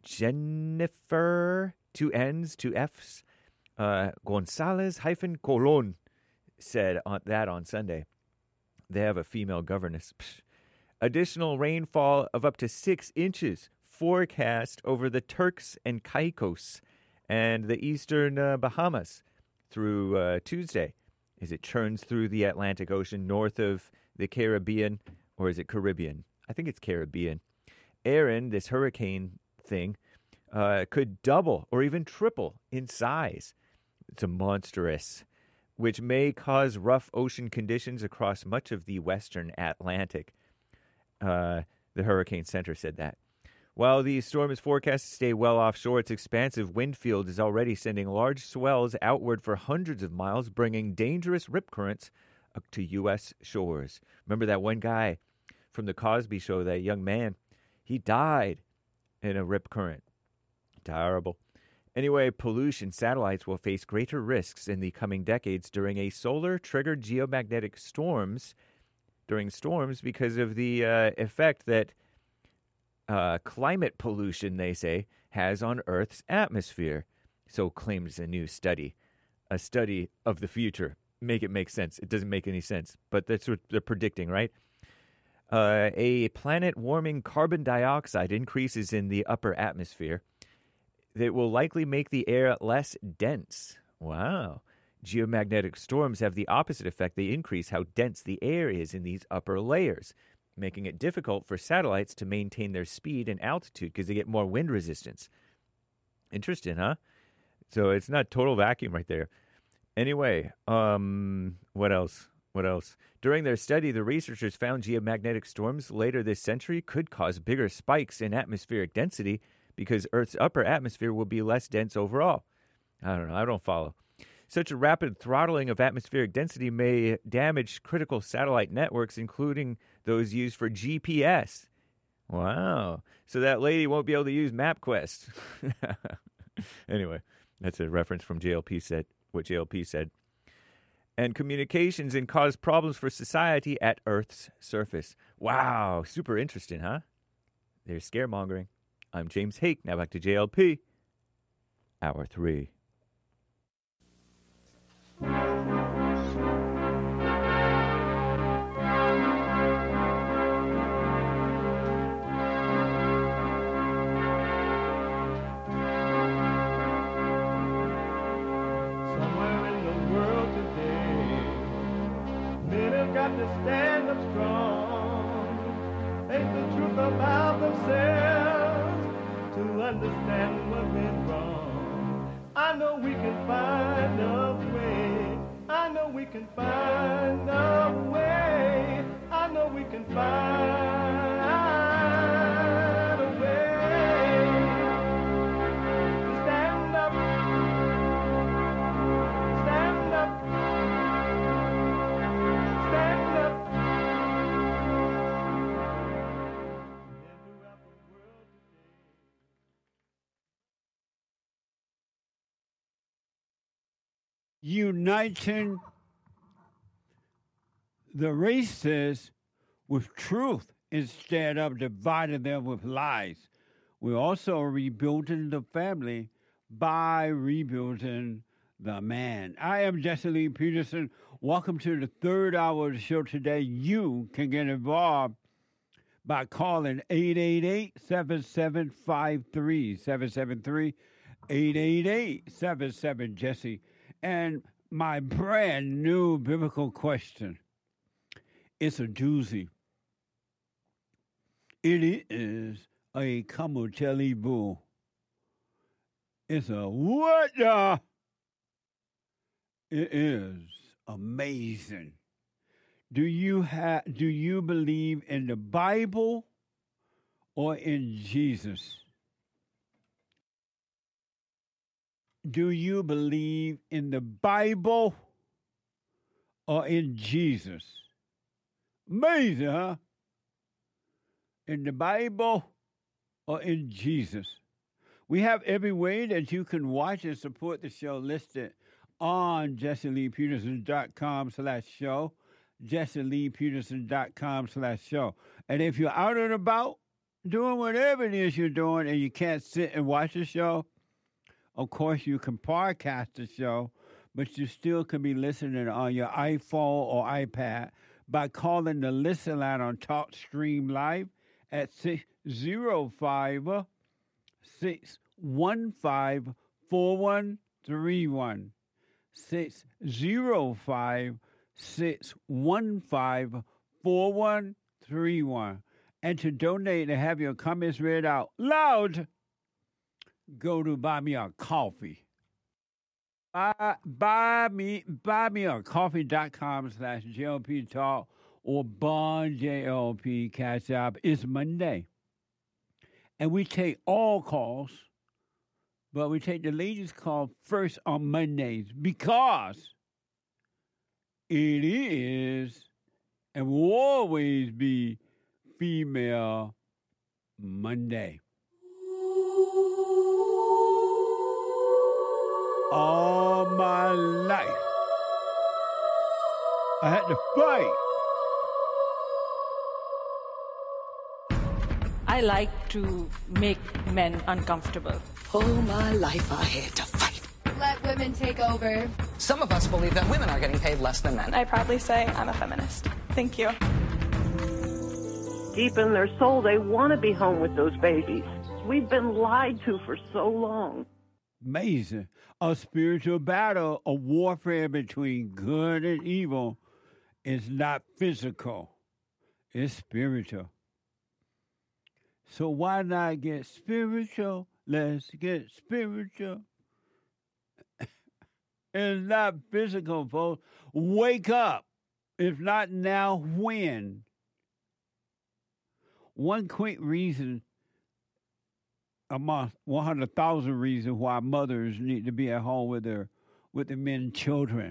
Jennifer, two N's, two F's, uh, Gonzalez hyphen Colon said on, that on Sunday. They have a female governess. Psh. Additional rainfall of up to six inches forecast over the Turks and Caicos and the eastern uh, Bahamas through uh, Tuesday, as it churns through the Atlantic Ocean north of the Caribbean, or is it Caribbean? I think it's Caribbean. Erin, this hurricane thing, uh, could double or even triple in size. It's a monstrous, which may cause rough ocean conditions across much of the western Atlantic. Uh, the Hurricane Center said that. While the storm is forecast to stay well offshore, its expansive wind field is already sending large swells outward for hundreds of miles, bringing dangerous rip currents up to U S shores. Remember that one guy from the Cosby Show, that young man? He died in a rip current. Terrible. Anyway, pollution satellites will face greater risks in the coming decades during a solar-triggered geomagnetic storms, during storms because of the uh, effect that Uh, climate pollution, they say, has on Earth's atmosphere. So claims a new study. A study of the future. Make it make sense. It doesn't make any sense, but that's what they're predicting, right? Uh, a planet-warming carbon dioxide increases in the upper atmosphere that will likely make the air less dense. Wow. Geomagnetic storms have the opposite effect. They increase how dense the air is in these upper layers, making it difficult for satellites to maintain their speed and altitude because they get more wind resistance. Interesting, huh? So it's not total vacuum right there. Anyway, um, what else? What else? During their study, the researchers found geomagnetic storms later this century could cause bigger spikes in atmospheric density because Earth's upper atmosphere will be less dense overall. I don't know. I don't follow. Such a rapid throttling of atmospheric density may damage critical satellite networks, including those used for G P S. Wow. So that lady won't be able to use MapQuest. Anyway, that's a reference from J L P said, what J L P said. and communications and cause problems for society at Earth's surface. Wow, super interesting, huh? There's scaremongering. I'm James Hake. Now back to J L P. Hour three. To stand up strong, face the truth about themselves, to understand what went wrong. I know we can find a way. I know we can find a way. I know we can find a way to stand up, stand up. Uniting the races with truth instead of dividing them with lies. We're also rebuilding the family by rebuilding the man. I am Jesse Lee Peterson. Welcome to the third hour of the show today. You can get involved by calling eight eight eight, seven seven five three, seven seven three, eight eight eight, seven seven, Jesse. And my brand new biblical question, it's a doozy. It is a kamuteli boo. It's a what the? It is amazing. Do you have? Do you believe in the Bible or in Jesus? Do you believe in the Bible or in Jesus? Amazing, huh? In the Bible or in Jesus? We have every way that you can watch and support the show listed on jesse lee peterson dot com slash show, jesse lee peterson dot com slash show. And if you're out and about doing whatever it is you're doing and you can't sit and watch the show, of course, you can podcast the show, but you still can be listening on your iPhone or iPad by calling the listen line on TalkStream Live at six oh five, six one five, four one three one. six oh five, six one five, four one three one. And to donate and have your comments read out loud, go to Buy Me a Coffee. Buy, buy me, buy me a coffee.com slash JLP Talk or Bond J L P Cash App. It's Monday. And we take all calls, but we take the ladies' call first on Mondays because it is and will always be Female Monday. All my life, I had to fight. I like to make men uncomfortable. All my life I had to fight. Let women take over. Some of us believe that women are getting paid less than men. I proudly say I'm a feminist. Thank you. Deep in their soul, they want to be home with those babies. We've been lied to for so long. Amazing. A spiritual battle, a warfare between good and evil is not physical. It's spiritual. So why not get spiritual? Let's get spiritual. It's not physical, folks. Wake up. If not now, when? One quick reason among one hundred thousand reasons why mothers need to be at home with their with the men and children.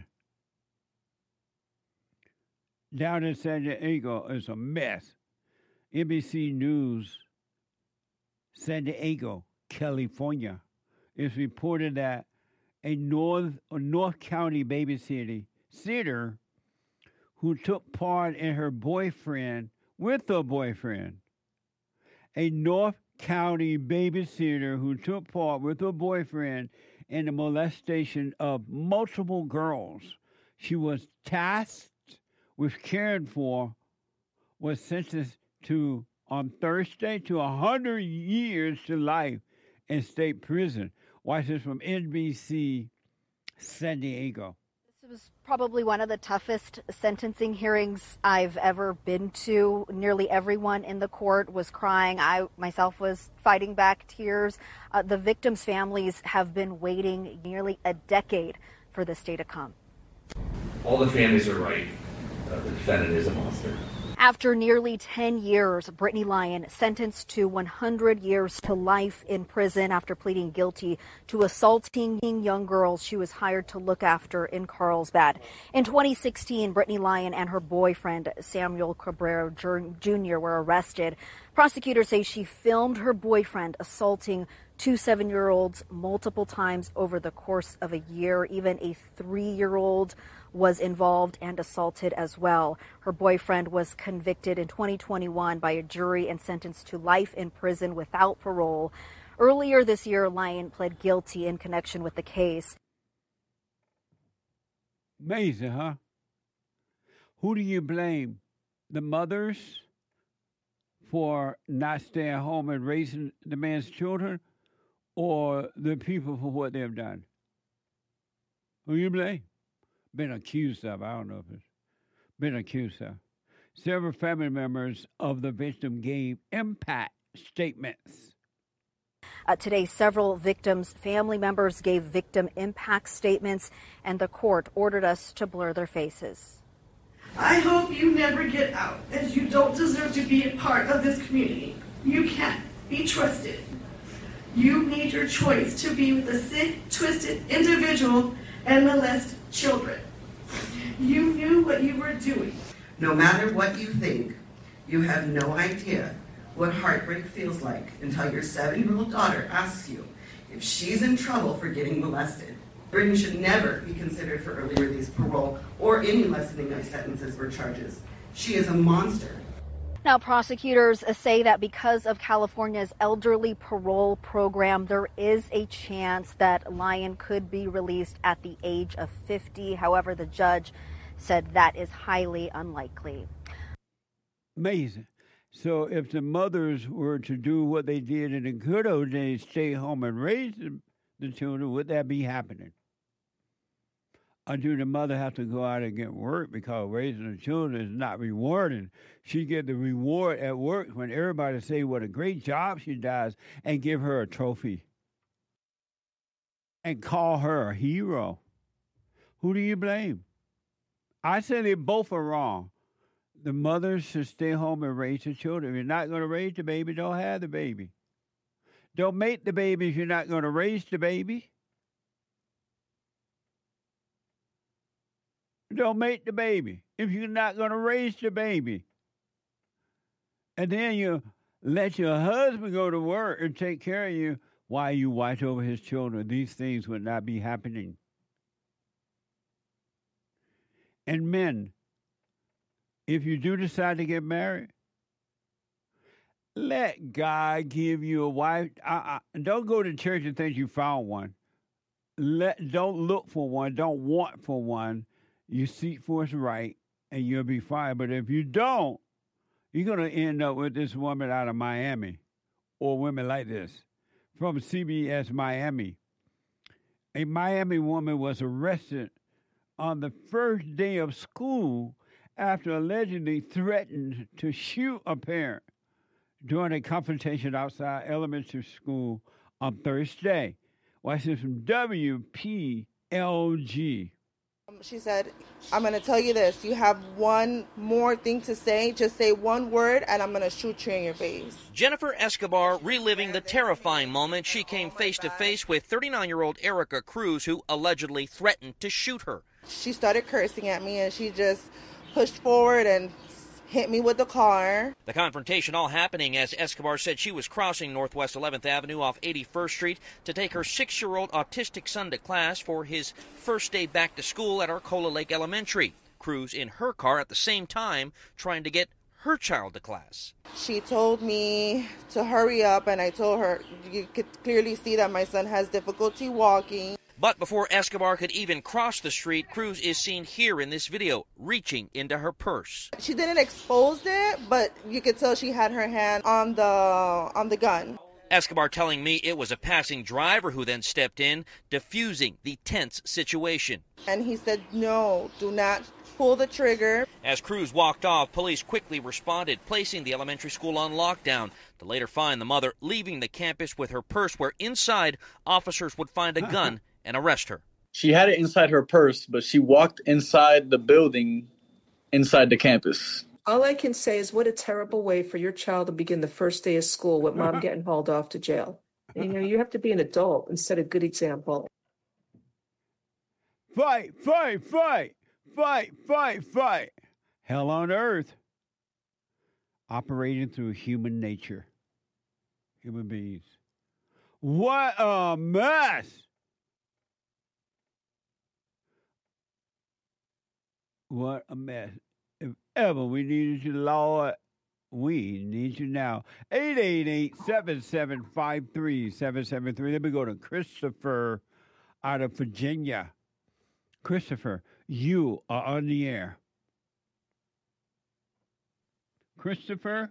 Down in San Diego is a mess. N B C News, San Diego, California, it's reported that a North a North County babysitter babysitter who took part in her boyfriend with her boyfriend. A North County babysitter who took part with her boyfriend in the molestation of multiple girls she was tasked with caring for was sentenced to, on Thursday, to one hundred years to life in state prison. Watch this from N B C San Diego. This was probably one of the toughest sentencing hearings I've ever been to. Nearly everyone in the court was crying. I myself was fighting back tears. Uh, the victims' families have been waiting nearly a decade for this day to come. All the families are right. Uh, the defendant is a monster. After nearly ten years, Brittany Lyon sentenced to one hundred years to life in prison after pleading guilty to assaulting young girls she was hired to look after in Carlsbad. In twenty sixteen, Brittany Lyon and her boyfriend, Samuel Cabrera Junior, were arrested. Prosecutors say she filmed her boyfriend assaulting two seven-year-olds multiple times over the course of a year. Even a three-year-old was involved and assaulted as well. Her boyfriend was convicted in twenty twenty-one by a jury and sentenced to life in prison without parole. Earlier this year, Lyon pled guilty in connection with the case. Amazing, huh? Who do you blame? The mothers for not staying home and raising the man's children, or the people for what they've done? Who you blame? Been accused of. I don't know if it's been accused of. Several family members of the victim gave impact statements. Uh, today, several victims' family members gave victim impact statements, and the court ordered us to blur their faces. I hope you never get out, as you don't deserve to be a part of this community. You can't be trusted. You made your choice to be with a sick, twisted individual and molest children. You knew what you were doing. No matter what you think, you have no idea what heartbreak feels like until your seven-year-old daughter asks you if she's in trouble for getting molested. Brittany should never be considered for early release, parole, or any lessening of sentences or charges. She is a monster. Now, prosecutors say that because of California's elderly parole program, there is a chance that Lyon could be released at the age of fifty. However, the judge said that is highly unlikely. Amazing. So if the mothers were to do what they did in the good old days, stay home and raise the, the children, would that be happening? Or do the mother have to go out and get work because raising the children is not rewarding? She get the reward at work when everybody say what a great job she does and give her a trophy and call her a hero. Who do you blame? I say they both are wrong. The mothers should stay home and raise the children. If you're not going to raise the baby, don't have the baby. Don't make the baby if you're not going to raise the baby. Don't make the baby if you're not going to raise the baby. And then you let your husband go to work and take care of you while you watch over his children. These things would not be happening. And men, if you do decide to get married, let God give you a wife. Uh, uh, don't go to church and think you found one. Let Don't look for one. Don't want for one. You seek for what's right, and you'll be fine. But if you don't, you're going to end up with this woman out of Miami, or women like this, from C B S Miami. A Miami woman was arrested on the first day of school after allegedly threatened to shoot a parent during a confrontation outside elementary school on Thursday. Watch this from W P L G. She said, I'm going to tell you this. You have one more thing to say. Just say one word, and I'm going to shoot you in your face. Jennifer Escobar reliving the terrifying moment she came face-to-face with thirty-nine-year-old Erica Cruz, who allegedly threatened to shoot her. She started cursing at me, and she just pushed forward and hit me with the car. The confrontation all happening as Escobar said she was crossing Northwest eleventh Avenue off eighty-first Street to take her six-year-old autistic son to class for his first day back to school at Arcola Lake Elementary. Cruz in her car at the same time trying to get her child to class. She told me to hurry up, and I told her, you could clearly see that my son has difficulty walking. But before Escobar could even cross the street, Cruz is seen here in this video, reaching into her purse. She didn't expose it, but you could tell she had her hand on the on the gun. Escobar telling me it was a passing driver who then stepped in, diffusing the tense situation. And he said, no, do not pull the trigger. As Cruz walked off, police quickly responded, placing the elementary school on lockdown to later find the mother leaving the campus with her purse, where inside officers would find a gun and arrest her. She had it inside her purse, but she walked inside the building, inside the campus. All I can say is what a terrible way for your child to begin the first day of school with mom getting hauled off to jail. You know, you have to be an adult and set a good example. Fight, fight, fight, fight, fight, fight. Hell on earth. Operating through human nature. Human beings. What a mess. What a mess. If ever we needed you, Lord, we need you now. eight eight eight, seven seven five, three seven seven three. Let me go to Christopher out of Virginia. Christopher, you are on the air. Christopher?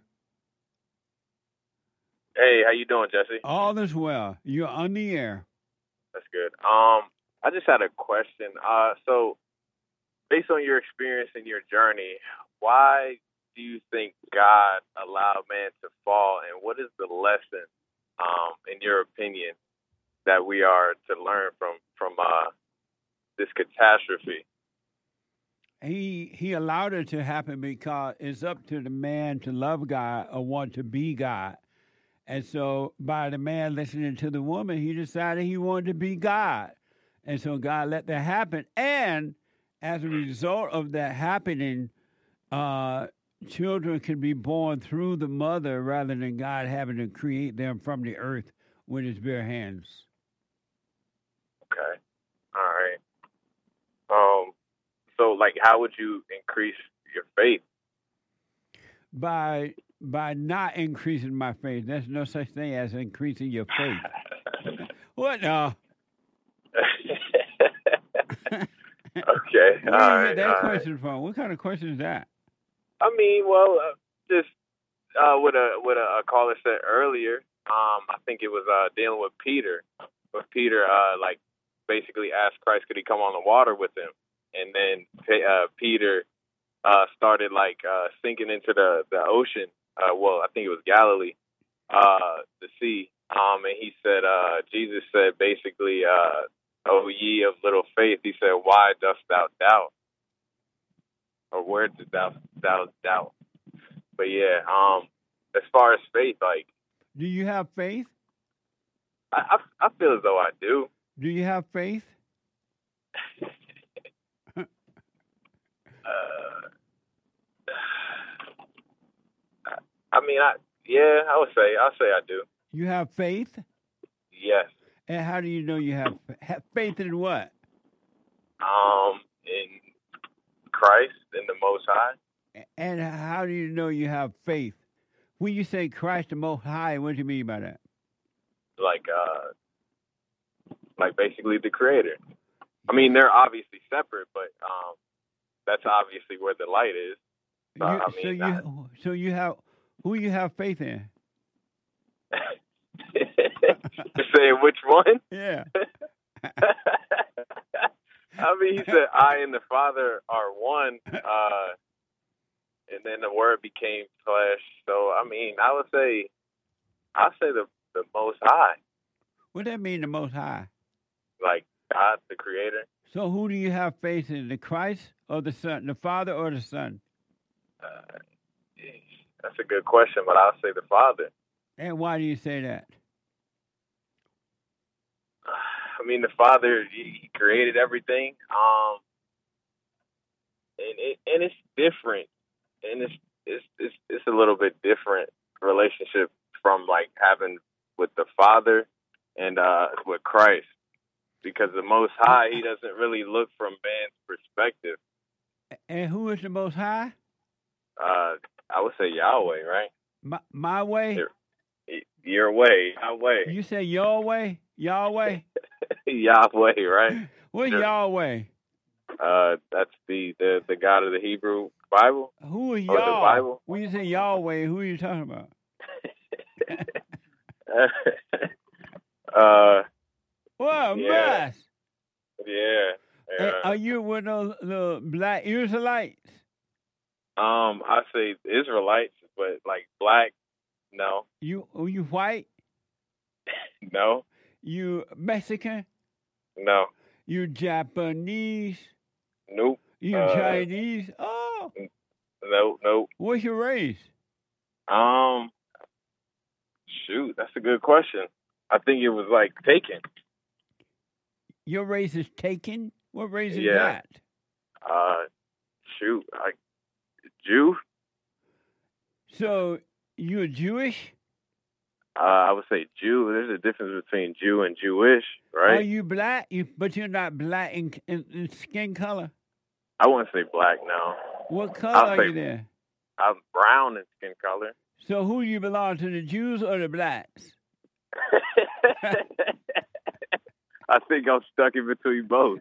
Hey, how you doing, Jesse? All is well. You're on the air. That's good. Um, I just had a question. Uh, so, based on your experience and your journey, why do you think God allowed man to fall, and what is the lesson, um, in your opinion, that we are to learn from from uh, this catastrophe? He he allowed it to happen because it's up to the man to love God or want to be God. And so by the man listening to the woman, he decided he wanted to be God. And so God let that happen. And as a result of that happening, uh, children can be born through the mother rather than God having to create them from the earth with his bare hands. Okay. All right. Um. So, like, how would you increase your faith? By by not increasing my faith. There's no such thing as increasing your faith. What now? Okay. Where All did right, you get that all question right. from? What kind of question is that? I mean, well, uh, just uh, what a what a, a caller said earlier. Um, I think it was uh, dealing with Peter. With Peter, uh, like basically asked Christ, could he come on the water with him? And then uh, Peter uh, started like uh, sinking into the the ocean. Uh, well, I think it was Galilee, uh, the sea. Um, and he said, uh, Jesus said basically, uh, "O ye of little faith," he said, "Why dost thou doubt?" Or where did thou thou doubt? But yeah, um, as far as faith, like, Do you have faith? I I, I feel as though I do. Do you have faith? Uh, I mean, I yeah, I would say I'll say I do. You have faith? Yes. And how do you know you have, have faith in what? Um, in Christ, in the Most High. And how do you know you have faith? When you say Christ the Most High, what do you mean by that? Like, uh, like basically the Creator. I mean, they're obviously separate, but um, that's obviously where the light is. So, You- I so mean, you I- so you have who you have faith in? you're saying which one? Yeah. I mean, he said, "I and the Father are one," uh, and then the Word became flesh. So, I mean, I would say, I'll say the the Most High, What that mean, the Most High? like God, the Creator. So who do you have faith in, the Christ or the Son, the Father or the Son? Uh, that's a good question, but I'll say the Father. And why do you say that? I mean, the Father, he, he created everything, um, and it and it's different, and it's it's it's it's a little bit different relationship from like having with the Father and uh, with Christ, because the Most High, he doesn't really look from man's perspective. And who is the Most High? Uh, I would say Yahweh, right? My, my way? Your, your way, Yahweh. You say your way? Yahweh? Yahweh, right? What's Sure. Yahweh? Uh, that's the, the, the God of the Hebrew Bible. Who is or Yah? the Bible. When you say Yahweh, who are you talking about? uh, What a yeah. mess. Yeah. Hey, yeah. are you with the, the black Israelites? Um, I say Israelites, but like black, no, You are you white? no, You Mexican? no, You Japanese? nope. You Uh, Chinese? Oh, Nope, nope. what's your race? Um, shoot, that's a good question. I think it was like taken. Your race is taken? What race is Yeah. that? Uh, shoot, I, Jew. So you're Jewish? Uh, I would say Jew. There's a difference between Jew and Jewish, right? Are you black? You, but you're not black in, in, in skin color. I wouldn't say black, no. What color I'll are say you then? I'm brown in skin color. So who you belong to, the Jews or the blacks? I think I'm stuck in between both.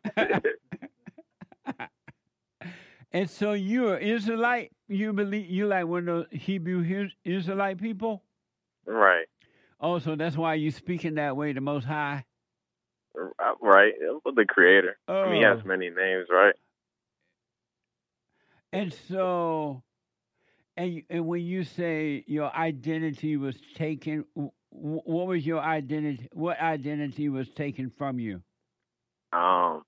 And so you're Israelite? You believe you like one of the Hebrew Israelite people? Right. Oh, so that's why you speaking that way, the Most High? Right. The Creator. Oh. I mean, he has many names, right? And so, and, and when you say your identity was taken, what was your identity? What identity was taken from you? Um,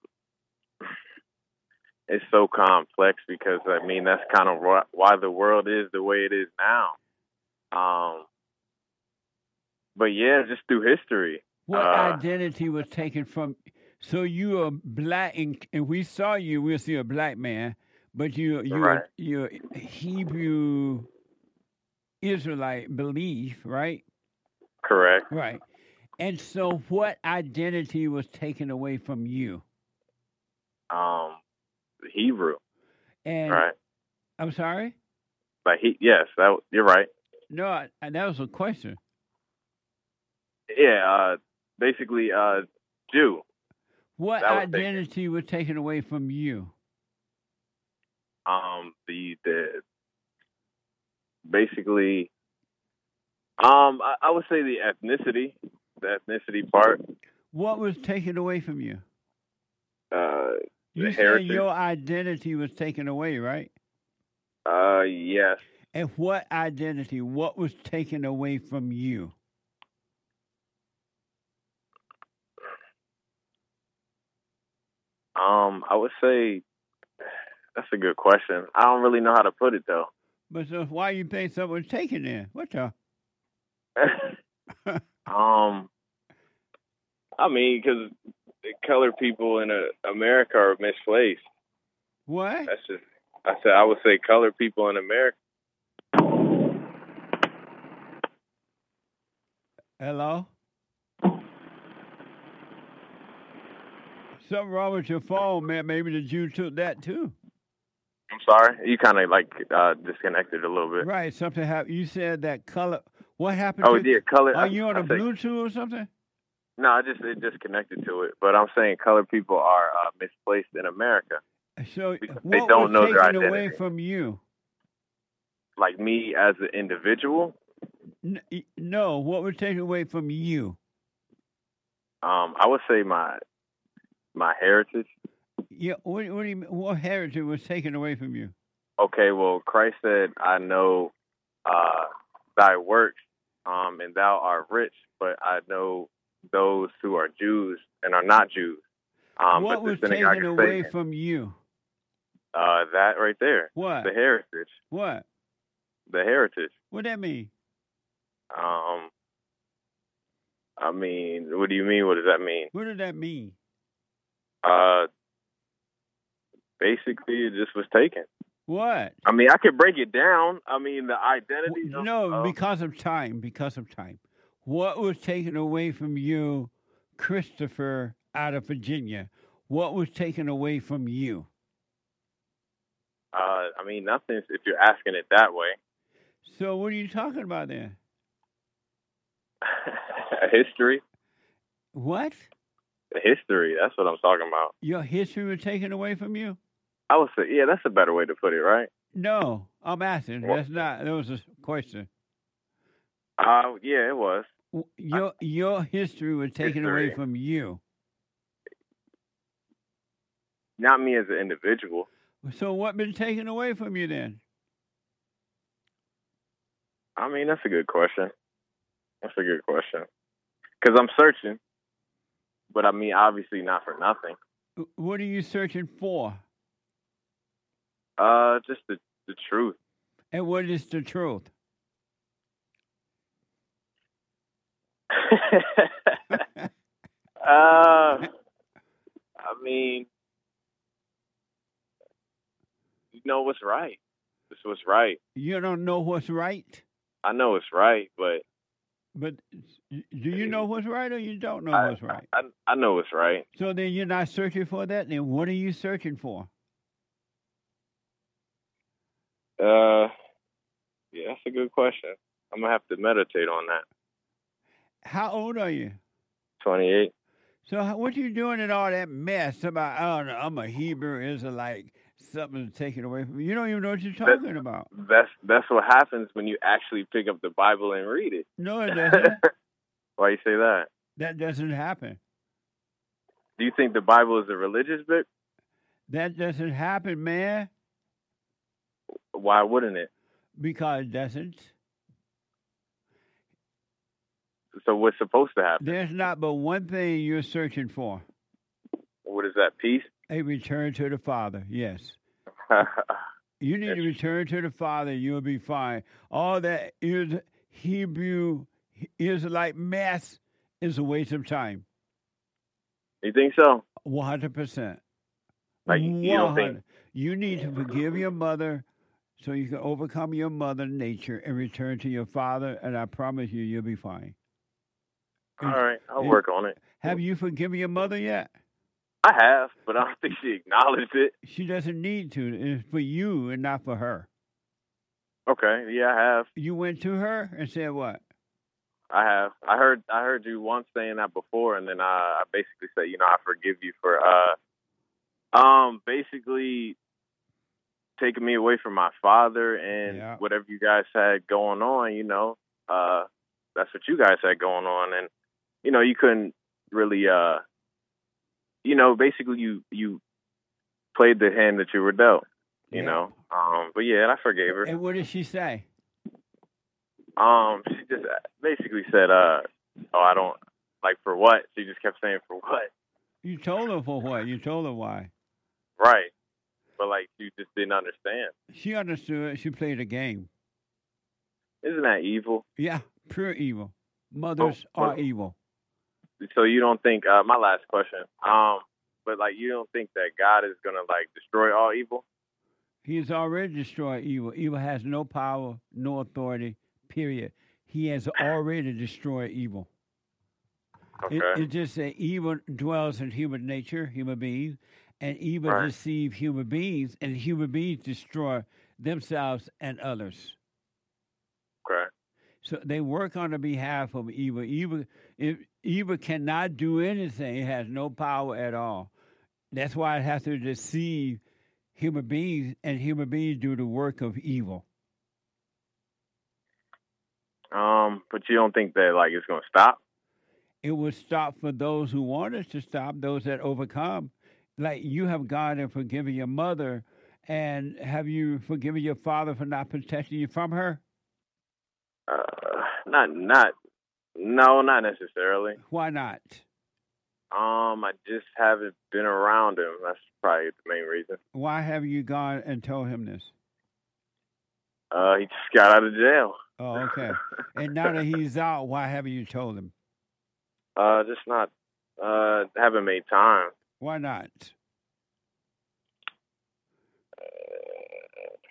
it's so complex because, I mean, that's kind of why the world is the way it is now. Um, but yeah, just through history. What uh, identity was taken from? So you are black, and, and we saw you. We'll see a black man, but you you Right. you're Hebrew Israelite belief, right? Correct. Right. And so, what identity was taken away from you? Um, Hebrew. And Right. I'm sorry. Like he, yes, that you're right. No, I, that was a question. Yeah. Uh, basically, uh, Jew. What That was identity was taken away from you? Um, the the basically, um, I, I would say the ethnicity, the ethnicity part. What was taken away from you? Uh, You the said heritage. your identity was taken away, right? Uh, yes. And what identity? What was taken away from you? Um, I would say that's a good question. I don't really know how to put it though. But so why you think something was taken then? What the? um, I mean, because colored people in uh, America are misplaced. What? That's just. I said I would say colored people in America. Hello? Something wrong with your phone, man. Maybe the Jew took that too. I'm sorry, you kind of like uh, disconnected a little bit. Right, something happened. You said that color. What happened? Oh to yeah, color. Are you on I, a I say, Bluetooth or something? No, I just it just connected to it. But I'm saying colored people are uh, misplaced in America. So because what they don't was know their taken identity. away from you? Like me as an individual. N- No, what was taken away from you? Um, I would say my my heritage. Yeah, what, what do you mean? What heritage was taken away from you? Okay, well, Christ said, "I know uh, thy works, um, and thou art rich, but I know those who are Jews and are not Jews." Um, what but was the synagogue taken of away Satan, from you? uh, that right there. What? The heritage. What? The heritage. What that mean? Um, I mean, what do you mean? What does that mean? What did that mean? Uh, basically, it just was taken. What? I mean, I could break it down. I mean, the identity. Of, No, of, because of time. Because of time. What was taken away from you, Christopher, out of Virginia? What was taken away from you? Uh, I mean, nothing. If you're asking it that way. So, what are you talking about then? History. What? History. That's what I'm talking about. Your history was taken away from you? I would say, yeah, that's a better way to put it, right? No, I'm asking. That's not. That was a question. Uh, yeah, it was. Your your history was taken history. away from you. Not me as an individual. So what been taken away from you then? I mean, that's a good question. That's a good question. Because I'm searching, but I mean, obviously not for nothing. What are you searching for? Uh, just the the truth. And what is the truth? uh, I mean, you know what's right. This what's right. You don't know what's right? I know it's right, but but do you know what's right or you don't know I, what's right? I, I know it's right. So then you're not searching for that. Then what are you searching for? Uh, yeah, that's a good question. I'm gonna have to meditate on that. How old are you? twenty-eight. So how, what you doing in all that mess about? I don't know. I'm a Hebrew Israelite. Something's taken away from you. You don't even know what you're talking that, about. That's that's what happens when you actually pick up the Bible and read it. No, it doesn't. Why you say that? That doesn't happen. Do you think the Bible is a religious book? That doesn't happen, man. Why wouldn't it? Because it doesn't. So what's supposed to happen? There's not but one thing you're searching for. What is that? Peace? A return to the Father, yes. You need to return to the Father, you'll be fine. All that is Hebrew Israelite mess is a waste of time. You think so? one hundred percent. Like, you don't think... You need to forgive your mother so you can overcome your mother nature and return to your father, and I promise you, you'll be fine. All right, I'll and, work on it. Have you forgiven your mother yet? I have, but I don't think she acknowledged it. She doesn't need to. It's for you and not for her. Okay, yeah, I have. You went to her and said what? I have. I heard I heard you once saying that before, and then I, I basically said, you know, I forgive you for uh, um, basically taking me away from my father and yeah. whatever you guys had going on, you know. Uh, that's what you guys had going on, and, you know, you couldn't really... Uh, You know, basically, you you played the hand that you were dealt. You yeah. know, um, but yeah, I forgave her. And what did she say? Um, she just basically said, "Uh, oh, I don't like for what." She just kept saying, "For what?" You told her for what? You told her why? Right, but like you just didn't understand. She understood. She played a game. Isn't that evil? Yeah, pure evil. Mothers oh, are evil. So you don't think, uh, my last question, um, but like you don't think that God is going to like destroy all evil? He has already destroyed evil. Evil has no power, no authority, period. He has already destroyed evil. Okay. It, it just that evil dwells in human nature, human beings, and evil right. deceive human beings, and human beings destroy themselves and others. Okay. So they work on the behalf of evil. Evil, if, evil cannot do anything. It has no power at all. That's why it has to deceive human beings, and human beings do the work of evil. Um, but you don't think that like it's going to stop? It will stop for those who want it to stop, those that overcome. Like you have gone and forgiven your mother, and have you forgiven your father for not protecting you from her? Uh, not, not, no, not necessarily. Why not? Um, I just haven't been around him. That's probably the main reason. Why have you gone and told him this? Uh, he just got out of jail. Oh, okay. And now that he's out, why haven't you told him? Uh, just not, uh, haven't made time. Why not?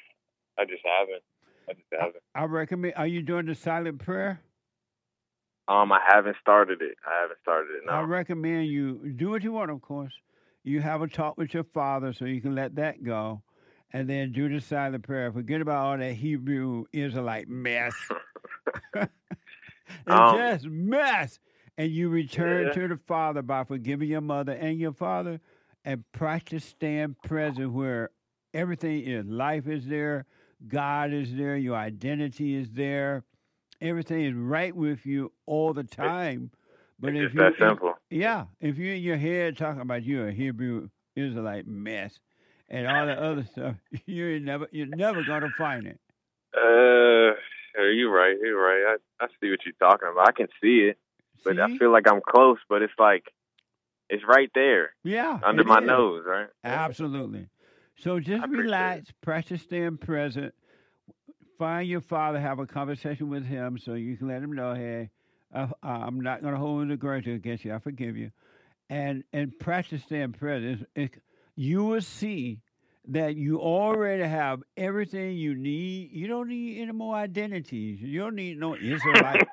I just haven't. I just haven't. I recommend. Are you doing the silent prayer? Um, I haven't started it. I haven't started it. No. I recommend you do what you want, of course. You have a talk with your father so you can let that go, and then do the silent prayer. Forget about all that Hebrew Israelite mess. It's Um, just mess. And you return Yeah. to the Father by forgiving your mother and your father, and practice staying present where everything is. Life is there. God is there. Your identity is there. Everything is right with you all the time. But It's if just you, that simple. yeah, if you're in your head talking about you're a Hebrew Israelite mess and all the other stuff, you're never you're never gonna find it. Uh, you're right. You're right. I, I see what you're talking about. I can see it, but I See? feel like I'm close. But it's like it's right there, Yeah, under it my is. nose, right? Absolutely. So just relax, practice staying present. Find your father, have a conversation with him so you can let him know, hey, uh, I'm not going to hold a grudge against you. I forgive you. And and practice staying present. It's, it, you will see that you already have everything you need. You don't need any more identities. You don't need no Israelite.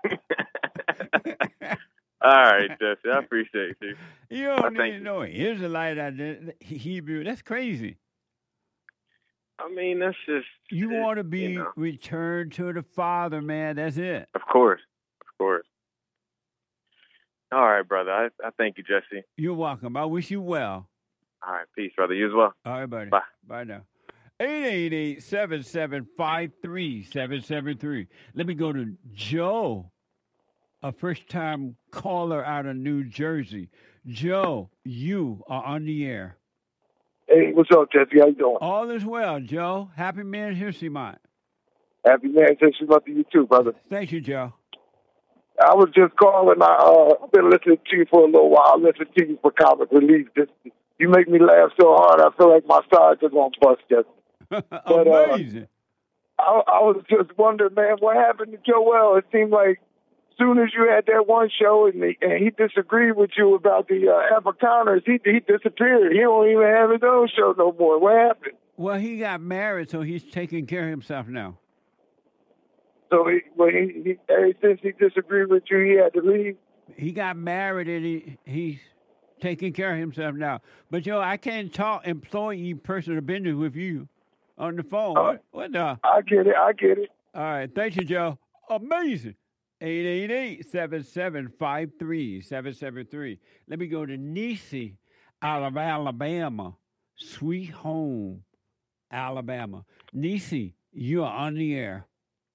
All right, Jesse. I appreciate you. You I don't thank need you. no Israelite identity. Hebrew. That's crazy. I mean, that's just You want to be you know. returned to the Father, man. That's it. Of course, of course. All right, brother. I, I thank you, Jesse. You're welcome. I wish you well. All right, peace, brother. You as well. All right, buddy. Bye. Bye now. eight eight eight, seven seven five, three seven seven three. Let me go to Joe, a first-time caller out of New Jersey. Joe, you are on the air. Hey, what's up, Jesse? How you doing? All is well, Joe. Happy Men's History Month. Happy Man's History Month to you too, brother. Thank you, Joe. I was just calling. I, uh, I've been listening to you for a little while. I listen to you for comic relief. Just, you make me laugh so hard. I feel like my sides are going to bust, Jesse. But, uh, Amazing. I, I was just wondering, man, what happened to Joel? It seemed like as soon as you had that one show and he, and he disagreed with you about the uh, Afrikaners, he, he disappeared. He don't even have his own show no more. What happened? Well, he got married, so he's taking care of himself now. So he, when he, he, ever since he disagreed with you, he had to leave. He got married, and he he's taking care of himself now. But, Joe, I can't talk employee personal business with you on the phone. Uh, what, what the? I get it. I get it. All right. Thank you, Joe. Amazing. eight eight eight, seven seven five, three seven seven three. Let me go to Nisi out of Alabama. Sweet home, Alabama. Nisi, you are on the air.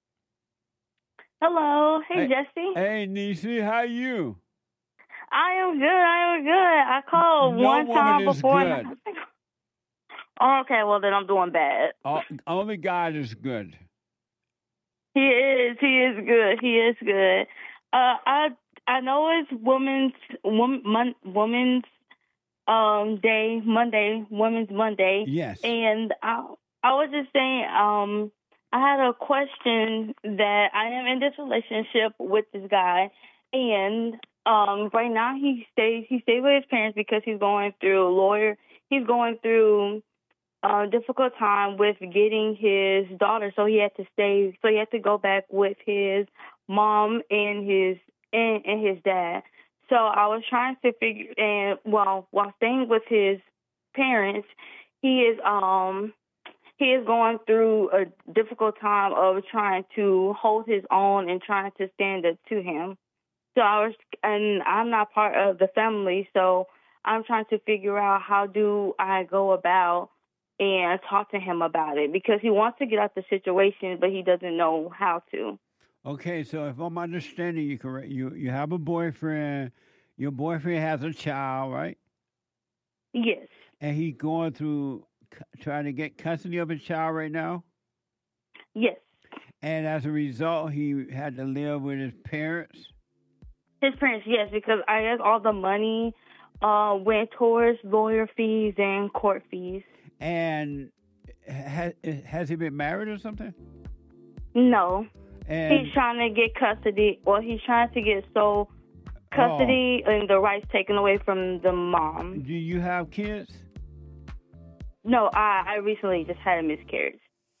Hello. Hey, Hey. Jesse. Hey, Nisi, how you? I am good. I am good. I called No one time woman is before. good. Oh, okay, well, then I'm doing bad. Oh, only God is good. He is. He is good. He is good. Uh, I I know it's Women's Woman Mon, Women's um Day Monday, Women's Monday. Yes. And I I was just saying um I had a question that I am in this relationship with this guy, and um right now he stays he stays with his parents because he's going through a lawyer. He's going through a difficult time with getting his daughter, so he had to stay. So he had to go back with his mom and his and, and his dad. So I was trying to figure, and well, while staying with his parents, he is um he is going through a difficult time of trying to hold his own and trying to stand up to him. So I was, and I'm not part of the family, so I'm trying to figure out how do I go about and talk to him about it, because he wants to get out the situation, but he doesn't know how to. Okay, so if I'm understanding you correct, you you have a boyfriend. Your boyfriend has a child, right? Yes. And he's going through c- trying to get custody of his child right now. Yes. And as a result, he had to live with his parents. His parents, yes, because I guess all the money uh, went towards lawyer fees and court fees. And has has he been married or something? No. And He's trying to get custody, or he's trying to get sole custody and the rights taken away from the mom. do you have kids? No, I, I recently just had a miscarriage.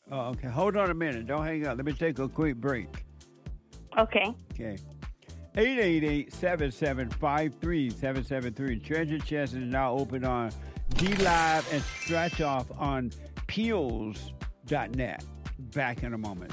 Oh, okay. Hold on a minute. Don't hang up. Let me take a quick break. Okay. Okay. eight eight eight, seven seven five, three seven seven three. Treasure Chest is now open on D Live and Scratch Off on peels dot net. Back in a moment.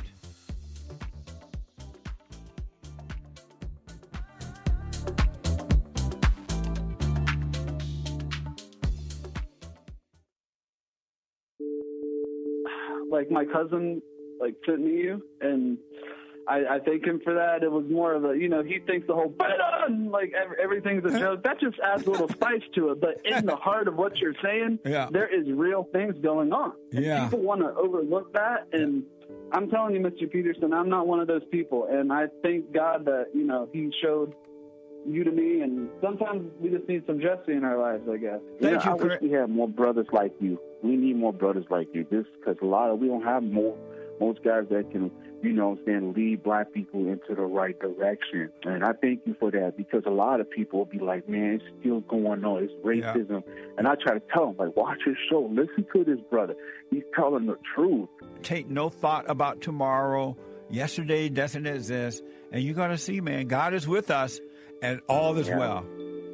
Like my cousin, like sent me you, and I, I thank him for that. It was more of a, you know, he thinks the whole "Brennan," like every, everything's a joke. That just adds a little spice to it. But in the heart of what you're saying, yeah. there is real things going on. And yeah. people want to overlook that. And I'm telling you, Mister Peterson, I'm not one of those people. And I thank God that, you know, he showed you to me. And sometimes we just need some Jesse in our lives, I guess. Thank you. you, I wish we had more brothers like you. We need more brothers like you. This because a lot of we don't have more most guys that can, you know what I'm saying, lead black people into the right direction. And I thank you for that, because a lot of people will be like, man, it's still going on. It's racism. Yeah. And I try to tell them, like, watch his show. Listen to this brother. He's telling the truth. Take no thought about tomorrow. Yesterday doesn't exist. And you're going to see, man, God is with us and all is yeah. well.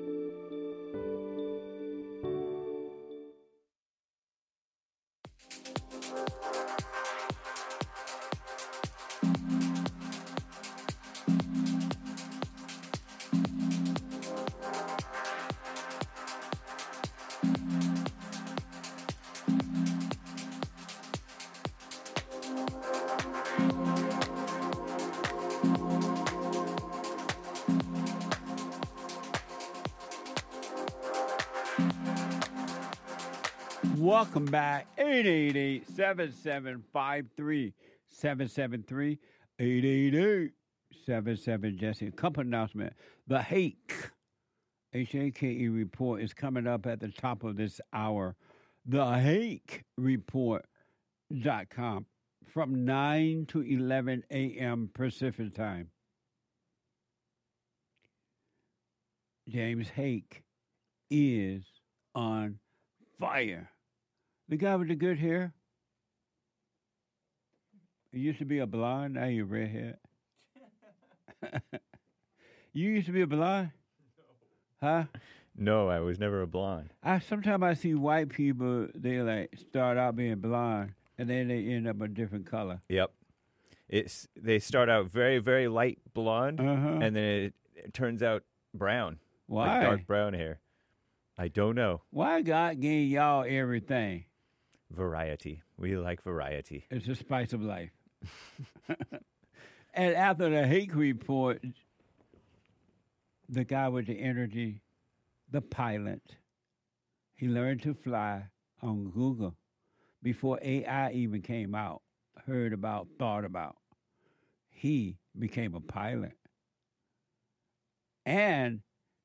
Welcome back. eight eight eight, seven seven five, three seven seven three. eight eight eight, seven seven, Jesse. A couple announcement. The Hake, H A K E report is coming up at the top of this hour. The Hake report dot com from nine to eleven a.m. Pacific time. James Hake is on fire. The guy with the good hair. He used to be a blonde, now you're redhead. You used to be a blonde? No. Huh? No, I was never a blonde. I sometimes I see white people, they like start out being blonde and then they end up a different color. Yep. It's they start out very, very light blonde, uh-huh. and then it, it turns out brown. Why? Like dark brown hair. I don't know. Why God gave y'all everything? Variety. We like variety. It's the spice of life. And after the Hake report, the guy with the energy, the pilot, he learned to fly on Google before A I even came out, heard about, thought about. He became a pilot. And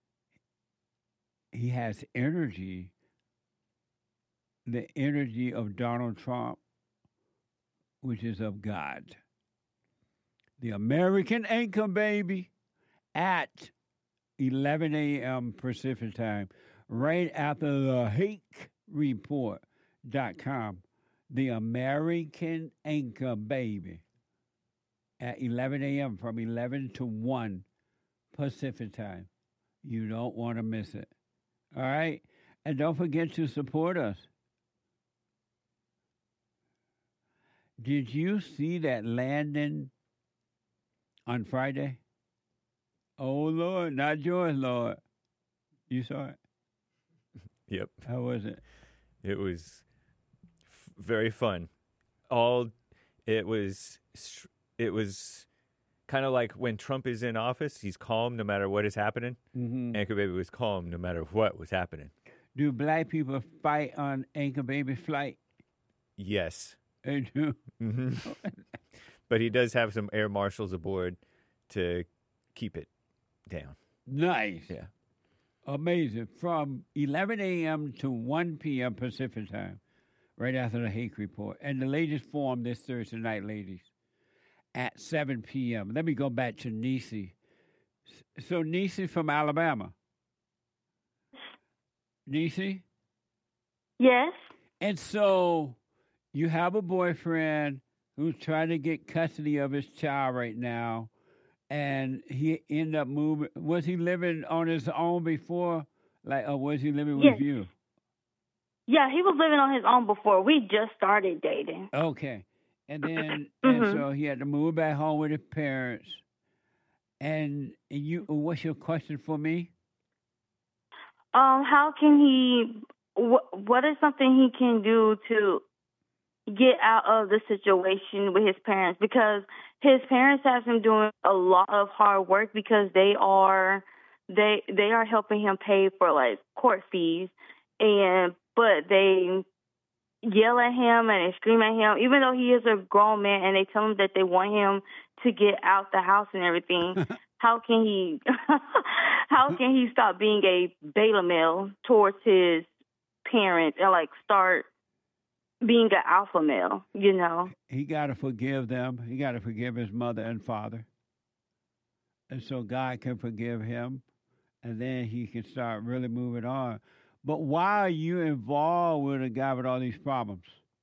he has energy, the energy of Donald Trump, which is of God. The American Anchor Baby at eleven a.m. Pacific time, right after the Hake report dot com. The American Anchor Baby at eleven a.m. from eleven to one Pacific time. You don't want to miss it. All right? And don't forget to support us. Did you see that landing on Friday? Oh, Lord, not yours, Lord. You saw it? Yep. How was it? It was f- very fun. All it was, it was kind of like when Trump is in office, he's calm no matter what is happening. Mm-hmm. Anchor Baby was calm no matter what was happening. Do black people fight on Anchor Baby flight? Yes. They do. Mm-hmm. But he does have some air marshals aboard to keep it down. Nice. Yeah. Amazing. From eleven a.m. to one p.m. Pacific time, right after the Hake report. And the latest form this Thursday night, ladies, at seven p.m. Let me go back to Nisi. So Nisi from Alabama. Nisi? Yes. And so you have a boyfriend who's trying to get custody of his child right now, and he ended up moving. Was he living on his own before, like, or was he living Yes. with you? Yeah, he was living on his own before. We just started dating. Okay, and then Mhm. and so he had to move back home with his parents. And you, what's your question for me? Um, how can he? Wh- what is something he can do to get out of the situation with his parents? Because his parents have him doing a lot of hard work because they are they they are helping him pay for like court fees, and but they yell at him and they scream at him, even though he is a grown man, and they tell him that they want him to get out the house and everything. How can he? How can he stop being a beta male towards his parents and like start being an alpha male? You know, He got to forgive them. He got to forgive his mother and father, and so God can forgive him, and then he can start really moving on. But why are you involved with a guy with all these problems?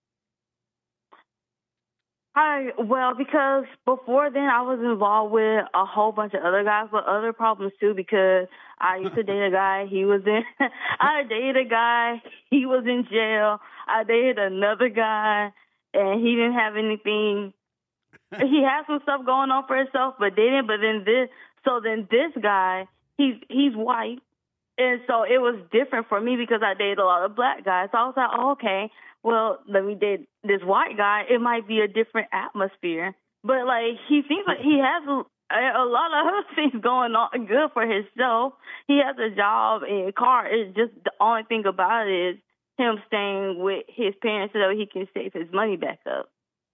I well because before then I was involved with a whole bunch of other guys with other problems too. Because I used to date a guy, he was in. I dated a guy, he was in jail. I dated another guy, and he didn't have anything. He had some stuff going on for himself, but didn't. But then this, so then this guy, he's he's white. And so it was different for me because I dated a lot of black guys. So I was like, oh, okay, well, let me date this white guy. It might be a different atmosphere. But, like, he seems like he has a, a lot of other things going on good for himself. He has a job and a car. It's just the only thing about it is him staying with his parents so that he can save his money back up.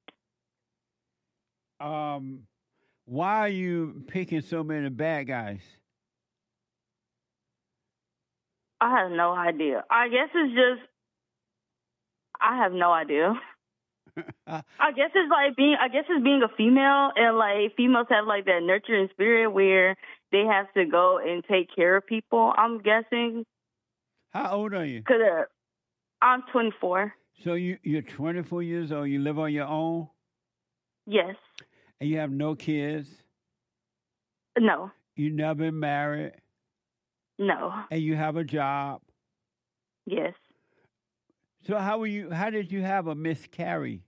Um, why are you picking so many bad guys? I have no idea. I guess it's just, I have no idea. I guess it's like being, I guess it's being a female, and like females have like that nurturing spirit where they have to go and take care of people, I'm guessing. How old are you? Cause uh, I'm twenty-four. So you, you're twenty-four years old. You live on your own? Yes. And you have no kids? No. You never been married? No. And you have a job? Yes. So how were you? How did you have a miscarry?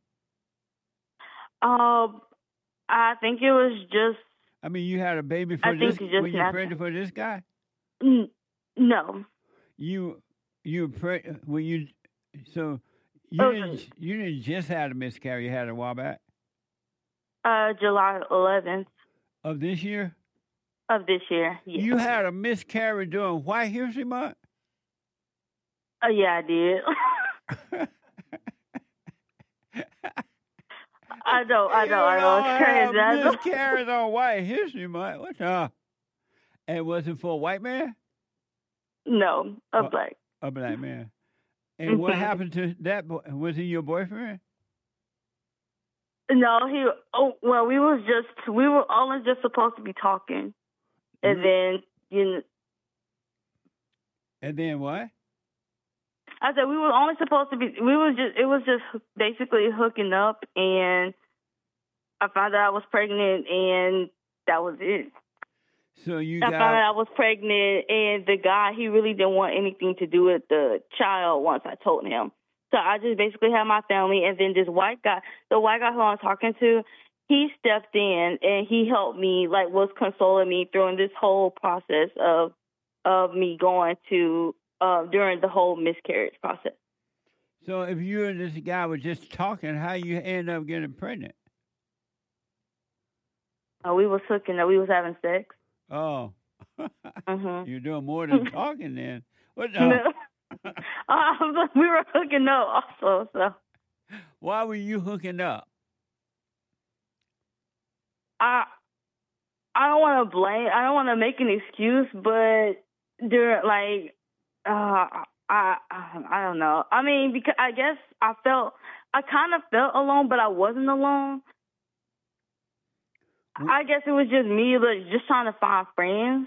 Um, I think it was just. I mean, you had a baby for I this. think it just Were you happened. pregnant for this guy? N- no. You you were pregnant? Were you? So you Oh, didn't you didn't just have a miscarry? You had it a while back Uh, July eleventh of this year. of this year. Yeah. You had a miscarry during White History Month. Oh yeah, I did. I know, I know, I know. It's crazy. I know. Miscarriage on White History Month. What the? And was it for a white man? No, a Uh, black. A black man. And what Mhm. happened to that boy? Was he your boyfriend? No, he. Oh well, we was just we were only just supposed to be talking, and Mhm. then you know, And then what? I said we were only supposed to be. We was just. It was just basically hooking up, and I found out I was pregnant, and that was it. So you I got found out I was pregnant, and the guy, he really didn't want anything to do with the child once I told him. So I just basically had my family, and then this white guy, the white guy who I'm talking to, he stepped in, and he helped me, like, was consoling me during this whole process of of me going to, uh, during the whole miscarriage process. So if you and this guy were just talking, how you end up getting pregnant? Uh, we was hooking up. We was having sex. Oh, Mhm. you're doing more than talking then. What the? No. uh, we were hooking up also, so. Why were you hooking up? I I don't want to blame. I don't want to make an excuse, but during like, uh, I I don't know. I mean, because I guess I felt I kind of felt alone, but I wasn't alone. I guess it was just me, like, just trying to find friends.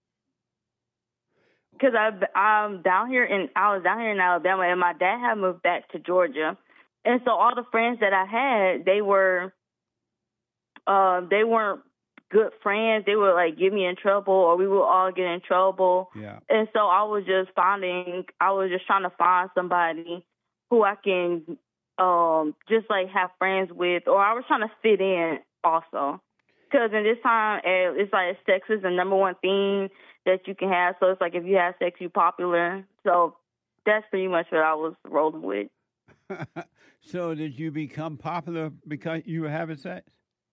Because I I'm down here in I was down here in Alabama, and my dad had moved back to Georgia, and so all the friends that I had, they were, uh, they weren't good friends. They would like get me in trouble, or we would all get in trouble. Yeah. And so I was just finding, I was just trying to find somebody who I can um, just like have friends with, or I was trying to fit in also. Because in this time, eh, it's like sex is the number one thing that you can have. So it's like if you have sex, you're popular. So that's pretty much what I was rolling with. So did you become popular because you were having sex?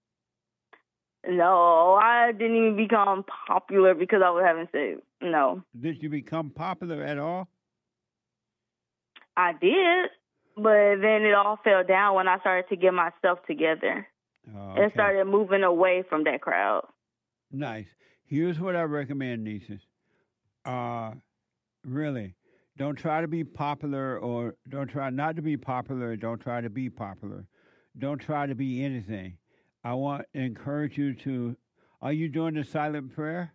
No, I didn't even become popular because I was having sex. No. Did you become popular at all? I did, but then it all fell down when I started to get myself together. Oh, And okay. started moving away from that crowd. Nice. Here's what I recommend, nieces. Uh, really, don't try to be popular, or don't try not to be popular. Don't try to be popular. Don't try to be anything. I want to encourage you to. Are you doing the silent prayer?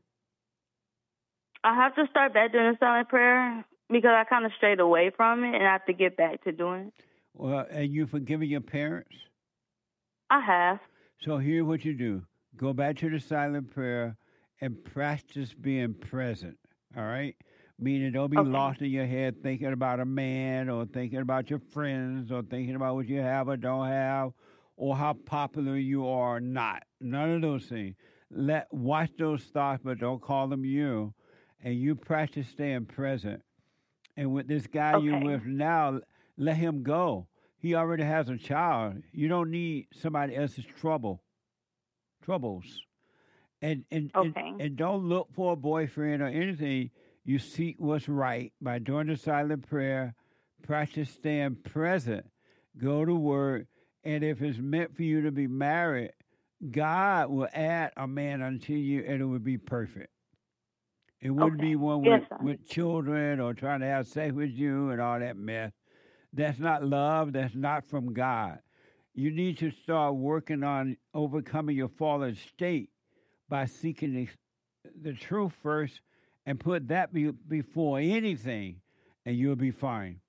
I have to start back doing the silent prayer because I kind of strayed away from it, and I have to get back to doing it. Well, and you forgiving your parents? I have. So here's what you do. Go back to the silent prayer and practice being present, all right? Meaning don't be Okay. lost in your head thinking about a man or thinking about your friends or thinking about what you have or don't have or how popular you are or not. None of those things. Let watch those thoughts, but don't call them you. And you practice staying present. And with this guy you're Okay. with now, let him go. He already has a child. You don't need somebody else's trouble, troubles. And and, Okay. and and don't look for a boyfriend or anything. You seek what's right by doing the silent prayer. Practice staying present. Go to work. And if it's meant for you to be married, God will add a man unto you, and it will be perfect. It wouldn't Okay. be one Yes, with, sir. with children or trying to have sex with you and all that mess. That's not love. That's not from God. You need to start working on overcoming your fallen state by seeking the, the truth first and put that be, before anything, and you'll be fine.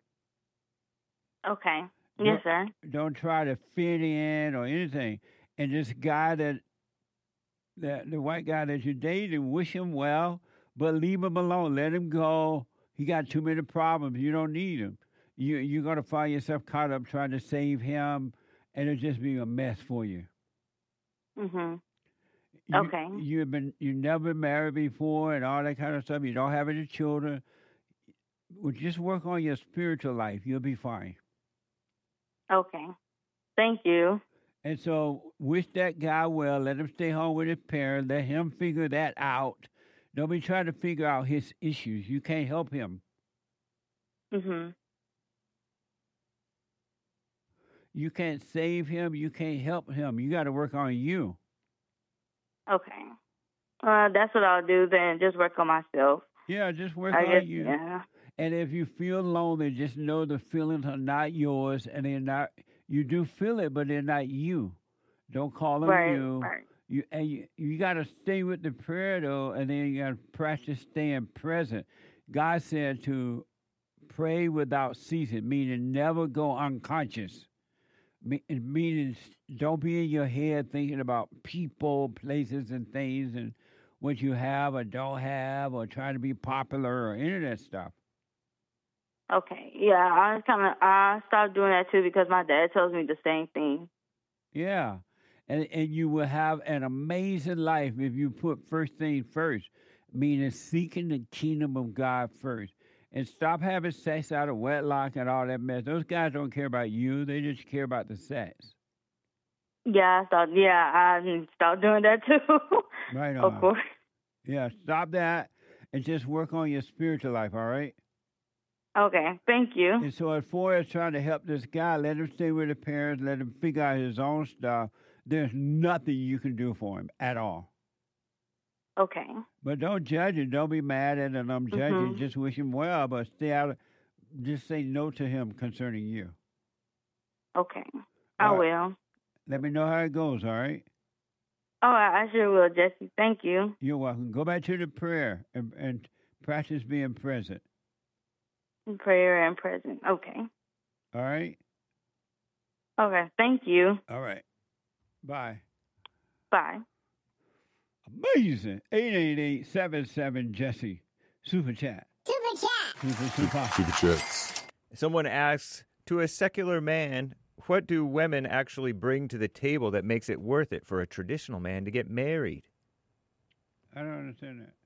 Okay. Don't- Yes, sir. Don't try to fit in or anything. And this guy that, that the white guy that you dated, wish him well, but leave him alone. Let him go. He got too many problems. You don't need him. You, you're going to find yourself caught up trying to save him, and it'll just be a mess for you. Mhm. You- Okay. You've been you never been married before and all that kind of stuff. You don't have any children. Well, just work on your spiritual life. You'll be fine. Okay. Thank you. And so wish that guy well. Let him stay home with his parents. Let him figure that out. Don't be trying to figure out his issues. You can't help him. Mhm. You can't save him. You can't help him. You got to work on you. Okay. Uh, that's what I'll do then. Just work on myself. Yeah, just work I on guess, you. yeah. And if you feel lonely, just know the feelings are not yours, and they're not. You do feel it, but they're not you. Don't call them Right, you. right. You and you, you got to stay with the prayer though, and then you got to practice staying present. God said to pray without ceasing, meaning never go unconscious. Me- Meaning don't be in your head thinking about people, places, and things, and what you have or don't have, or trying to be popular or any of that stuff. Okay. Yeah, I kind of I stopped doing that too because my dad tells me the same thing. Yeah. And and you will have an amazing life if you put first thing first, meaning seeking the kingdom of God first. And stop having sex out of wedlock and all that mess. Those guys don't care about you. They just care about the sex. Yeah, I stopped. Yeah, I stopped doing that too. Right on. Of course. Yeah, stop that and just work on your spiritual life, all right? Okay, thank you. And so as far as trying to help this guy, let him stay with his parents, let him figure out his own stuff. There's nothing you can do for him at all. Okay. But don't judge him. Don't be mad at him. I'm judging. Mhm. Just wish him well, but stay out of, just say no to him concerning you. Okay. I All right. will. Let me know how it goes, all right? Oh, I I sure will, Jesse. Thank you. You're welcome. Go back to the prayer and, and practice being present, Prayer and present. Okay. all right? Okay, thank you. All right. Bye. Bye. Amazing. eight eight eight, seven seven, Jesse. Super chat. Super chat. Super, super. Super chats. Someone asks, to a secular man, what do women actually bring to the table that makes it worth it for a traditional man to get married? I don't understand that.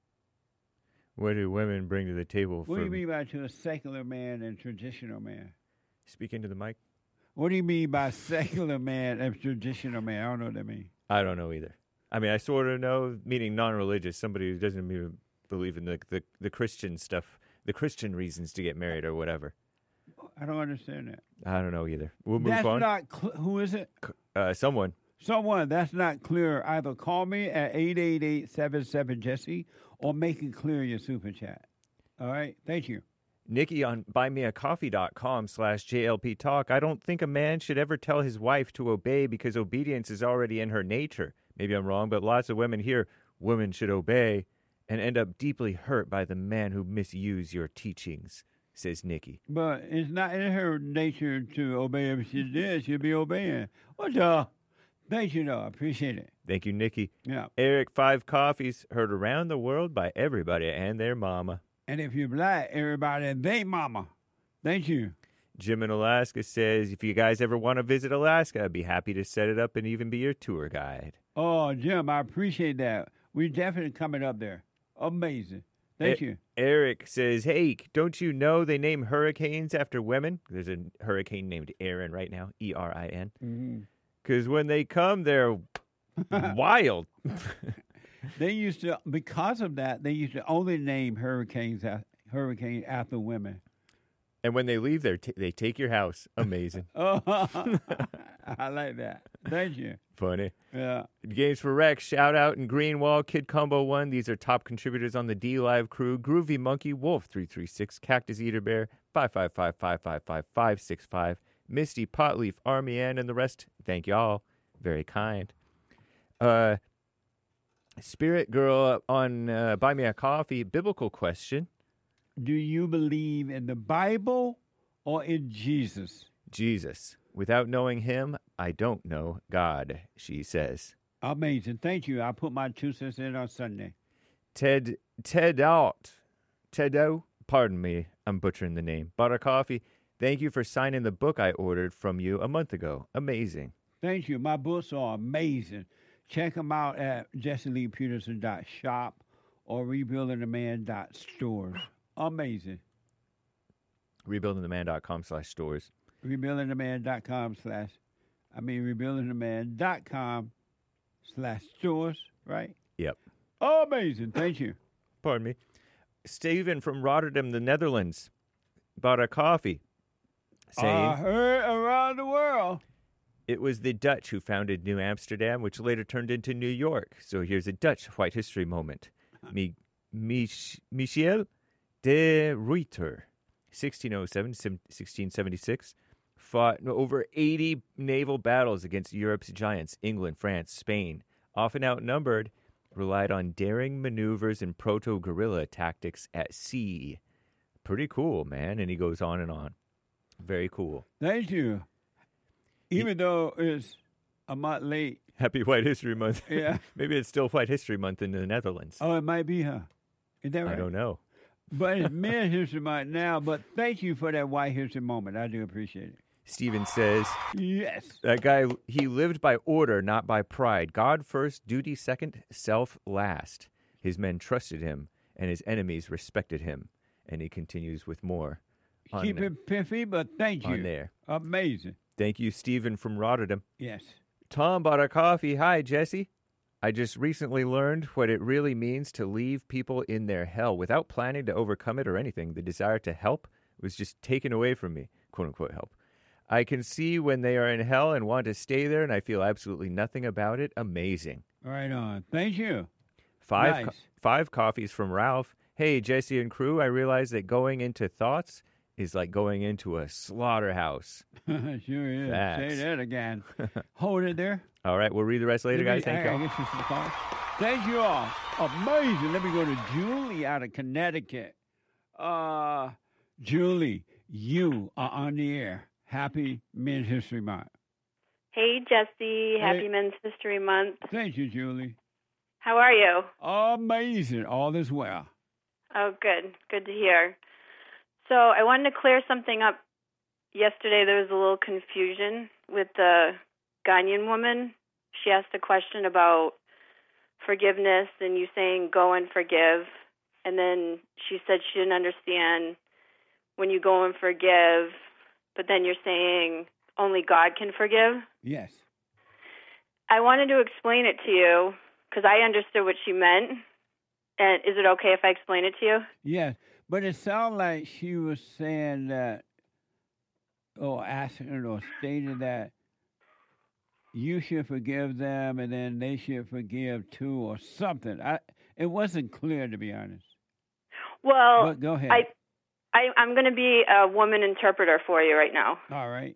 What do women bring to the table? What for... do you mean by to a secular man and traditional man? Speak into the mic. What do you mean by secular man and traditional man? I don't know what that means. I don't know either. I mean, I sort of know, meaning non-religious, somebody who doesn't even believe in the, the, the Christian stuff, the Christian reasons to get married or whatever. I don't understand that. I don't know either. We'll move That's on. not, cl- who is it? Uh, someone. Someone, that's not clear. Either call me at eight eight eight, seven seven, Jesse or make it clear your super chat. All right? Thank you. Nikki on buymeacoffee.com slash JLP Talk. I don't think a man should ever tell his wife to obey because obedience is already in her nature. Maybe I'm wrong, but lots of women hear women should obey and end up deeply hurt by the man who misuse your teachings, says Nikki. But it's not in her nature to obey. If she did, she'd be obeying. What the? Thank you, though. I appreciate it. Thank you, Nikki. Yeah. Eric, Five Coffees, heard around the world by everybody and their mama. And if you're black, everybody and they mama. Thank you. Jim in Alaska says, if you guys ever want to visit Alaska, I'd be happy to set it up and even be your tour guide. Oh, Jim, I appreciate that. We're definitely coming up there. Amazing. Thank E- you. Eric says, hey, don't you know they name hurricanes after women? There's a hurricane named Erin right now, E R I N. Because Mm-hmm. when they come, they're wild. They used to, because of that, they used to only name hurricanes a- hurricane after women. And when they leave, they t- they take your house. Amazing. Oh, I like that. Thank you. Funny. Yeah. Games for Rex, shout out in Greenwall, Kid Combo one. These are top contributors on the D Live crew. Groovy Monkey, Wolf three three six, Cactus Eater Bear, five five five, five five five, five six five, Misty, Potleaf, Army Ann, and the rest. Thank y'all. Very kind. Uh, Spirit Girl on uh, Buy Me a Coffee, biblical question. Do you believe in the Bible or in Jesus? Jesus. Without knowing him, I don't know God, she says. Amazing. Thank you. I'll put my two cents in on Sunday. Ted, Ted out. Tedo, pardon me, I'm butchering the name. Butter Coffee, thank you for signing the book I ordered from you a month ago. Amazing. Thank you. My books are amazing. Check them out at jesse lee peterson dot shop or rebuilding the man dot stores. Amazing. rebuilding the man dot com slash stores. rebuilding the man dot com slash, I mean, rebuilding the man dot com slash stores, right? Yep. Amazing. Thank you. Pardon me. Steven from Rotterdam, the Netherlands, bought a coffee, saying, I heard around the world. It was the Dutch who founded New Amsterdam, which later turned into New York. So here's a Dutch white history moment. Mi- Mich- Michiel de Ruyter, sixteen oh seven to sixteen seventy-six, fought over eighty naval battles against Europe's giants, England, France, Spain. Often outnumbered, relied on daring maneuvers and proto-guerrilla tactics at sea. Pretty cool, man. And he goes on and on. Very cool. Thank you. Even though it's a month late. Happy White History Month. Yeah. Maybe it's still White History Month in the Netherlands. Oh, it might be, huh? Is that right? I don't know. But it's Men's History Month now. But thank you for that White History moment. I do appreciate it. Stephen says, yes. That guy, he lived by order, not by pride. God first, duty second, self last. His men trusted him, and his enemies respected him. And he continues with more. On, Keep it piffy, but thank you. On there. Amazing. Thank you, Stephen from Rotterdam. Yes. Tom bought a coffee. Hi, Jesse. I just recently learned what it really means to leave people in their hell without planning to overcome it or anything. The desire to help was just taken away from me, quote unquote help. I can see when they are in hell and want to stay there, and I feel absolutely nothing about it. Amazing. Right on. Thank you. Five, Nice. co- five coffees from Ralph. Hey, Jesse and crew, I realize that going into thoughts is like going into a slaughterhouse. Sure is. Facts. Say that again. Hold it there. All right, we'll read the rest later, Let me- guys. Thank I- I you. guess this is the call. Thank you all. Amazing. Let me go to Julie out of Connecticut. Uh, Julie, you are on the air. Happy Men's History Month. Hey, Jesse. Happy Hey. Men's History Month. Thank you, Julie. How are you? Amazing. All is well. Oh, good. Good to hear. So I wanted to clear something up. Yesterday there was a little confusion with the Ghanaian woman. She asked a question about forgiveness and you saying go and forgive. And then she said she didn't understand when you go and forgive, but then you're saying only God can forgive. Yes. I wanted to explain it to you because I understood what she meant. And is it okay if I explain it to you? Yes. But it sounded like she was saying that, or asking or stating that you should forgive them and then they should forgive too or something. I, it wasn't clear, to be honest. Well, But go ahead. I, I, I'm going to be a woman interpreter for you right now. All right.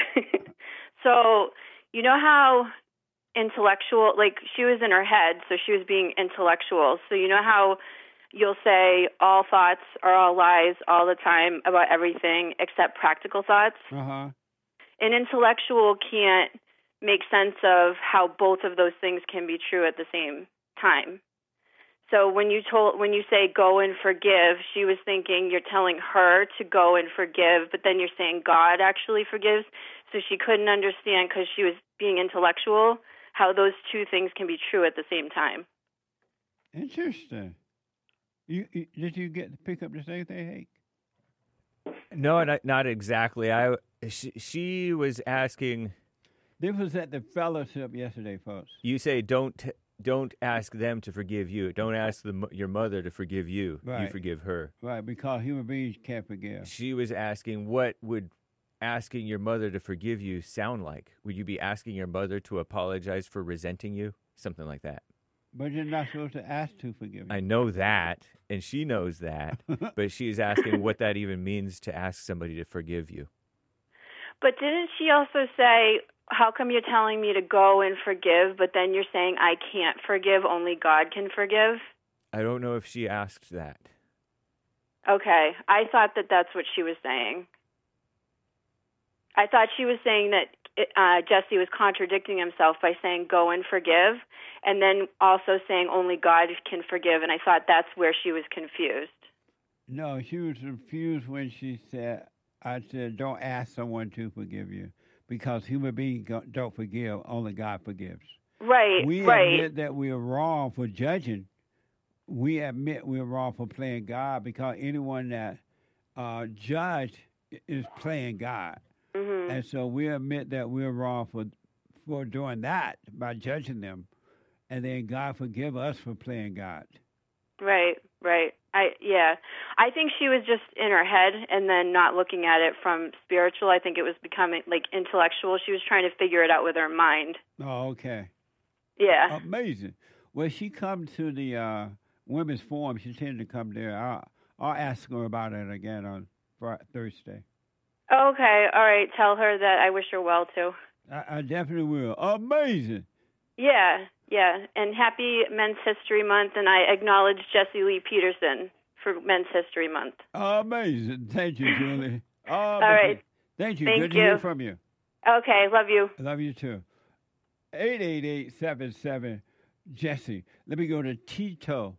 So, you know how intellectual, like she was in her head, so she was being intellectual. So, you know how you'll say all thoughts are all lies all the time about everything except practical thoughts? Uh-huh. An intellectual can't make sense of how both of those things can be true at the same time. So when you told when you say go and forgive, she was thinking you're telling her to go and forgive, but then you're saying God actually forgives. So she couldn't understand because she was being intellectual how those two things can be true at the same time. Interesting. You, you did you get pick up the same thing, Hank? No, not, not exactly. I she, she was asking. This was at the fellowship yesterday, folks. You say don't don't ask them to forgive you. Don't ask the, mo- your mother to forgive you. You Right. forgive her. Right, because human beings can't forgive. She was asking, what would asking your mother to forgive you sound like? Would you be asking your mother to apologize for resenting you? Something like that. But you're not supposed to ask to forgive you. I know that, and she knows that, but she's asking what that even means to ask somebody to forgive you. But didn't she also say, how come you're telling me to go and forgive, but then you're saying I can't forgive, only God can forgive? I don't know if she asked that. Okay, I thought that that's what she was saying. I thought she was saying that uh, Jesse was contradicting himself by saying go and forgive, and then also saying only God can forgive, and I thought that's where she was confused. No, she was confused when she said, I said, don't ask someone to forgive you because human beings go- don't forgive, only God forgives. Right, We right. admit that we're wrong for judging. We admit we're wrong for playing God because anyone that uh, judge is playing God. Mm-hmm. And so we admit that we're wrong for for doing that by judging them. And then God forgive us for playing God. Right, right. I yeah. I think she was just in her head and then not looking at it from spiritual. I think it was becoming like intellectual. She was trying to figure it out with her mind. Oh, okay. Yeah. Amazing. Well, she come to the uh, women's forum. She tended to come there. I'll, I'll ask her about it again on Fri- Thursday. Okay, all right. Tell her that I wish her well too. I, I definitely will. Amazing. Yeah, yeah. And happy Men's History Month, and I acknowledge Jesse Lee Peterson for Men's History Month. Amazing. Thank you, Julie. All right. Thank you. Thank Good you. to hear from you. Okay, love you. I love you too. eight eight eight, seven seven, Jesse. Let me go to Tito.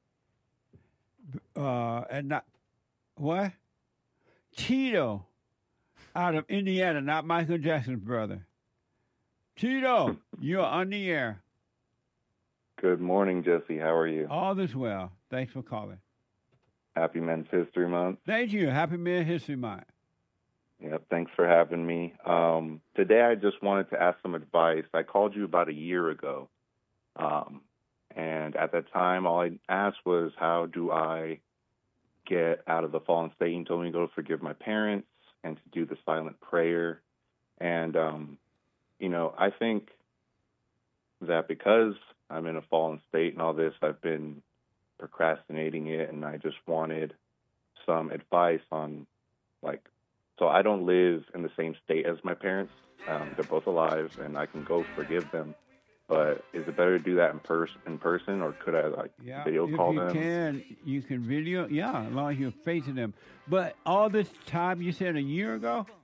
Uh, and not, what? Tito out of Indiana, not Michael Jackson's brother. Tito, you're on the air. Good morning, Jesse. How are you? All this well. Thanks for calling. Happy Men's History Month. Thank you. Happy Men's History Month. Yep, thanks for having me. Um, today I just wanted to ask some advice. I called you about a year ago, um, and at that time all I asked was, how do I get out of the fallen state? You told me to go forgive my parents and to do the silent prayer. And, um, you know, I think that because I'm in a fallen state and all this, I've been procrastinating it, and I just wanted some advice on, like, so I don't live in the same state as my parents. Um, they're both alive, and I can go forgive them. But is it better to do that in, pers- in person, or could I, like, Yeah, video if call you them? can, you can video. Yeah, as long as you're facing them. But all this time, you said a year ago?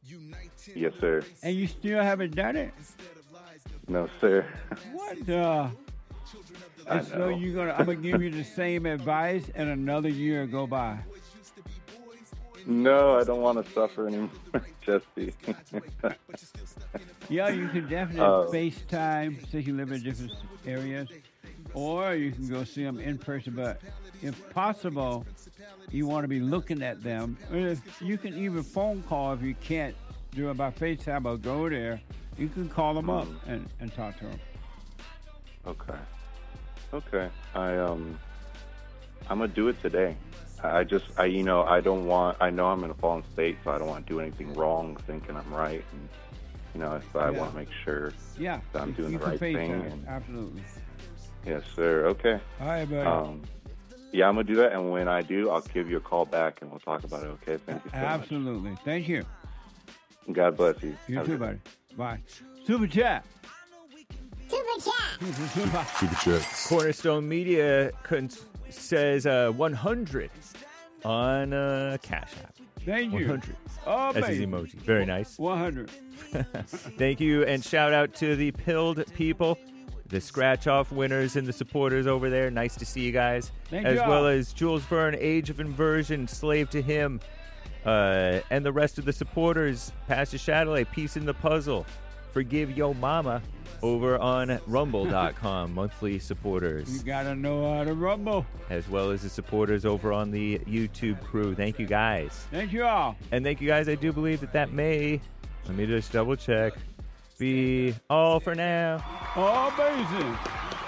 Yes, sir. And you still haven't done it? No, sir. What the? I And so know. you're gonna, I'm gonna give you the same advice, and another year go by. No, I don't want to suffer anymore, Jesse. Yeah, you can definitely Uh, FaceTime since you live in different areas, or you can go see them in person. But if possible, you want to be looking at them. Or if you can even phone call if you can't do it by FaceTime or go there. You can call them up and, and talk to them. Okay. Okay. I um, I'm gonna do it today. I just, I you know, I don't want. I know I'm in a fallen state, so I don't want to do anything wrong, thinking I'm right. And, you know, so I Yeah. want to make sure Yeah, that I'm doing you the can right thing. FaceTime, And, absolutely. yes, sir. Okay. All right, buddy. Um, yeah, I'm gonna do that, and when I do, I'll give you a call back, and we'll talk about it. Okay? Thank you so Absolutely. Thank you. much. God bless you. You Have a too, good buddy. Bye. Super chat. Super chat. Super, Super chats. Cornerstone Media con- says uh, one hundred on uh, Cash App. Thank you. one hundred. Oh, That's his baby. emoji. Very nice. one hundred. Thank you, and shout out to the Pilled people, the scratch-off winners and the supporters over there. Nice to see you guys. Thank as y'all. well as Jules Verne, Age of Inversion, Slave to Him, uh, and the rest of the supporters. Pastor Shadowley, Peace in the Puzzle, Forgive Yo Mama, over on rumble dot com, monthly supporters. You gotta know how to rumble. As well as the supporters over on the YouTube crew. Thank you, guys. Thank you all. And thank you, guys. I do believe that that may, let me just double check, be all for now. Amazing.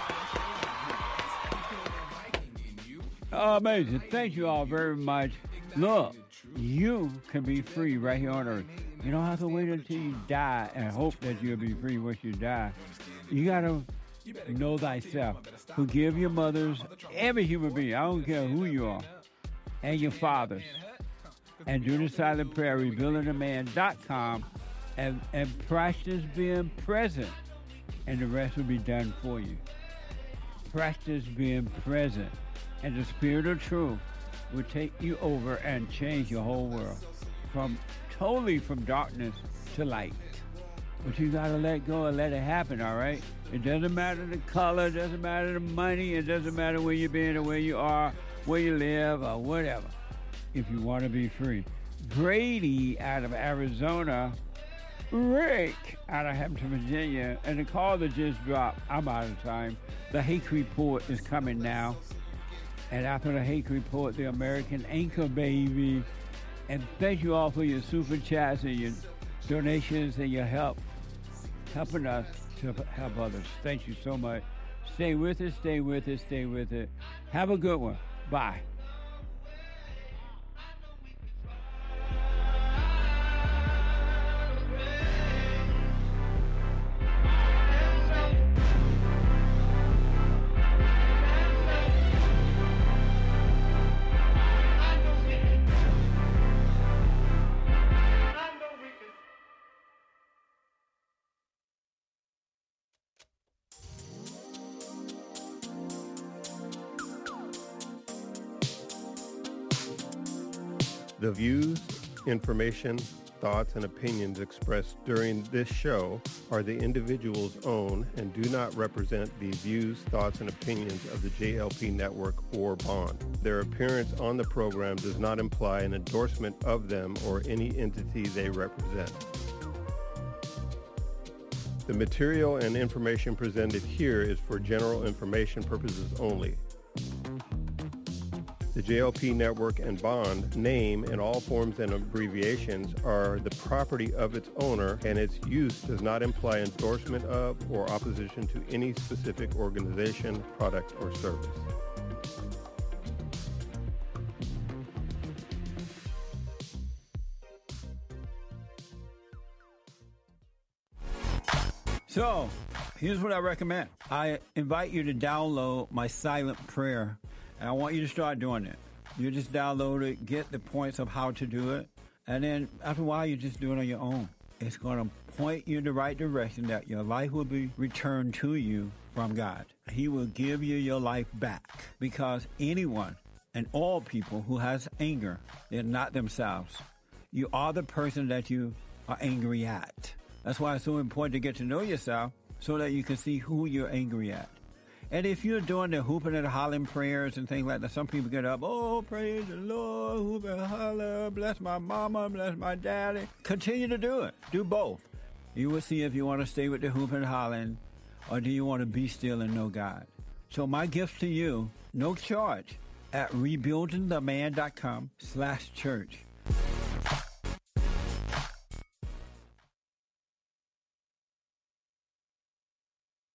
Amazing. Thank you all very much. Look, you can be free right here on earth. You don't have to wait until you die and hope that you'll be free once you die. You got to know thyself. Forgive your mothers, every human being. I don't care who you are, and your fathers. And do the silent prayer, rebuilding a man dot com, and, and practice being present, and the rest will be done for you. Practice being present, and the Spirit of truth will take you over and change your whole world, from totally from darkness to light. But you gotta let go and let it happen, all right? It doesn't matter the color, it doesn't matter the money, it doesn't matter where you've been or where you are, where you live, or whatever, if you want to be free. Grady out of Arizona, Rick out of Hampton, Virginia, and the call that just dropped, I'm out of time. The Hake Report is coming now. And after the Hake Report, the American Anchor Baby. And thank you all for your super chats and your donations and your help, helping us to help others. Thank you so much. Stay with us, stay with us, stay with it. Have a good one. Bye. The views, information, thoughts, and opinions expressed during this show are the individual's own and do not represent the views, thoughts, and opinions of the J L P Network or Bond. Their appearance on the program does not imply an endorsement of them or any entity they represent. The material and information presented here is for general information purposes only. The J L P Network and Bond name and all forms and abbreviations are the property of its owner, and its use does not imply endorsement of or opposition to any specific organization, product, or service. So, here's what I recommend. I invite you to download my silent prayer, and I want you to start doing it. You just download it, get the points of how to do it, and then after a while, you just do it on your own. It's going to point you in the right direction that your life will be returned to you from God. He will give you your life back, because anyone and all people who has anger, they're not themselves. You are the person that you are angry at. That's why it's so important to get to know yourself so that you can see who you're angry at. And if you're doing the hooping and hollering prayers and things like that, some people get up, oh, praise the Lord, hoop and holler, bless my mama, bless my daddy. Continue to do it. Do both. You will see if you want to stay with the hooping and hollering or do you want to be still and know God. So my gift to you, no charge, at rebuildingtheman.com slash church.